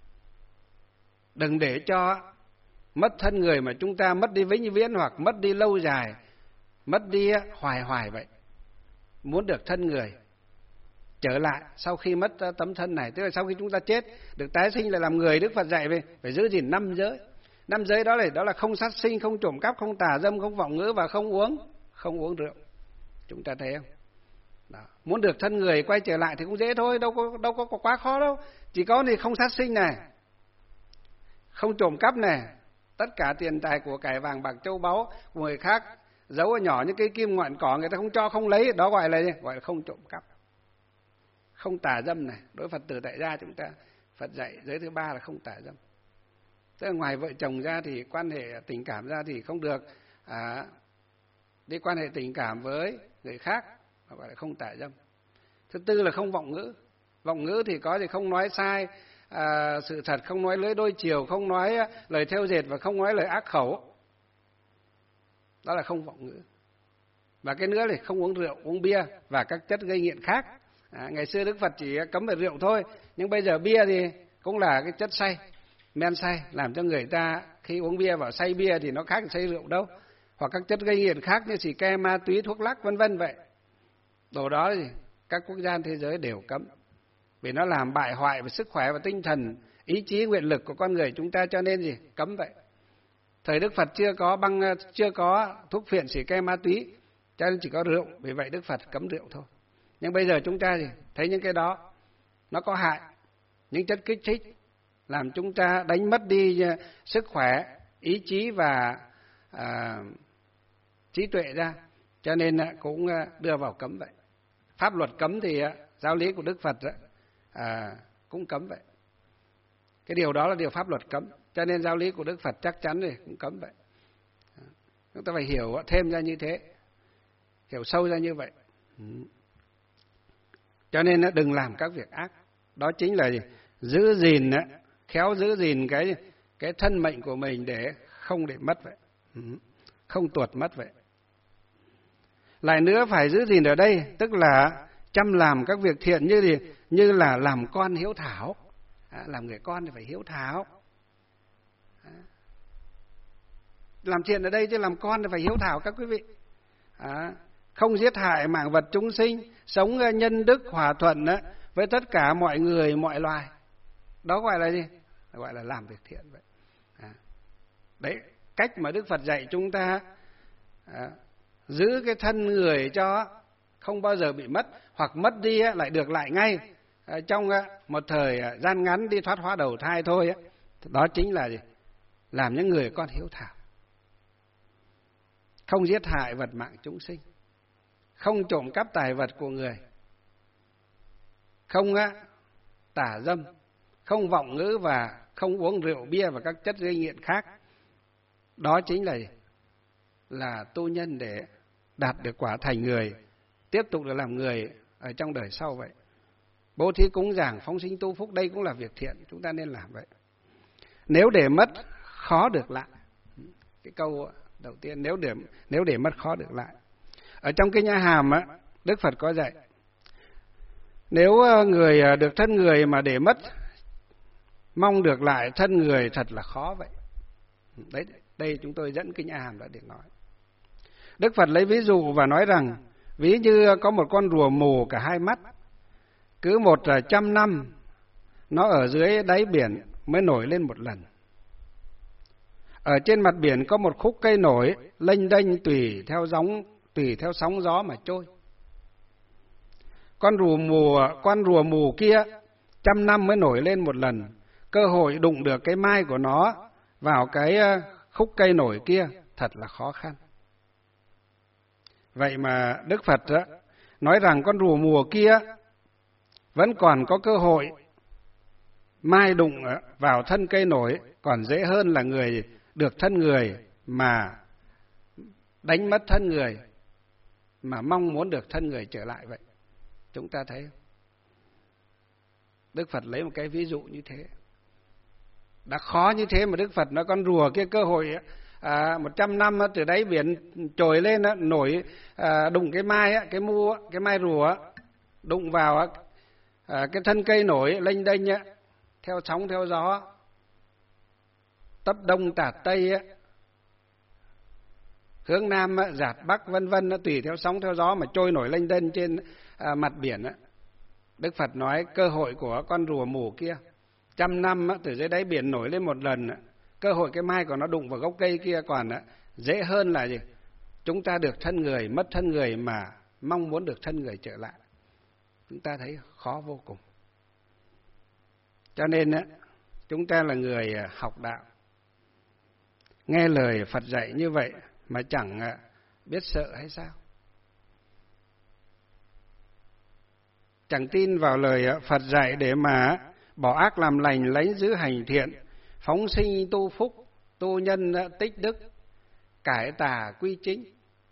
Đừng để cho mất thân người mà chúng ta mất đi vĩnh viễn hoặc mất đi lâu dài, mất đi hoài hoài vậy. Muốn được thân người trở lại sau khi mất tấm thân này, tức là sau khi chúng ta chết được tái sinh lại làm người, Đức Phật dạy về phải giữ gìn năm giới. Năm giới đó là đó là không sát sinh, không trộm cắp, không tà dâm, không vọng ngữ và không uống không uống rượu. Chúng ta thấy không? Đó. Muốn được thân người quay trở lại thì cũng dễ thôi, đâu có đâu có, có quá khó đâu. Chỉ có thì không sát sinh này, không trộm cắp này, tất cả tiền tài của cải vàng bạc châu báu của người khác giấu ở nhỏ những cái kim ngọn cỏ người ta không cho không lấy, đó gọi là gì? Gọi là không trộm cắp. Không tà dâm này, đối Phật tử tại gia chúng ta Phật dạy giới thứ ba là không tà dâm. Tức là ngoài vợ chồng ra thì quan hệ tình cảm ra thì không được à, đi quan hệ tình cảm với người khác, gọi là không tà dâm. Thứ tư là không vọng ngữ. Vọng ngữ thì có gì không nói sai à, sự thật, không nói lưỡi đôi chiều, không nói lời thêu dệt và không nói lời ác khẩu. Đó là không vọng ngữ. Và cái nữa là không uống rượu, uống bia và các chất gây nghiện khác. À, ngày xưa Đức Phật chỉ cấm về rượu thôi, nhưng bây giờ bia thì cũng là cái chất say, men say, làm cho người ta khi uống bia vào say bia thì nó khác say rượu đâu. Hoặc các chất gây nghiện khác như xì ke, ma túy, thuốc lắc vân vân vậy. Đồ đó thì các quốc gia thế giới đều cấm. Vì nó làm bại hoại về sức khỏe và tinh thần, ý chí, nguyện lực của con người chúng ta, cho nên gì? Cấm vậy. Thời Đức Phật chưa có băng, chưa có thuốc phiện, xì ke, ma túy, cho nên chỉ có rượu, vì vậy Đức Phật cấm rượu thôi. Nhưng bây giờ chúng ta thì thấy những cái đó nó có hại, những chất kích thích làm chúng ta đánh mất đi sức khỏe, ý chí và à, trí tuệ ra, cho nên cũng đưa vào cấm vậy. Pháp luật cấm thì giáo lý của Đức Phật à, cũng cấm vậy. Cái điều đó là điều pháp luật cấm, cho nên giáo lý của Đức Phật chắc chắn thì cũng cấm vậy. Chúng ta phải hiểu thêm ra như thế, hiểu sâu ra như vậy. Cho nên đừng làm các việc ác. Đó chính là gì? Giữ gìn, khéo giữ gìn cái cái thân mệnh của mình để không để mất vậy, không tuột mất vậy. Lại nữa phải giữ gìn ở đây tức là chăm làm các việc thiện, như gì? Như là làm con hiếu thảo. À, làm người con thì phải hiếu thảo. À, làm thiện ở đây chứ làm con thì phải hiếu thảo các quý vị. À, không giết hại mạng vật chúng sinh, sống nhân đức hòa thuận với tất cả mọi người mọi loài. Đó gọi là gì? Gọi là làm việc thiện vậy. À, đấy, cách mà Đức Phật dạy chúng ta à, giữ cái thân người cho không bao giờ bị mất, hoặc mất đi lại được lại ngay à, trong một thời gian ngắn đi thoát hóa đầu thai thôi. Đó chính là gì? Làm những người con hiếu thảo, không giết hại vật mạng chúng sinh, không trộm cắp tài vật của người, không á, tả dâm, không vọng ngữ và không uống rượu bia và các chất gây nghiện khác. Đó chính là là tu nhân để đạt được quả thành người, tiếp tục được làm người ở trong đời sau vậy. Bố thí cúng dường, phóng sinh tu phúc, đây cũng là việc thiện, chúng ta nên làm vậy. Nếu để mất, khó được lại. Cái câu đầu tiên, nếu để nếu để mất, khó được lại. Ở trong Kinh A Hàm á, Đức Phật có dạy, nếu người được thân người mà để mất, mong được lại thân người thật là khó vậy. Đấy, đây chúng tôi dẫn Kinh A Hàm đã để nói. Đức Phật lấy ví dụ và nói rằng, ví như có một con rùa mù cả hai mắt, cứ một trăm năm nó ở dưới đáy biển mới nổi lên một lần. Ở trên mặt biển có một khúc cây nổi, lênh đênh tùy theo gióng, tùy theo sóng gió mà trôi. Con rùa mù, con rùa mù kia trăm năm mới nổi lên một lần, cơ hội đụng được cái mai của nó vào cái khúc cây nổi kia thật là khó khăn. Vậy mà Đức Phật đó, nói rằng con rùa mù kia vẫn còn có cơ hội mai đụng vào thân cây nổi, còn dễ hơn là người được thân người mà đánh mất thân người, mà mong muốn được thân người trở lại vậy. Chúng ta thấy không? Đức Phật lấy một cái ví dụ như thế. Đã khó như thế mà Đức Phật nói con rùa kia cơ hội à, một trăm năm từ đáy biển trồi lên nổi, à, đụng cái mai, cái mu, cái mai rùa đụng vào à, cái thân cây nổi lênh đênh theo sóng theo gió, tấp đông tạt tây, hướng nam dạt bắc vân vân, tùy theo sóng theo gió mà trôi nổi lênh đênh trên à, mặt biển. Đức Phật nói cơ hội của con rùa mù kia trăm năm từ dưới đáy biển nổi lên một lần, cơ hội cái mai của nó đụng vào gốc cây kia còn dễ hơn là gì? Chúng ta được thân người, mất thân người mà mong muốn được thân người trở lại. Chúng ta thấy khó vô cùng. Cho nên chúng ta là người học đạo, nghe lời Phật dạy như vậy mà chẳng biết sợ hay sao? Chẳng tin vào lời Phật dạy để mà bỏ ác làm lành, lấy giữ hành thiện, phóng sinh tu phúc, tu nhân tích đức, cải tà quy chính,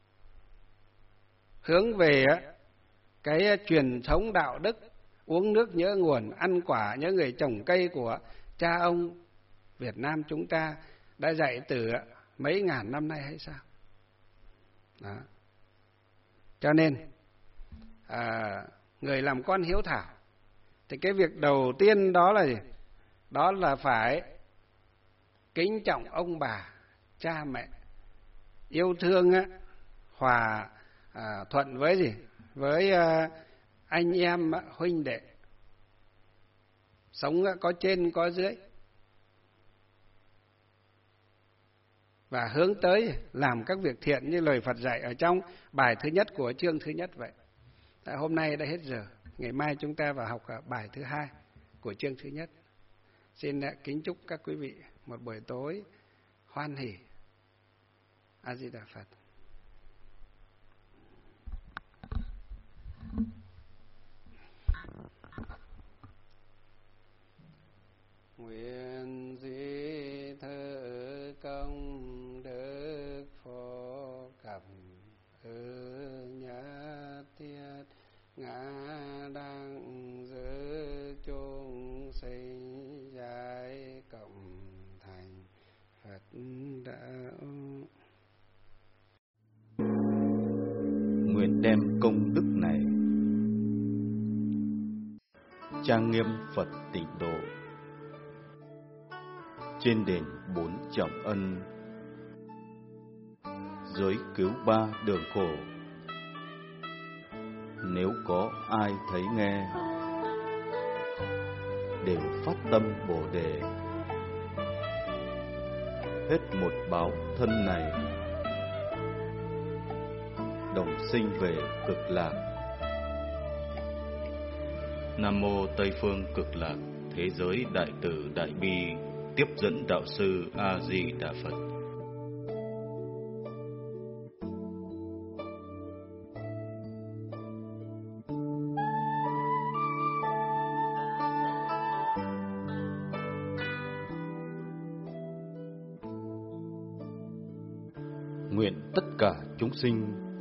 hướng về cái truyền thống đạo đức, uống nước nhớ nguồn, ăn quả nhớ người trồng cây của cha ông Việt Nam chúng ta đã dạy từ mấy ngàn năm nay hay sao? Đó. Cho nên à, người làm con hiếu thảo thì cái việc đầu tiên đó là gì? Đó là phải kính trọng ông bà, cha mẹ, yêu thương á, hòa à, thuận với gì? Với à, anh em huynh đệ, sống có trên có dưới, và hướng tới làm các việc thiện như lời Phật dạy ở trong bài thứ nhất của chương thứ nhất vậy. Tại hôm nay đã hết giờ, ngày mai chúng ta vào học bài thứ hai của chương thứ nhất. Xin kính chúc các quý vị một buổi tối hoan hỉ. A Di Đà Phật. Nguyện di thơ công đức phổ cẩm ư nhát thiết ngã đăng giữ chúng sinh giải cộng thành Phật đạo. Nguyện đem công đức này trang nghiêm Phật Tịnh Độ, trên đền bốn trọng ân, giới cứu ba đường khổ. Nếu có ai thấy nghe, đều phát tâm Bồ Đề, hết một báo thân này, đồng sinh về Cực Lạc. Nam mô Tây phương Cực Lạc Thế giới Đại Từ Đại Bi Tiếp dẫn Đạo sư A Di Đà Phật. nguyện tất cả chúng sinh